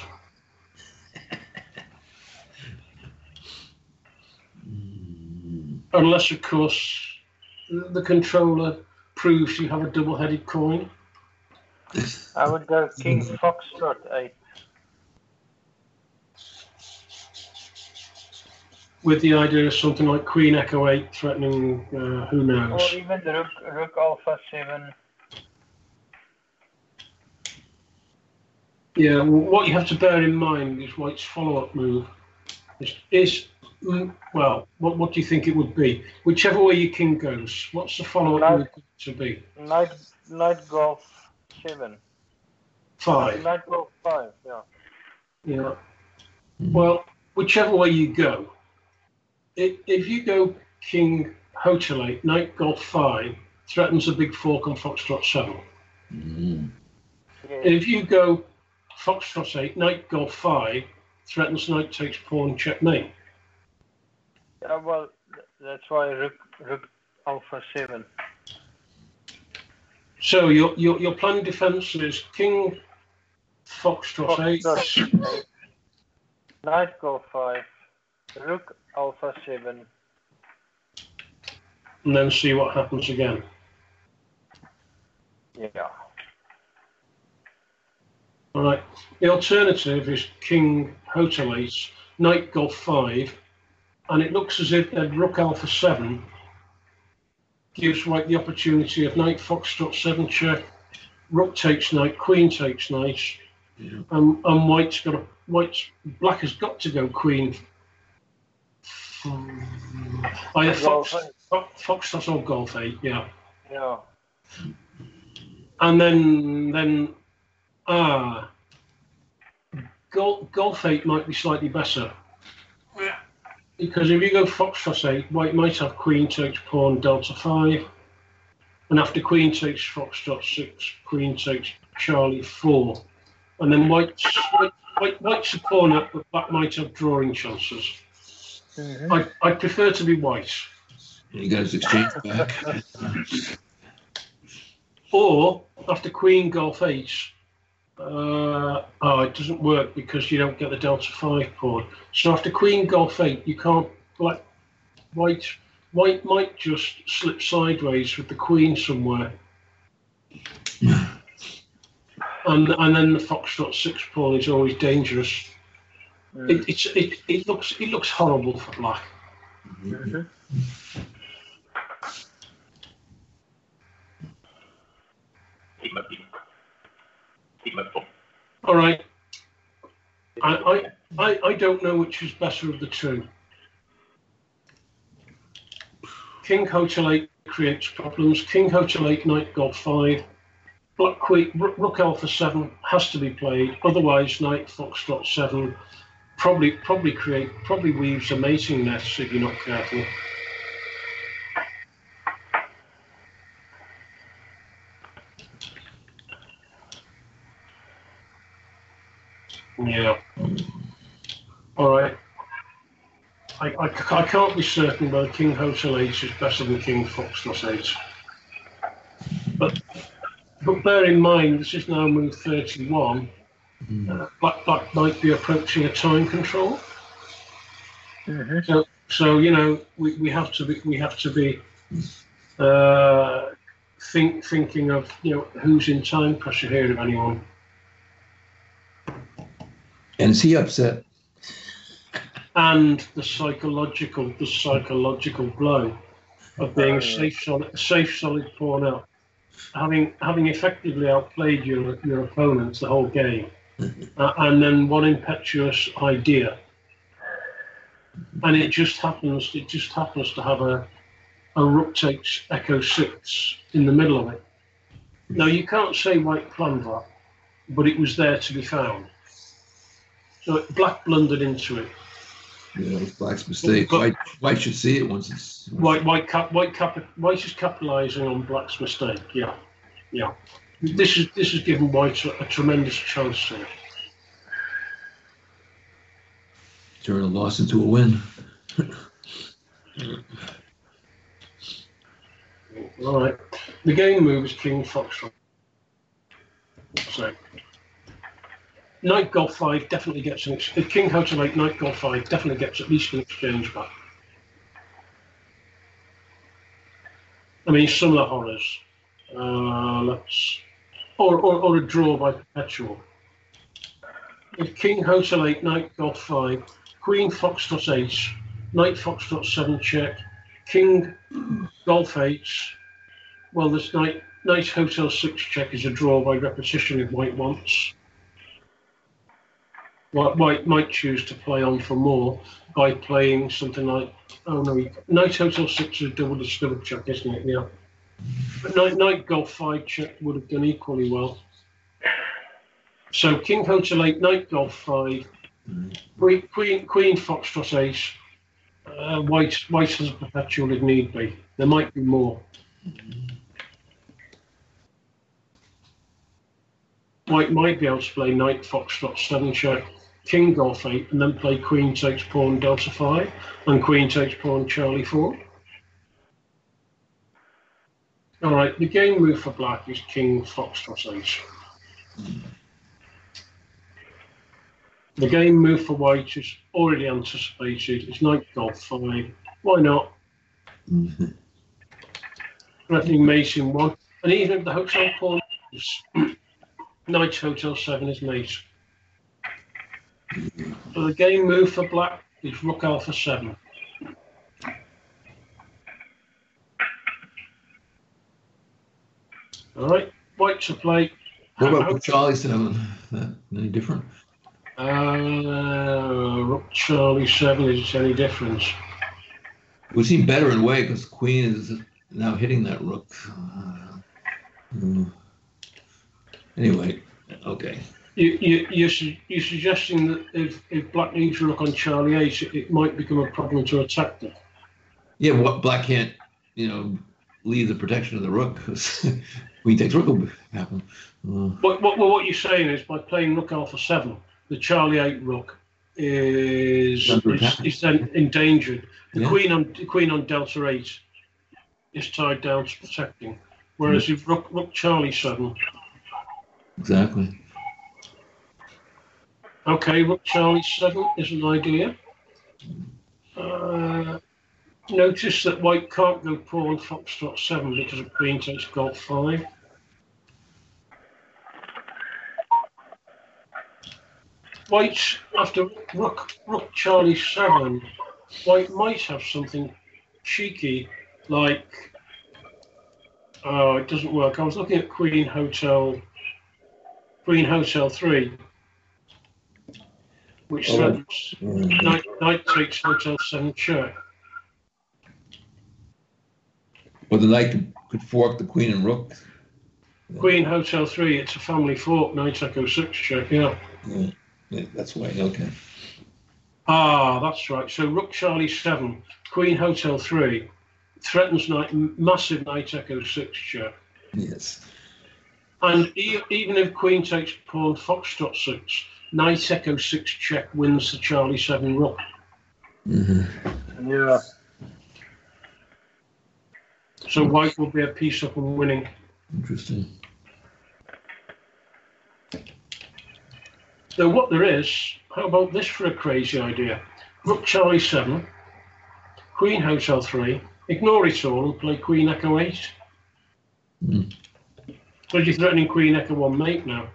Unless, of course, the controller proves you have a double-headed coin. I would go King Foxtrot 8. With the idea of something like Queen Echo 8 threatening, who knows? Or even the Rook Alpha 7. Yeah, what you have to bear in mind is White's follow-up move is well, what do you think it would be? Whichever way your king goes, what's the follow-up move to be? Knight Golf 7. 5. Knight Golf 5, yeah. Yeah. Well, whichever way you go, if you go King Hotel 8, Knight Golf 5, threatens a big fork on Foxtrot 7. Yes. If you go Foxtrot 8, Knight Golf 5, threatens Knight takes pawn, checkmate. Yeah, well, that's why Rook Alpha 7. So your plan of defense is King Foxtrot 8. Knight Golf 5, Rook Alpha 7. And then see what happens again. Yeah. All right. The alternative is King Hotel 8, Knight Golf 5, and it looks as if that Rook Alpha 7 gives White the opportunity of Knight Foxtrot 7 check, Rook takes Knight, Queen takes Knight, and Black has got to go Queen. Either Foxtrot or Golf 8, yeah. Yeah. And then Golf 8 might be slightly better. Because if you go Foxtrot 8, White might have Queen takes pawn, Delta 5. And after Queen takes Foxtrot 6, Queen takes Charlie 4. And then White's a pawn up, but Black might have drawing chances. I'd prefer to be White. You guys exchange back. Or, after Queen Golf 8, It doesn't work because you don't get the delta 5 pawn. So after queen golf 8, you can't, like, white might just slip sideways with the queen somewhere. And then the foxtrot 6 pawn is always dangerous. It looks horrible for black. All right. I don't know which is better of the two. King Hotel 8 creates problems. King Hotel 8, Knight Golf 5. Black Queen, Rook Alpha 7 has to be played. Otherwise, Knight Foxtrot 7 probably weaves a mating nest if you're not careful. Yeah. All right. I can't be certain whether King Hotel 8 is better than King Foxtrot 8. But bear in mind, this is now move 31. Black might be approaching a time control. So you know we have to be thinking of, you know, who's in time pressure here, if anyone. And is he upset? And the psychological blow of being a safe solid pawn up, having effectively outplayed your opponents the whole game, and then one impetuous idea, and it just happens to have a rook takes echo 6 in the middle of it. Now you can't say white planned that, but it was there to be found. So black blundered into it. Yeah, it was black's mistake. White should see it once it's... White is capitalising on black's mistake. Yeah. This is giving white a tremendous chance here. Turn a loss into a win. All right. The game move is King Foxtrot. So Knight Golf 5 definitely gets an King Hotel 8, Knight Golf 5 definitely gets at least an exchange back. I mean, some of the horrors. Or a draw by perpetual. If King Hotel 8, Knight Golf 5, Queen Foxtrot 8, Knight Foxtrot 7 check, King Golf 8. Well, this Knight Hotel 6 check is a draw by repetition if white wants. White might choose to play on for more by playing something like, Knight Hotel 6 is double check, isn't it? Yeah. But Knight Golf 5 check would have done equally well. So King Hotel 8, Knight Golf 5, Queen Foxtrot 8. White has a perpetual if need be. There might be more. White might be able to play Knight Foxtrot 7 check, King Golf 8, and then play Queen takes pawn Delta 5 and Queen takes pawn Charlie 4. All right, the game move for black is King Foxtrot 8. The game move for white is already anticipated. It's Knight Golf 5. Why not? Threatening mate in 1. And even if the hotel pawn is Knight Hotel 7 is mate. So the game move for black is Rook Alpha 7. All right, white to play. What about Rook Charlie 7? Any different? Rook Charlie 7 is any difference? It would seem better in a way because Queen is now hitting that rook. Anyway, okay. You're suggesting that if black needs a rook on Charlie 8, it might become a problem to attack them? Yeah, what black can't, leave the protection of the rook because Queen takes rook will happen. What you're saying is by playing Rook Alpha 7, the Charlie 8 rook is then endangered. The Queen on Delta 8 is tied down to protecting, whereas if Rook Charlie 7. Exactly. Okay, Rook Charlie 7 is an idea. Notice that white can't go pawn foxtrot 7 because of queen takes gold 5. White, after Rook Charlie 7, white might have something cheeky like, oh, it doesn't work. I was looking at Queen Hotel 3, which threatens knight takes Hotel 7 check. Or the knight could fork the queen and rook. Queen Hotel 3, it's a family fork, knight echo 6 check, yeah. Yeah, that's why, okay. Ah, that's right. So Rook Charlie 7, Queen Hotel 3, threatens massive knight echo 6 check. Yes. And even if Queen takes pawn foxtrot 6, knight echo 6 check wins the Charlie 7 rook. Mm-hmm. Yeah. So white will be a piece up and winning. Interesting. So what there is, how about this for a crazy idea? Rook Charlie 7, Queen Hotel 3, ignore it all and play Queen Echo 8. Mm. So you're threatening Queen Echo 1 mate now.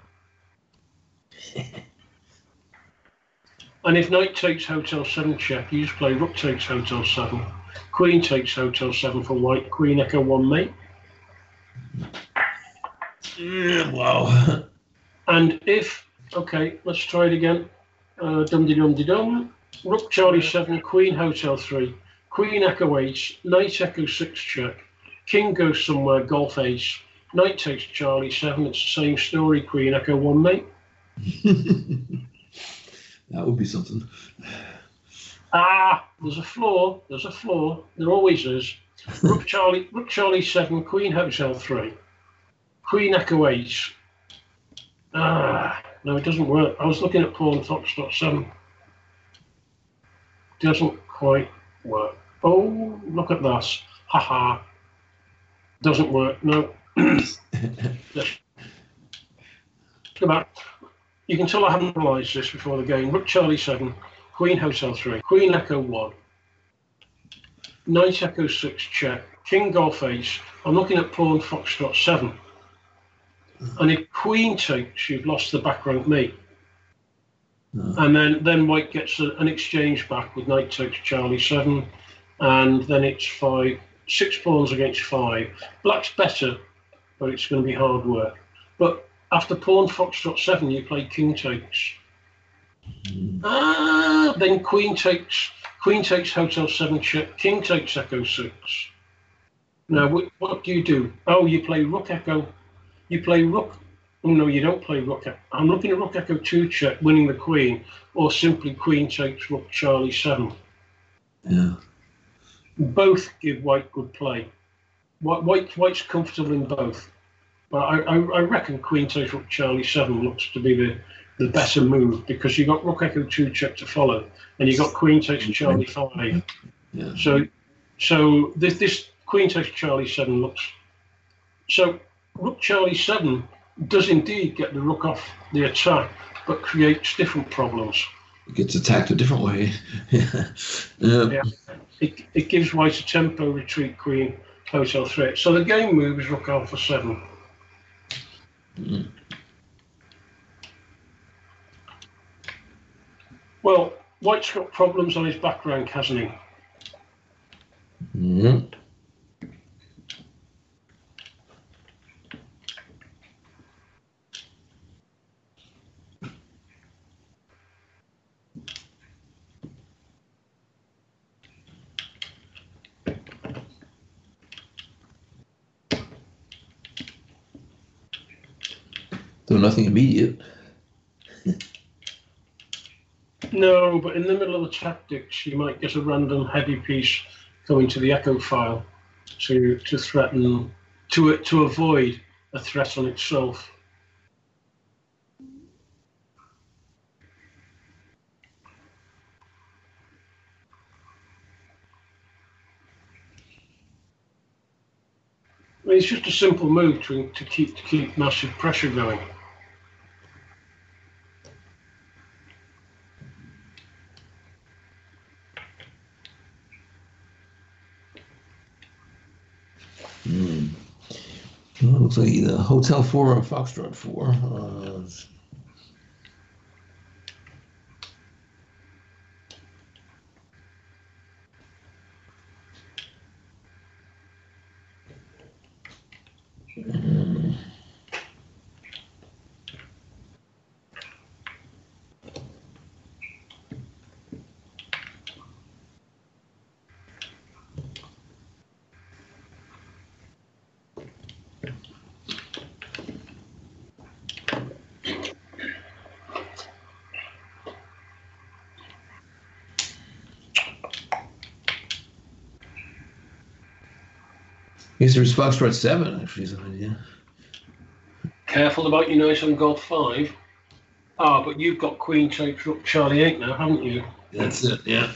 And if knight takes Hotel 7 check, you just play Rook takes Hotel 7, Queen takes Hotel 7 for white, Queen Echo 1 mate. Wow. And if, okay, let's try it again. Dum-de-dum-de-dum. Rook Charlie 7, Queen Hotel 3, Queen Echo 8, Knight Echo 6 check, King goes somewhere, Golf Ace, Knight takes Charlie 7, it's the same story, Queen Echo 1 mate. That would be something. Ah, there's a flaw, there always is. Rook Charlie 7, Queen Hotel 3, Queen Echo 8. Ah, no, it doesn't work. I was looking at pawn foxtrot 7. Doesn't quite work. Oh, look at that. Haha. Doesn't work. No. Go back. You can tell I haven't realised this before the game. Rook Charlie 7, Queen Hotel 3, Queen Echo 1, Knight Echo 6 check, King Golf Ace. I'm looking at pawn foxtrot 7. And if Queen takes, you've lost the back rank mate. No. And then white gets an exchange back with knight takes Charlie 7, and then it's 6 pawns against 5. Black's better, but it's going to be hard work. But after pawn foxtrot 7, you play king takes. Then queen takes Hotel 7 check, king takes Echo 6. Now what do? Oh, you play Rook Echo. You play Rook. Oh no, you don't play Rook Echo. I'm looking at Rook Echo 2 check, winning the queen, or simply Queen takes Rook Charlie 7. Yeah. Both give white good play. White's comfortable in both. But I reckon Queen takes Rook Charlie 7 looks to be the better move, because you got Rook Echo 2 check to follow, and you got Queen takes Charlie 5. Yeah. So this Queen takes Charlie 7 looks. So Rook Charlie 7 does indeed get the rook off the attack, but creates different problems. It gets attacked a different way. Yeah. It gives white a tempo retreat, Queen Hotel 3. So the game move is Rook Alpha 7. Mm. Well, white's got problems on his back rank, hasn't he? Mm. So nothing immediate. No, but in the middle of the tactics, you might get a random heavy piece coming to the echo file to threaten, to avoid a threat on itself. I mean, it's just a simple move to keep massive pressure going. Well, it looks like either Hotel 4 or Foxtrot 4. Guess there's Foxtrot 7, actually, is an idea. Careful about your knight on Golf 5. Ah, but you've got Queen takes Rook Charlie 8 now, haven't you? That's it, yeah.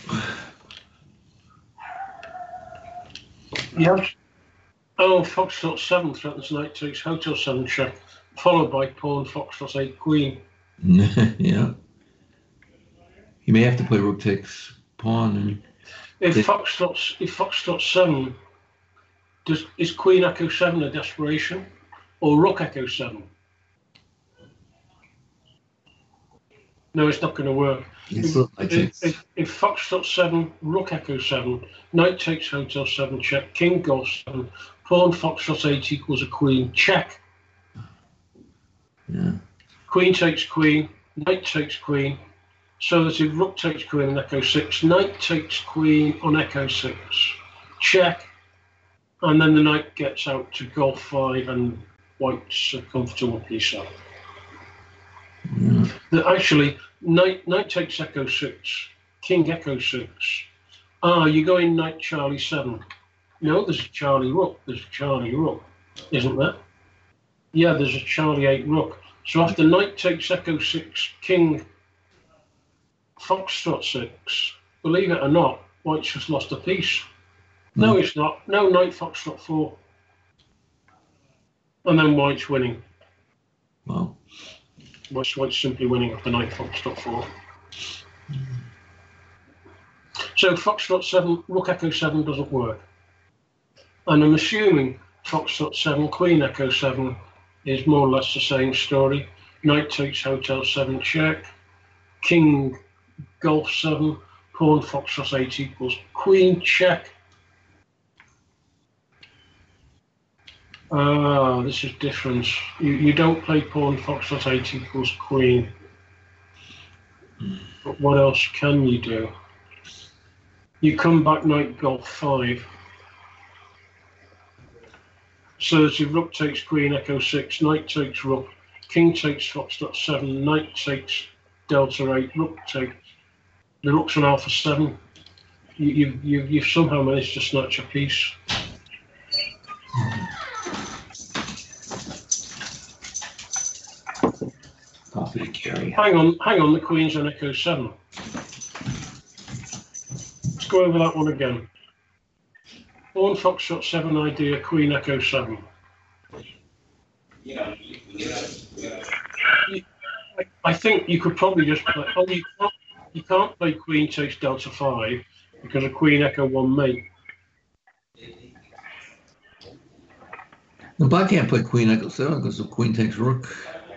Yep. Oh, Foxtrot 7 threatens knight takes Hotel 7 check, followed by pawn Foxtrot 8 Queen. Yeah. You may have to play Rook takes pawn. And If Foxtrot 7, is Queen Echo 7 a desperation? Or Rook Echo 7? No, it's not going to work. If Foxtrot 7, Rook Echo 7, Knight takes Hotel 7 check, King Golf 7, Pawn Foxtrot 8 equals a Queen check. Yeah. Queen takes Queen, Knight takes Queen, so that if Rook takes Queen on Echo 6, Knight takes Queen on Echo 6, check, and then the Knight gets out to Golf 5 and White's a comfortable piece up. Yeah. Actually, Knight takes Echo 6, King Echo 6. Ah, you're going Knight Charlie 7. No, there's a Charlie Rook. There's a Charlie Rook, isn't there? Yeah, there's a Charlie 8 Rook. So after Knight takes Echo 6, King Foxtrot 6, believe it or not, White's just lost a piece. No, it's not. No, Knight Foxtrot 4. And then White's winning. Wow. White's simply winning after Knight Foxtrot 4. So Foxtrot 7, Rook Echo 7 doesn't work. And I'm assuming Foxtrot 7, Queen Echo 7 is more or less the same story. Knight takes Hotel 7 check, King Golf 7, Pawn Foxtrot 8 equals Queen check. Ah, this is different. You don't play Pawn Foxtrot 8 equals Queen. But what else can you do? You come back Knight Golf 5. So that if Rook takes Queen Echo 6, Knight takes Rook, King takes Foxtrot 7, Knight takes Delta 8, Rook takes... The Rook's on Alpha 7. You've somehow managed to snatch a piece. Coffee to carry. Hang on, the Queen's on Echo 7. Let's go over that one again. Pawn Foxtrot 7 idea, Queen Echo 7. I think you could probably just play... Oh, you can't play Queen takes Delta 5 because of Queen Echo 1 mate. The black can't play Queen Echo 7 because the Queen takes Rook.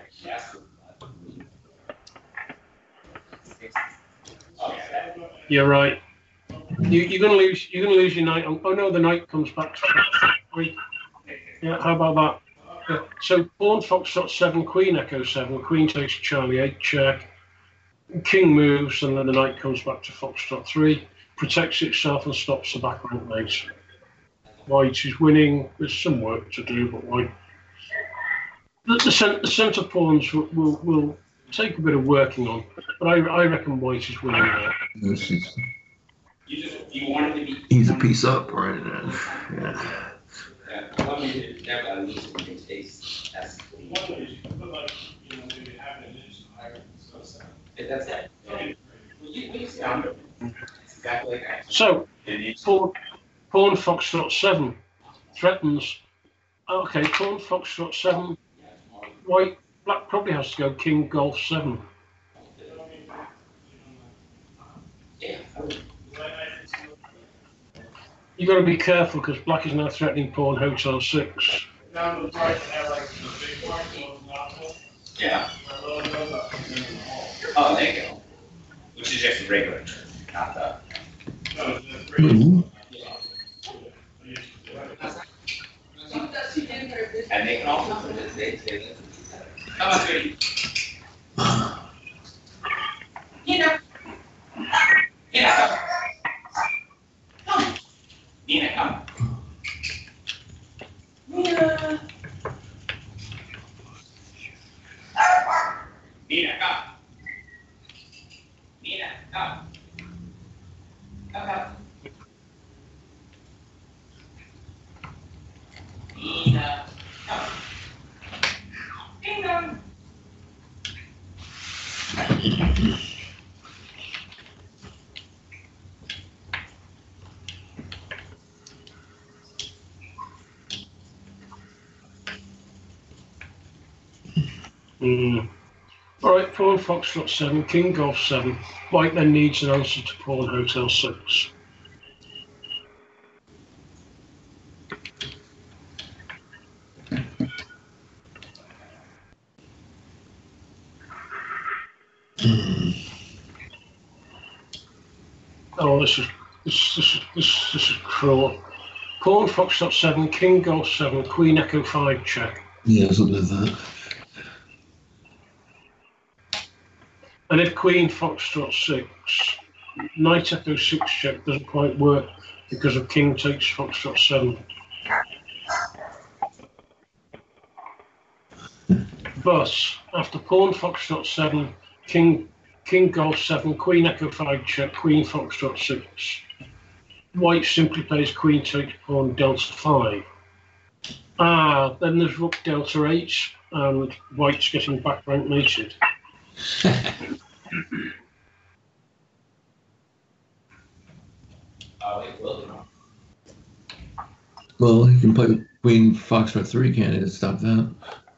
You're right. You're gonna lose your knight. Oh no, the knight comes back to 3. Yeah, how about that? Yeah. So Pawn Foxtrot 7, Queen Echo 7, Queen takes Charlie 8 check, King moves, and then the knight comes back to Foxtrot 3, protects itself and stops the back rank knight. White is winning. There's some work to do, but White. The centre pawns will take a bit of working on, but I reckon White is winning there. He's a piece up, right? Yeah. So, Pawn Foxtrot 7 threatens. Okay, Pawn Foxtrot 7. Black probably has to go King Golf 7. You got to be careful because black is now threatening pawn hotel 6. Yeah. Oh, there you go. Which is just a regular turn, not the. Ooh. And they can also put it, they say that. How much are you? Nina. Nina, come. Nina, come. Nina. Nina, come. Nina, come. Come. Nina, come. Ding dong. All right, pawn foxtrot 7, king golf 7. White then needs an answer to pawn hotel 6. Oh, this is cruel. Pawn foxtrot 7, king golf 7, queen echo 5 check. Yeah, something like that. And if queen foxtrot 6, knight echo 6 check doesn't quite work because of king takes foxtrot 7. But after pawn foxtrot 7, king golf 7, queen echo 5 check, queen foxtrot 6, white simply plays queen takes pawn delta 5. Then there's rook delta 8 and white's getting back rank mated. Oh, it will do. Well, you can play queen foxtrot 3, can't you, to stop that?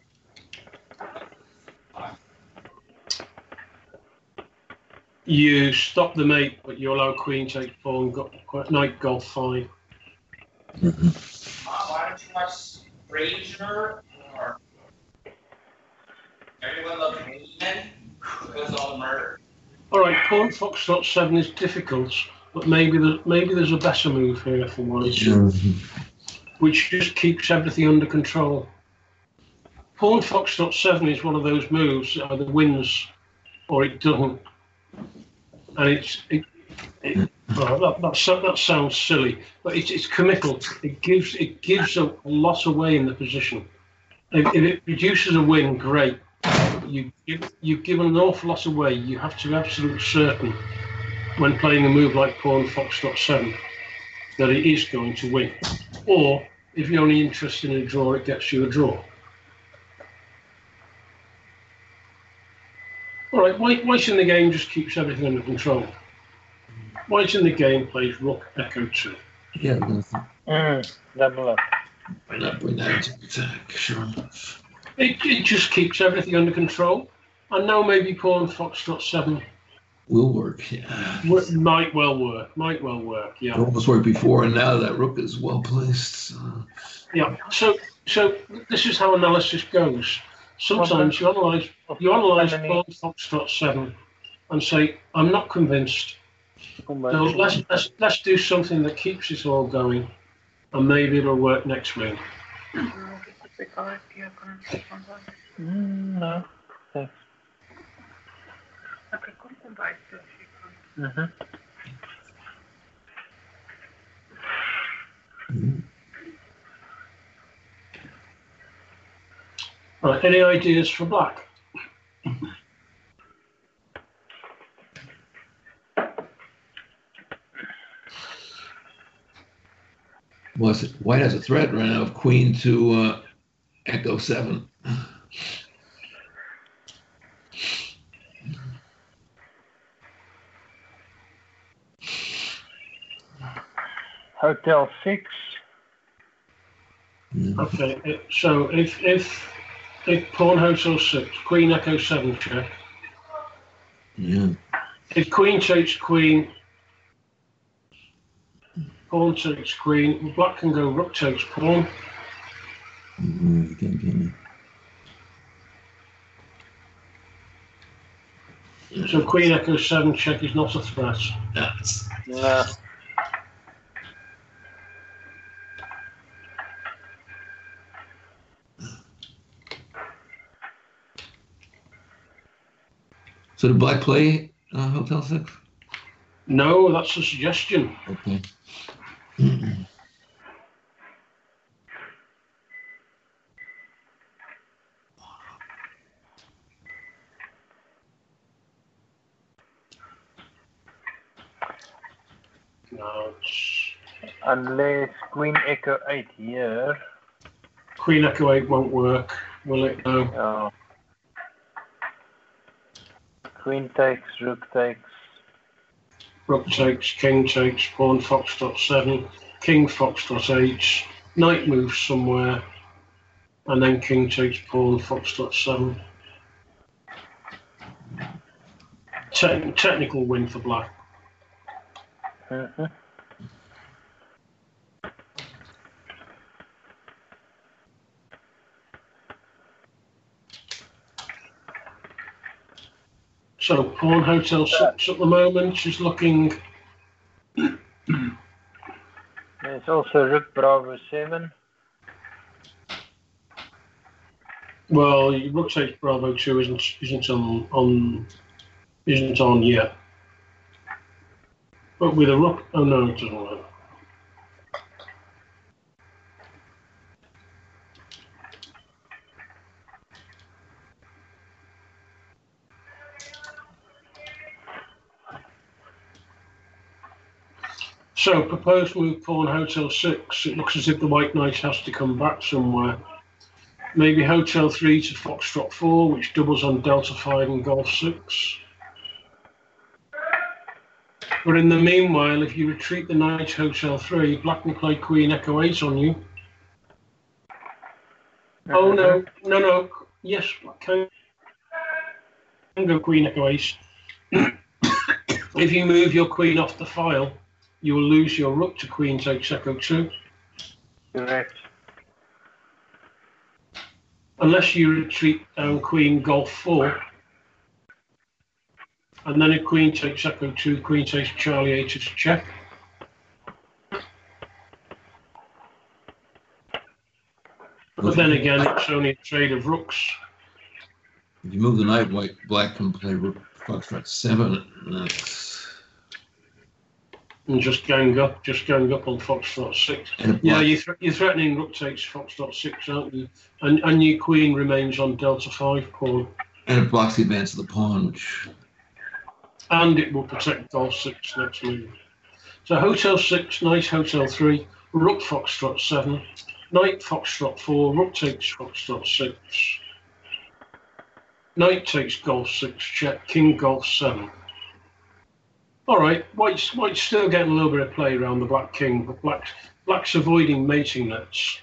You stop the mate, but you allow queen takes pawn, knight golf 5. Mom, why don't you watch Frasier or Everyone Loves Raymond? Because all the murder. All right, pawn foxtrot 7 is difficult, but maybe there's a better move here for white, which just keeps everything under control. Pawn foxtrot 7 is one of those moves that either wins or it doesn't, and that sounds silly, but it's committal. It gives a lot away in the position. If it produces a win, great. You've given an awful lot away. You have to be absolutely certain when playing a move like pawn foxtrot 7 that it is going to win. Or if you're only interested in a draw, it gets you a draw. All right, white in the game just keeps everything under control. White in the game plays rook echo 2. Yeah, nothing. Double up. Why not bring that into attack? Sure enough. It just keeps everything under control. And now maybe pawn foxtrot 7 Will work, yeah. might well work. Yeah. It almost worked before, and now that rook is well placed. Yeah. So this is how analysis goes. Sometimes you analyze pawn foxtrot 7 and say, I'm not convinced. So let's do something that keeps it all going, and maybe it'll work next move. No. Thanks. Right, any ideas for black? White has a threat right now of queen to echo 7. Hotel 6. Okay, so if pawn hotel 6, queen echo 7 check. Yeah. If queen takes queen, pawn takes queen. Black can go rook takes pawn. You can't get me. So queen echo 7 check is not a threat. That's No. So did Black play Hotel 6? No, that's a suggestion. Okay. No, it's Unless queen echo 8 here. queen echo 8 won't work, will it? No. Oh. Queen takes, rook takes. Rook takes, king takes, pawn foxtrot 7, king foxtrot 8, knight moves somewhere, and then king takes pawn foxtrot 7. Technical win for black. Mm-hmm. So pawn hotel 6 at the moment is looking. There's also rook bravo 7. Well, rook takes bravo 2 isn't on yet. But with a rook, oh no, it doesn't work. So, proposed move pawn hotel 6. It looks as if the white knight has to come back somewhere. Maybe hotel 3 to foxtrot 4, which doubles on delta 5 and golf 6. But in the meanwhile, if you retreat the knight hotel 3, black will play queen echo 8 on you. Oh no. Yes, black can go queen echo 8. If you move your queen off the file, you will lose your rook to queen takes echo 2. Correct. Unless you retreat down queen golf 4. And then if queen takes echo 2, queen takes Charlie 8 is check. But then again, it's only a trade of rooks. If you move the knight, black can play rook foxtrot 7. That's And just gang up on foxtrot 6. and Yeah, black, you're threatening rook takes foxtrot 6, aren't you? And your queen remains on delta 5 pawn. and it blocks the advance of the pawn, which And it will protect golf 6 next move. So hotel 6, knight hotel 3, rook foxtrot 7, knight foxtrot 4, rook takes foxtrot 6, knight takes golf 6 check, king golf 7. All right, white's still getting a little bit of play around the black king, but black's avoiding mating nets.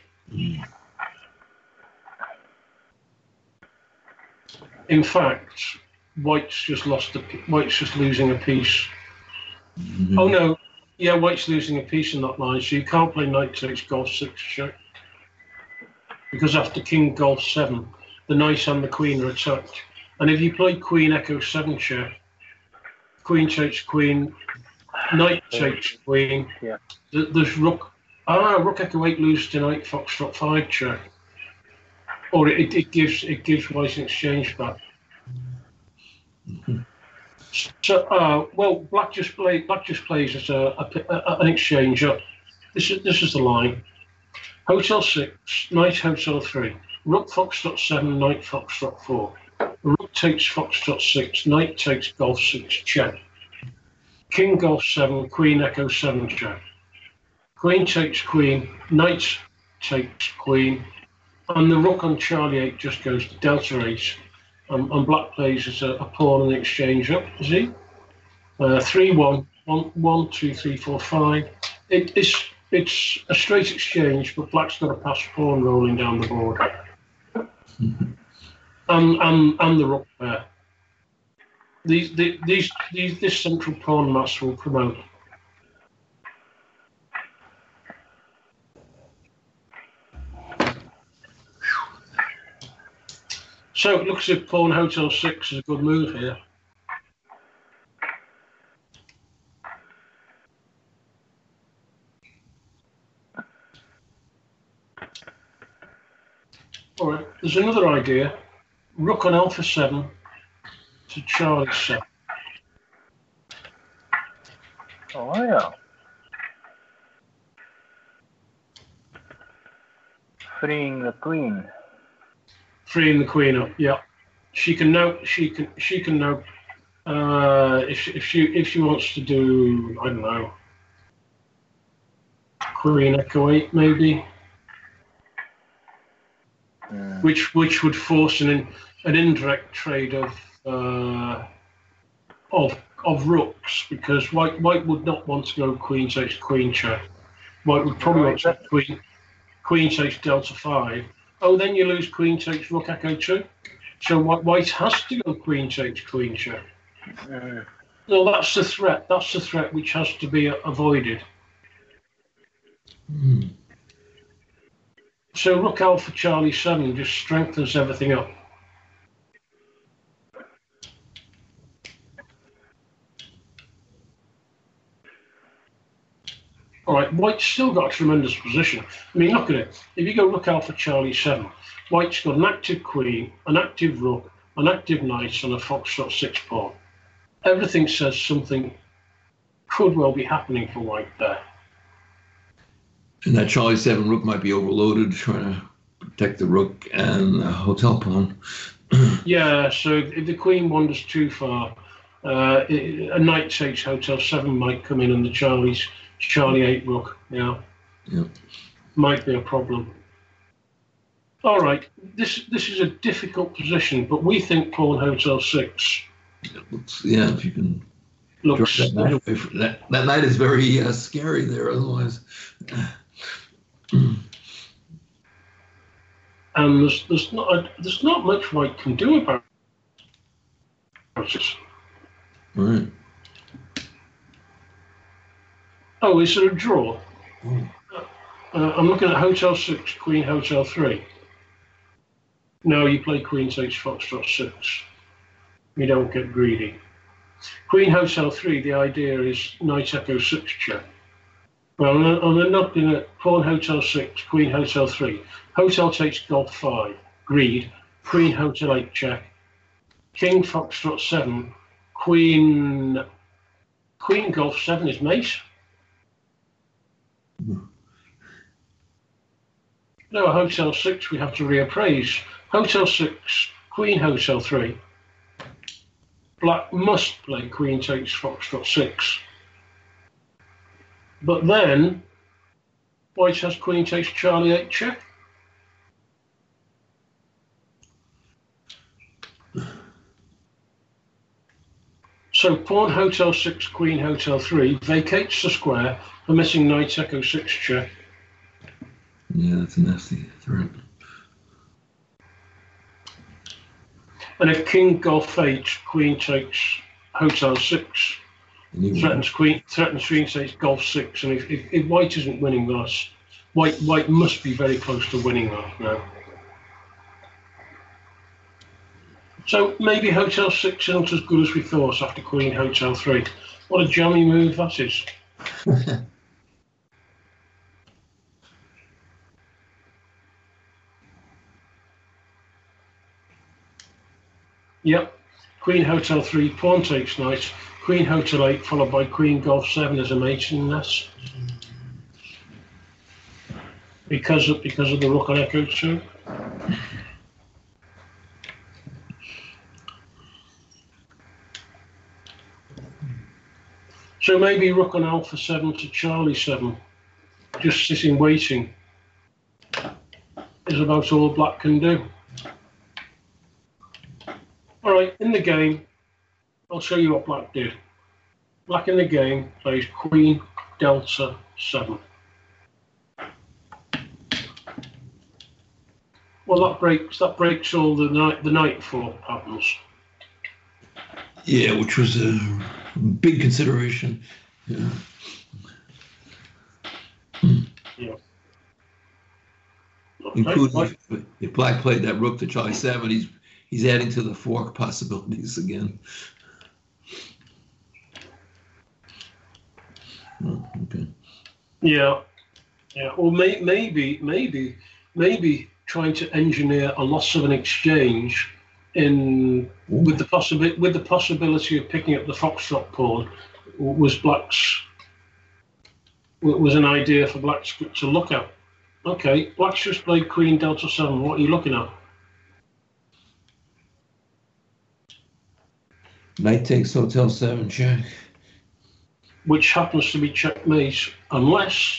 In fact, white's just losing a piece. Oh no, yeah, white's losing a piece in that line, so you can't play knight takes golf 6 check. Because after king golf 7, the knight and the queen are attacked. And if you play queen echo 7 check, queen takes queen, knight takes queen, Yeah. there's rook echo 8 loses to knight foxtrot 5 check. Or it gives white an exchange back. So, well, black just plays as an exchange up. This is the line. Hotel 6, knight hotel 3, rook foxtrot 7, knight foxtrot 4. Rook takes foxtrot 6, knight takes golf 6 check. King golf 7, queen echo 7 check. Queen takes queen, knight takes queen, and the rook on Charlie 8 just goes to delta 8. And black plays as a pawn and exchange up, is he? 3-1, 1, 2, 3, 4, 5. It's a straight exchange, but black's got a pass pawn rolling down the board. And the rook there. This central pawn mass will promote. So it looks as if pawn Hotel 6 is a good move here. All right, there's another idea. Rook on Alpha 7 to Charlie 7. Oh, yeah. Freeing the queen. Freeing the queen up, yeah. She can now if she wants to do, I don't know, Queen Echo 8 maybe. Which would force an indirect trade of rooks, because white would not want to go queen takes queen check. White would probably want to queen takes delta 5. Oh, then you lose queen takes rook echo 2. So white has to go queen takes queen check. No, that's the threat. That's the threat which has to be avoided. So rook Alpha Charlie 7 just strengthens everything up. All right, white's still got a tremendous position. I mean, look at it. If you go rook Alpha Charlie 7, white's got an active queen, an active rook, an active knight, and a foxtrot 6 pawn. Everything says something could well be happening for white there. And that Charlie 7 rook might be overloaded, trying to protect the rook and the hotel pawn. Yeah, so if the queen wanders too far, a knight takes Hotel 7 might come in, and the Charlie 8 rook, yeah. Might be a problem. All right, this is a difficult position, but we think pawn Hotel 6. Yeah, if you can Looks that knight away from that knight is very scary there. Otherwise, and there's not much white can do about it. right? Oh, is it a draw? Oh. I'm looking at Hotel 6, Queen Hotel 3. No, you play Queen takes Foxtrot 6. You don't get greedy. Queen Hotel 3, the idea is Knight Echo 6 check. Well, I'm looking at Pawn Hotel 6, Queen Hotel 3. Hotel takes Golf 5, greed. Queen Hotel 8 check. King Foxtrot 7, Queen Golf 7 is mate. No, Hotel 6 we have to reappraise. Hotel 6, Queen Hotel 3. Black must play Queen takes Foxtrot 6. But then, white has Queen takes Charlie 8 check. So Pawn Hotel 6, Queen Hotel 3 vacates the square, permitting Knight Echo 6 check. Yeah, that's a nasty threat. And if King Golf 8, Queen takes Hotel 6, threatens Queen takes Golf 6, and if white isn't winning that, white must be very close to winning that now. So maybe Hotel 6 isn't as good as we thought after Queen Hotel 3. What a jammy move that is. Yep, Queen Hotel 3, Pawn takes Knight, Queen Hotel 8, followed by Queen Golf 7 as a mate in this. Because of the Rook on Echo 2. So maybe Rook on Alpha 7 to Charlie 7, just sitting waiting, is about all black can do. All right, in the game, I'll show you what black did. Black in the game plays Queen Delta 7. Well, that breaks all the nightfall patterns. Yeah, which was a big consideration. Yeah. Yeah. Including if black played that rook to Charlie 7, He's adding to the fork possibilities again. Oh, okay. Yeah, yeah. Or maybe trying to engineer a loss of an exchange in with the possibility of picking up the foxtrot pawn was an idea for Black's to look at. Okay, Black's just played Queen Delta 7. What are you looking at? Knight takes Hotel 7 check. Which happens to be checkmate, unless.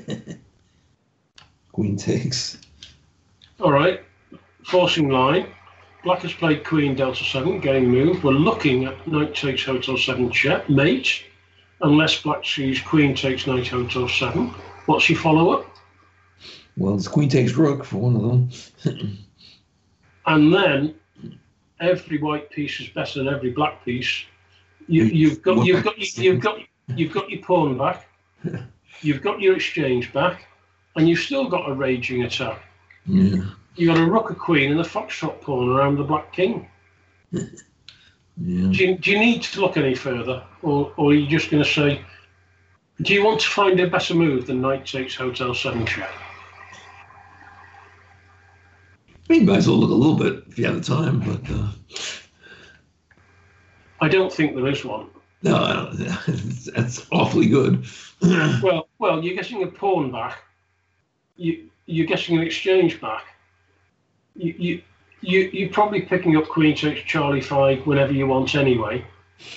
Queen takes. All right, forcing line. Black has played Queen Delta 7, game move. We're looking at Knight takes Hotel 7 checkmate, unless Black sees Queen takes Knight Hotel 7. What's your follow-up? Well, it's Queen takes Rook for one of them. And then every white piece is better than every black piece. You've got your pawn back, you've got your exchange back, and you've still got a raging attack. Yeah. You got a rook, a queen, and a foxtrot pawn around the black king. Yeah. Do you need to look any further, or are you just going to say, do you want to find a better move than Knight takes Hotel 7 check? I mean, you might as well look a little bit if you have the time, but I don't think there is one. no, I don't, that's awfully good. Well, you're getting a pawn back. You're getting an exchange back. You're probably picking up Queen takes Charlie 5 whenever you want anyway.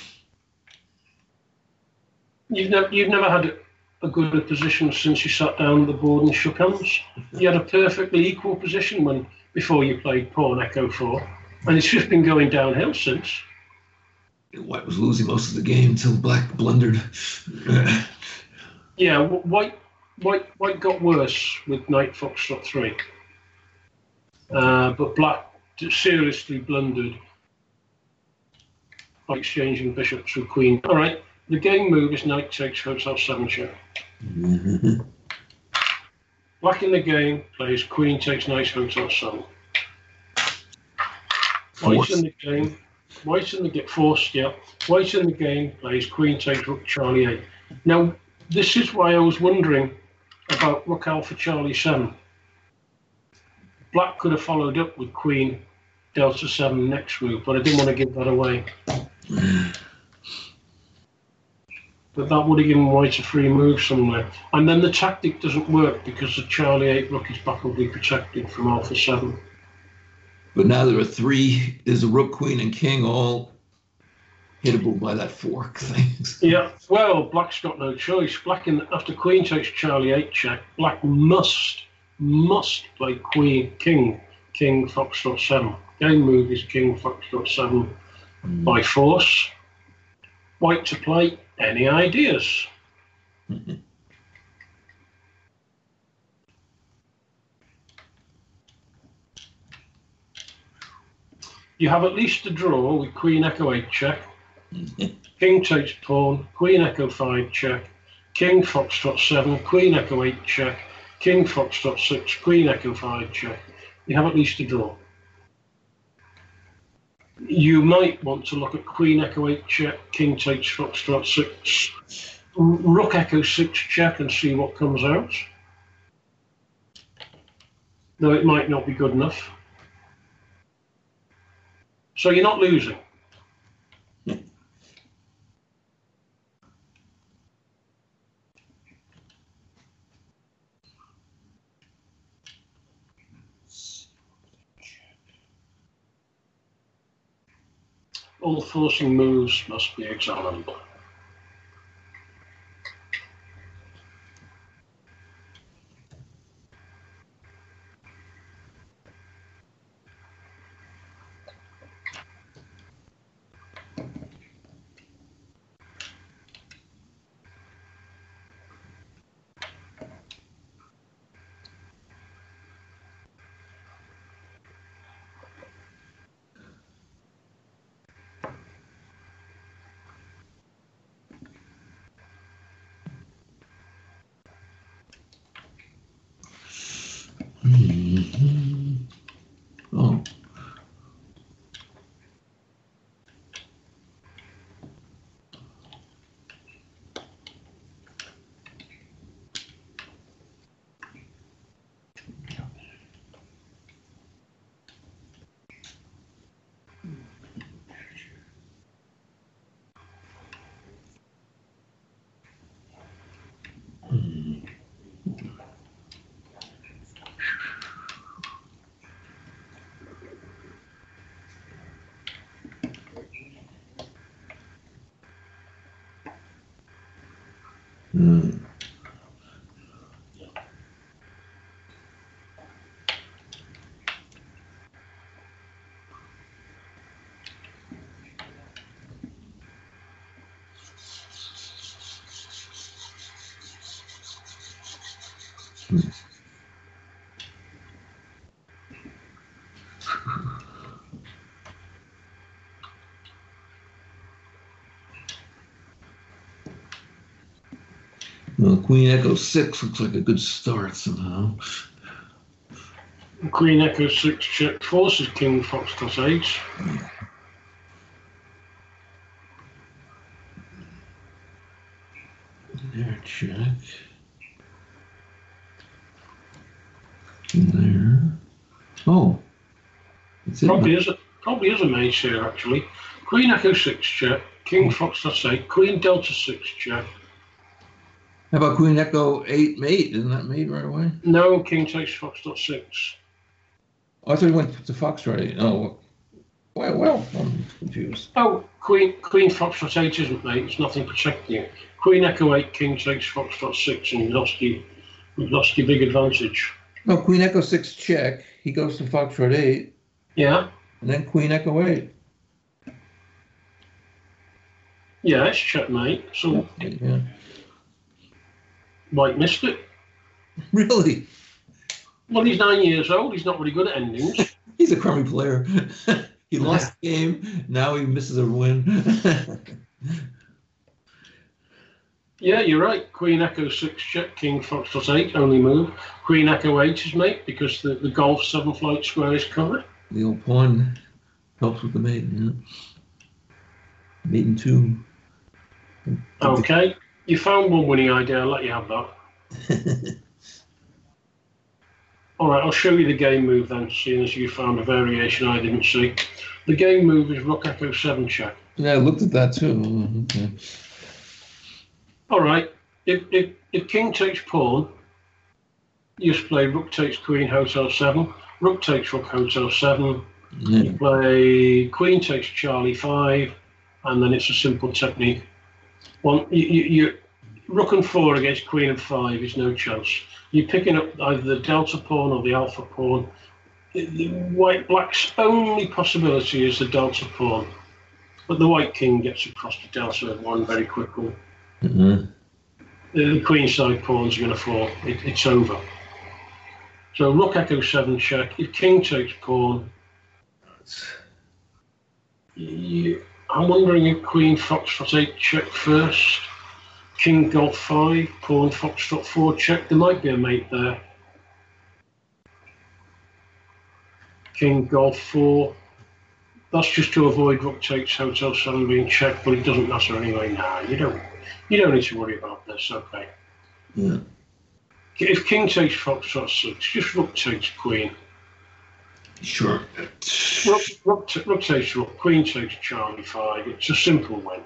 You've never had a good position since you sat down at the board and shook hands. You had a perfectly equal position before you played pawn Echo 4, and it's just been going downhill since. White was losing most of the game until Black blundered. Yeah, White got worse with Knight Foxtrot 3, but Black seriously blundered by exchanging bishops with Queen. All right, the game move is Knight takes Hotel 7 check. Black in the game plays Queen takes Knight Hotel 7. White in the game. White in the game forced, yeah. White in the game plays Queen takes Rook Charlie 8. Now, this is why I was wondering about Rook Alpha Charlie 7. Black could have followed up with Queen Delta 7 next move, but I didn't want to give that away. But that would have given White a free move somewhere. And then the tactic doesn't work because the Charlie 8 Rook is backwardsly protected from Alpha 7. But now there are three. There's a Rook, Queen, and King all hittable by that fork thing. Yeah, well, Black's got no choice. After Queen takes Charlie 8 check, Black must play Queen, King Foxtrot 7. Game move is King Foxtrot 7 by force. White to play. Any ideas? You have at least a draw with Queen Echo 8 check. King takes pawn, Queen Echo 5 check, King Foxtrot 7, Queen Echo 8 check, King Foxtrot 6, Queen Echo 5 check. You have at least a draw. You might want to look at Queen Echo 8 check, King takes Foxtrot 6, Rook Echo 6 check and see what comes out. Though it might not be good enough. So you're not losing. All forcing moves must be examined. Oh, Hmm. Well, Queen Echo 6 looks like a good start somehow. Queen Echo 6 check forces King Foxtrot 8. There, check. There. Oh. That's it. Probably is a mate here, actually. Queen Echo 6 check, King Foxtrot 8, Queen Delta 6 check. How about Queen Echo 8 mate? Isn't that mate right away? No, King takes Foxtrot 6. Oh, I thought he went to Foxtrot 8. Oh, well, I'm confused. Oh, Queen Foxtrot 8 isn't mate, it's nothing protecting you. Queen Echo 8, King takes Foxtrot 6, and you've lost your big advantage. No, Queen Echo 6 check. He goes to Foxtrot 8. Yeah? And then Queen Echo 8. Yeah, it's checkmate. So Yeah. White missed it. Really? Well, he's 9 years old, he's not really good at endings. He's a crummy player. He lost the game. Now he misses a win. Yeah, you're right. Queen Echo 6 check, King Foxtrot 8, only move. Queen Echo 8 is mate because the Golf 7 flight square is covered. The old pawn helps with the maiden. Yeah. Maiden 2. Okay, you found one winning idea, I'll let you have that. All right, I'll show you the game move then, seeing as you found a variation I didn't see. The game move is Rook Echo 7 check. Yeah, I looked at that too. Okay. All right, if King takes pawn, you just play Rook takes Queen Hotel 7, Rook takes Rook Hotel 7, Yeah. you play Queen takes Charlie 5, and then it's a simple technique. Rook and 4 against Queen and 5 is no chance. You're picking up either the Delta pawn or the Alpha pawn. The White-Black's only possibility is the Delta pawn, but the White King gets across to Delta 1 very quickly. Mhm. The queenside pawns are going to fall. It's over. So Rook Echo 7 check. If King takes pawn, I'm wondering if Queen Foxtrot 8 check first. King Golf 5, Pawn Foxtrot 4 check. There might be a mate there. King Golf 4. That's just to avoid Rook takes Hotel 7 being checked, but it doesn't matter anyway. Nah, you don't need to worry about this. Okay. Yeah. If King takes Foxtrot 6, just Rook takes Queen. Sure. Rook takes Rook, Queen takes Charlie 5. It's a simple win.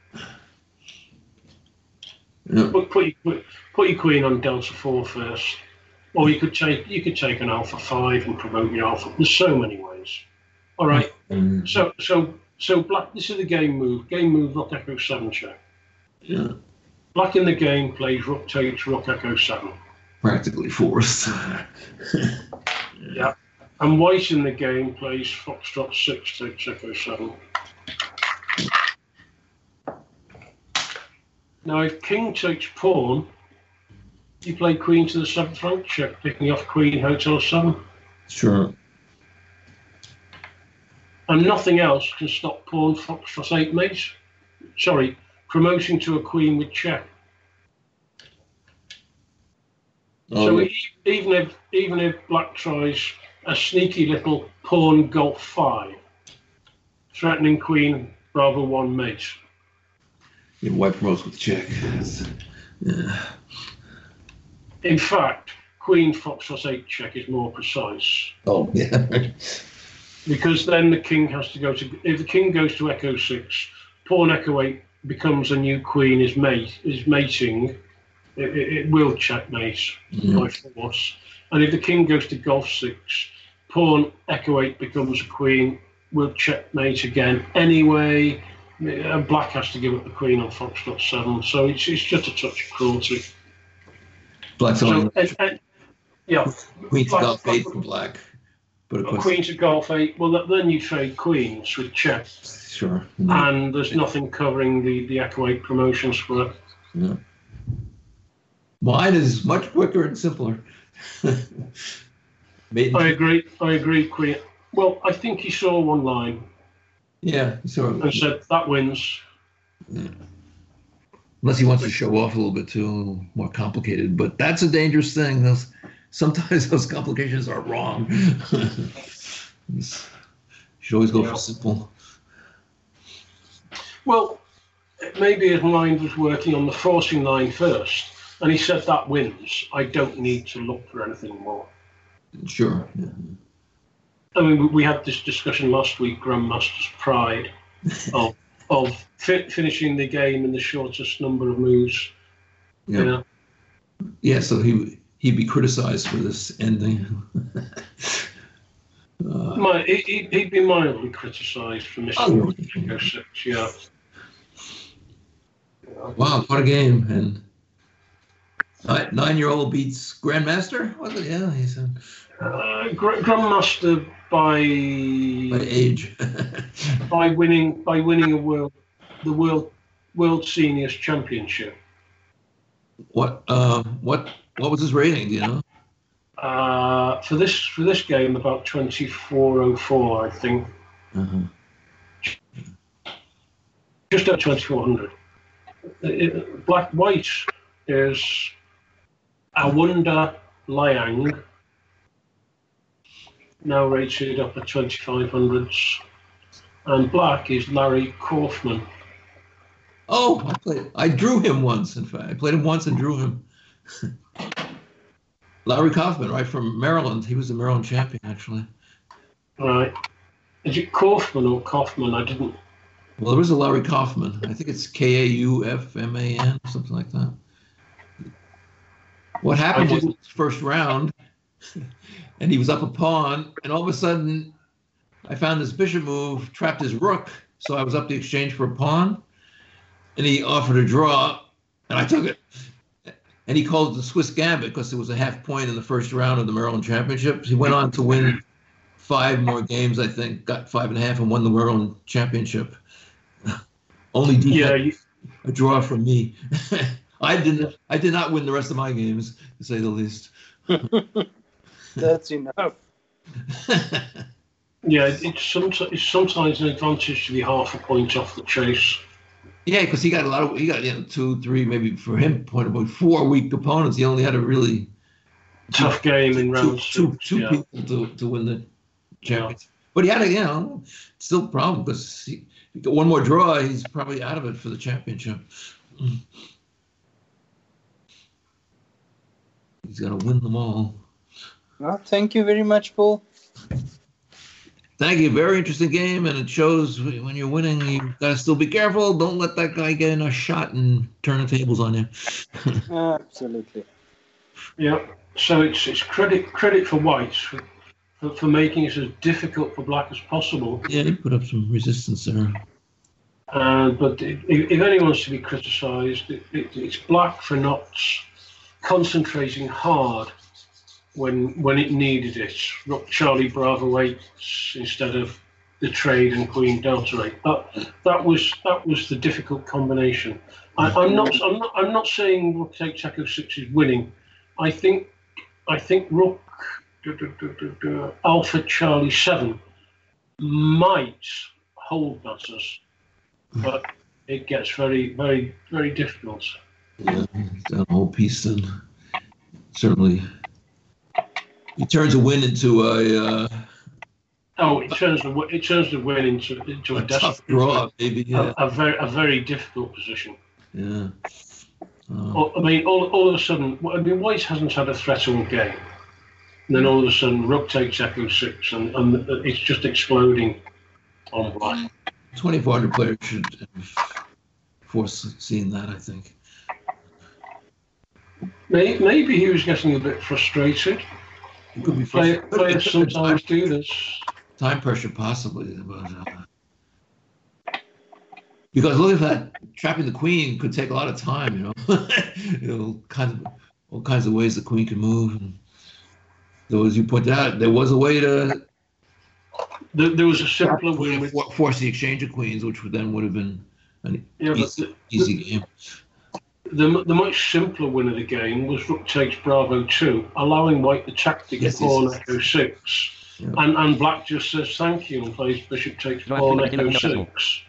Yeah. But put your Queen on Delta 4 first, or you could take an Alpha 5 and promote your Alpha. There's so many ways. All right. So Black. This is the game move. Game move. Rook Echo 7 check. Yeah. Black in the game plays Rook takes Rook Echo 7. Practically forced. Yeah. And White in the game plays Foxtrot 6 takes Echo 7. Now, if King takes pawn, you play Queen to the 7th rank check, picking off Queen Hotel 7. Sure. And nothing else can stop Pawn Foxtrot 8 mate. Sorry, promoting to a Queen with check. Oh, So even if Black tries a sneaky little Pawn Golf 5, threatening Queen Bravo 1 mate. yeah, White promotes with check. Yeah. In fact, Queen Foxtrot 8 check is more precise. Oh, yeah. Because then the King has to go to, if the King goes to Echo 6, Pawn Echo 8 becomes a new Queen, is mating, it will checkmate by force. And if the King goes to Golf 6, Pawn Echo 8 becomes a Queen, will checkmate again. Anyway, Black has to give up the queen on foxtrot 7, so it's just a touch of cruelty. Black's So, only yeah, queen to Black- golf 8 for Black. But of a course, queen to golf 8. Well, then you trade queens with check, sure. and there's nothing covering the Echo 8 promotion split. Yeah. Mine is much quicker and simpler. Maiden, I agree, queen. Well, I think he saw one line yeah, sort and of. said that wins. Unless he wants to show off a little bit too, a little more complicated. But that's a dangerous thing. Sometimes those complications are wrong. You should always go for simple. Well, maybe his mind was working on the forcing line first, and he said that wins. I don't need to look for anything more. Sure. Yeah. I mean, we had this discussion last week, Grandmaster's pride of finishing the game in the shortest number of moves. Yeah. You know? Yeah, so he'd be criticized for this ending. He'd be mildly criticised for missing Echo 6, yeah. Wow, what a game. And 9-year-old beats Grandmaster? Was it? Yeah, he said. Grandmaster by age. by winning the world seniors championship. What was his rating, do you know? For this game, about 2404, I think. Uh-huh. Just at 2400. White is Awunda Liang, now rated up at 2500s, and black is Larry Kaufman. Oh, I drew him once, in fact. I played him once and drew him. Larry Kaufman, right, from Maryland. He was a Maryland champion, actually. Right. Is it Kaufman or Kaufman? I didn't. Well, there is a Larry Kaufman. I think it's Kaufman, something like that. What happened was his first round, and he was up a pawn, and all of a sudden, I found this bishop move, trapped his rook, so I was up the exchange for a pawn, and he offered a draw, and I took it. And he called it the Swiss Gambit because it was a half point in the first round of the Maryland Championship. He went on to win 5 more games, I think, got 5.5 and won the Maryland Championship. Only defense, a draw from me. I did not win the rest of my games, to say the least. That's enough. Yeah, it's sometimes an advantage to be half a point off the chase. Yeah, because he got 2, 3, maybe for him, 4 weak opponents. He only had a really tough game in rounds. Two people to win the championship. Yeah. But he had still a problem because he got one more draw, he's probably out of it for the championship. He's got to win them all. Well, thank you very much, Paul. Thank you. Very interesting game, and it shows when you're winning, you've got to still be careful. Don't let that guy get in a shot and turn the tables on you. Absolutely. Yeah. So it's credit for White for making it as difficult for black as possible. Yeah, he put up some resistance there. But if anyone's to be criticised, it's black for not concentrating hard when it needed it. Charlie Bravo 8 instead of the trade and Queen Delta 8. That was the difficult combination. I'm not saying Rook takes Echo 6 is winning. I think Rook Alpha Charlie 7 might hold matters, but it gets very, very, very difficult. Yeah, that whole piece then certainly. He turns a win into a. It turns the win into a tough draw, maybe. Yeah. A very difficult position. Yeah. I mean, all of a sudden, White hasn't had a threat all game, and then all of a sudden, Rook takes Echo 6, and it's just exploding on black. 2,400 players should have foreseen that, I think. Maybe he was getting a bit frustrated. It could be Players sometimes do this. Time pressure, possibly. But, Because look at that, trapping the queen could take a lot of time, you know. All kinds of ways the queen can move. And though, as you pointed out, there was a way to There was a simpler way with force the exchange of queens, which then would have been an Yeah, but easy game. the much simpler win of the game was rook takes bravo 2, allowing white the tactic pawn echo 6. Yeah. And black just says thank you and plays bishop takes pawn echo 6.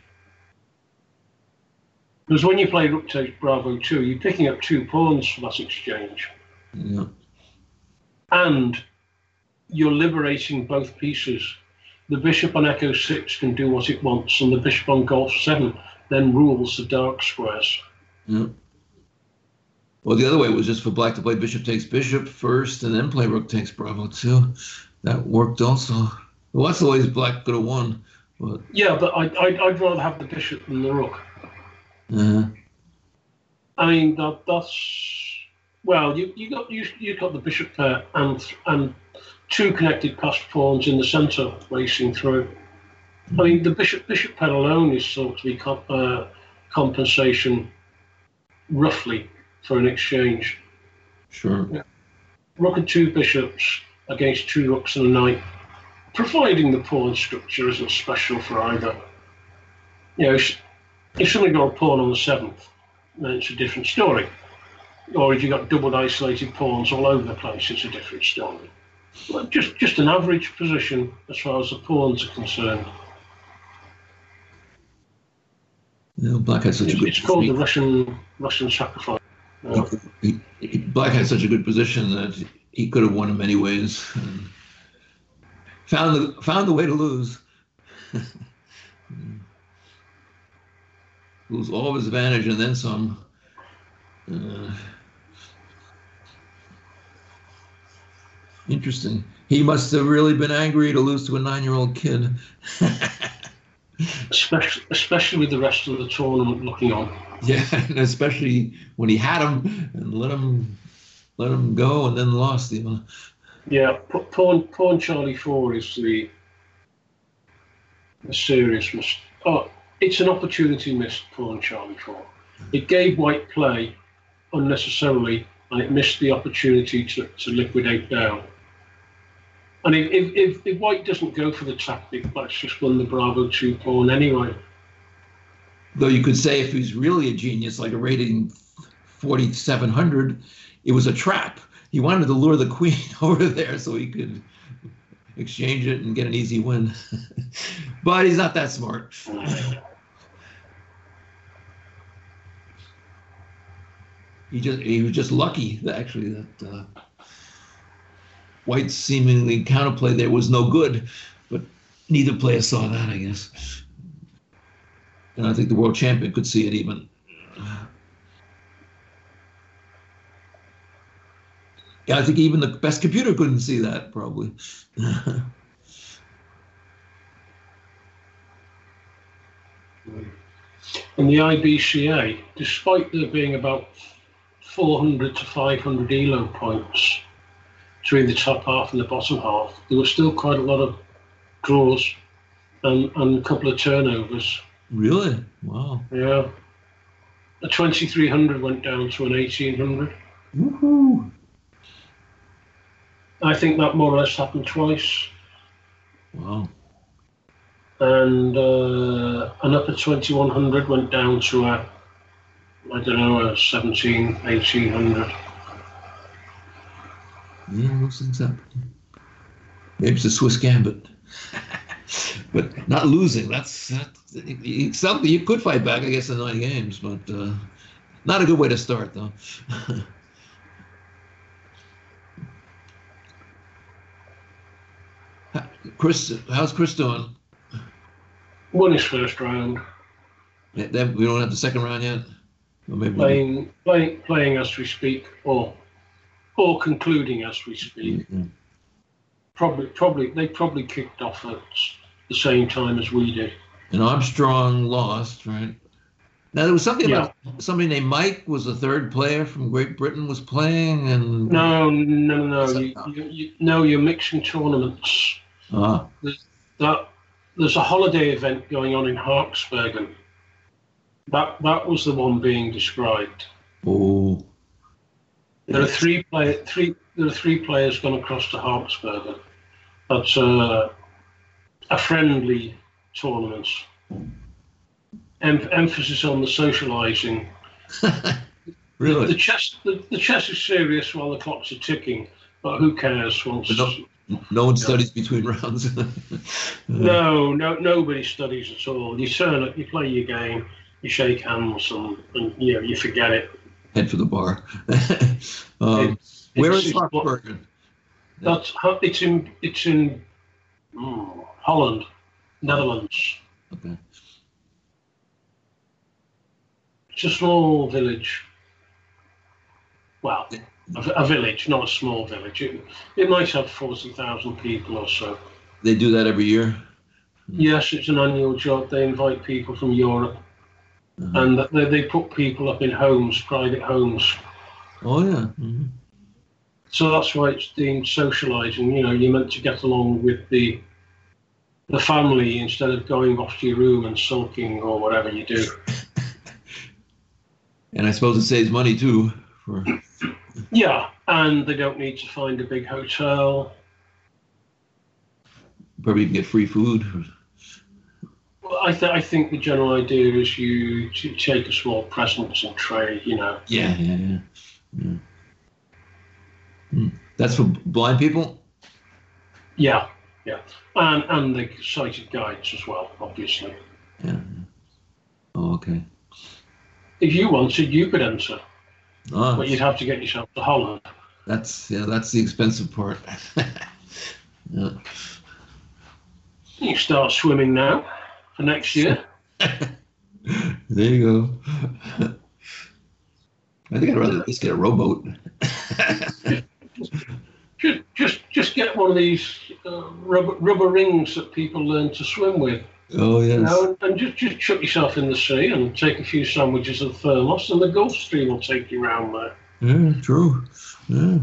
Because when you play rook takes bravo 2, you're picking up 2 pawns for that exchange. Yeah. And you're liberating both pieces. The bishop on echo 6 can do what it wants, and the bishop on golf 7 then rules the dark squares. Yeah. Well, the other way was just for black to play bishop takes bishop first and then play rook takes bravo 2. That worked also. Well, that's the ways black could have won. But Yeah, but I'd rather have the bishop than the rook. uh, I mean, that's well, you got the bishop pair and 2 connected passed pawns in the centre racing through. I mean, the bishop pair alone is thought to be compensation, roughly, for an exchange. sure. Rook and 2 bishops against 2 rooks and a knight, providing the pawn structure isn't special for either. You know, if somebody got a pawn on the 7th, then it's a different story. Or if you got doubled isolated pawns all over the place, it's a different story. But just an average position as far as the pawns are concerned. You know, black had such a good. It's called the Russian sacrifice. Black had such a good position that he could have won in many ways. And found the way to lose. Lose all of his advantage and then some. Interesting. He must have really been angry to lose to a 9-year-old kid. Especially with the rest of the tournament looking on. Yeah, and especially when he had him and let him go and then lost him. Yeah, pawn Charlie 4 is the serious mistake. Oh, it's an opportunity missed, pawn Charlie 4. It gave white play unnecessarily, and it missed the opportunity to liquidate down. And if white doesn't go for the tactic, black's just won the bravo 2 pawn anyway. Though you could say if he's really a genius, like a rating 4,700, it was a trap. He wanted to lure the queen over there so he could exchange it and get an easy win. But he's not that smart. He was just lucky that actually that White's seemingly counterplay there was no good, but neither player saw that, I guess. And I think the world champion could see it even. Yeah, I think even the best computer couldn't see that, probably. And the IBCA, despite there being about 400 to 500 ELO points between the top half and the bottom half, there was still quite a lot of draws and a couple of turnovers. Really? Wow. Yeah. A 2300 went down to an 1800. Woohoo! I think that more or less happened twice. Wow. And an upper 2100 went down to a 17, 1800. Yeah, those things happen. Maybe it's a Swiss gambit. But not losing, that's something you could fight back, I guess, in 9 games, but not a good way to start, though. Chris, how's Chris doing? Won his first round. Yeah, we don't have the second round yet? Or maybe Playing as we speak, or concluding as we speak. Mm-hmm. They probably kicked off at the same time as we did. And Armstrong lost, right? Now there was something about somebody named Mike was the third player from Great Britain was playing, and No. You're mixing tournaments. Ah. There's a holiday event going on in Harksbergen, That was the one being described. Oh, There are yes. three players going across to Harpsbergen. That's a friendly tournament. Emphasis on the socialising. Really? The chess is serious while the clocks are ticking, but who cares once? But no one studies between rounds. No, nobody studies at all. You turn up, you play your game, you shake hands, and you forget it. Head for the bar. Where is Harpsbergen? It's in Holland, Netherlands. Okay. It's a small village. Well, a village, not a small village. It might have 40,000 people or so. They do that every year? Yes, it's an annual job. They invite people from Europe, and they put people up in homes, private homes. Oh, yeah. Mm-hmm. So that's why it's deemed socialising. You're meant to get along with the family instead of going off to your room and sulking or whatever you do. And I suppose it saves money, too. Yeah, and they don't need to find a big hotel. Probably you can get free food. Well, I think the general idea is you to take a small presents and tray, Yeah. That's for blind people? Yeah. And the sighted guides as well, obviously. Yeah. Oh, okay. If you wanted, you could enter, Oh, but you'd have to get yourself to Holland. that's the expensive part. Yeah. You start swimming now for next year. There you go. I think I'd rather just get a rowboat. Just get one of these rubber rings that people learn to swim with. Oh, yes. And just chuck yourself in the sea and take a few sandwiches of thermos, and the Gulf Stream will take you around there. Yeah, true. Yeah.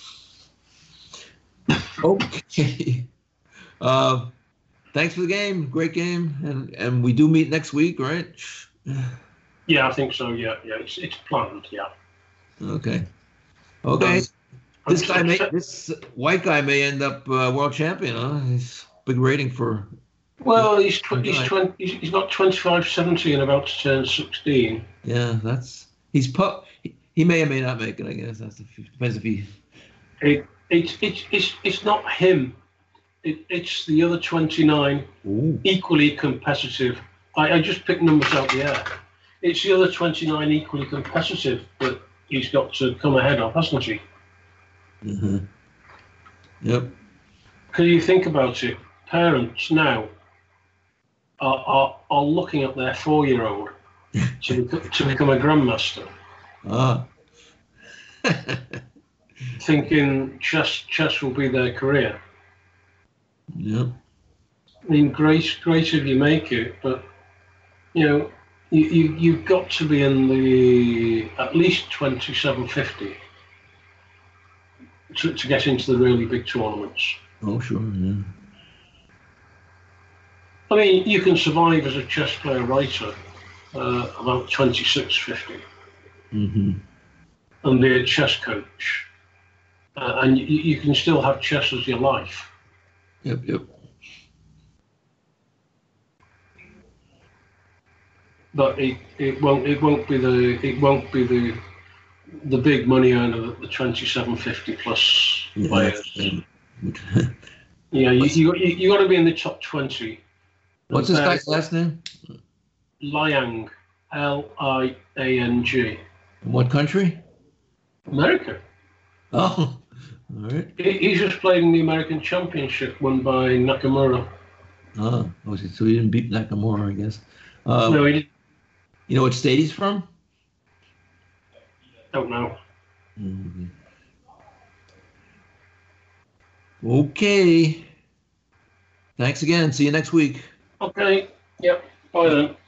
Okay. Thanks for the game. Great game. And we do meet next week, right? Yeah, I think so. Yeah. It's planned. Yeah. Okay. This white guy may end up world champion, huh? He's big rating for. Well, he's got 25-70 and about to turn 16. Yeah, he may or may not make it. I guess depends if he. It's not him. It's the other 29 equally competitive. I just picked numbers out the air. It's the other 29 equally competitive that he's got to come ahead of, hasn't he? Mm-hmm. Yep. Because you think about it, parents now are looking at their 4-year-old to become a grandmaster, thinking chess will be their career. Yep. I mean, great if you make it, but you've got to be in the at least 2750 to get into the really big tournaments. Oh, sure. Yeah. I mean, you can survive as a chess player writer about 2650, and be a chess coach, and you can still have chess as your life. Yep. But it won't be the big money earner that the 2750 plus players. Yeah, you got to be in the top 20. What's this guy's last name? Liang, Liang. What country? America. Oh, all right. He's just played in the American Championship won by Nakamura. Oh, so he didn't beat Nakamura, I guess. No, he didn't. You know what state he's from? Don't know. Mm-hmm. Okay. Thanks again. See you next week. Okay. Yep. Bye then.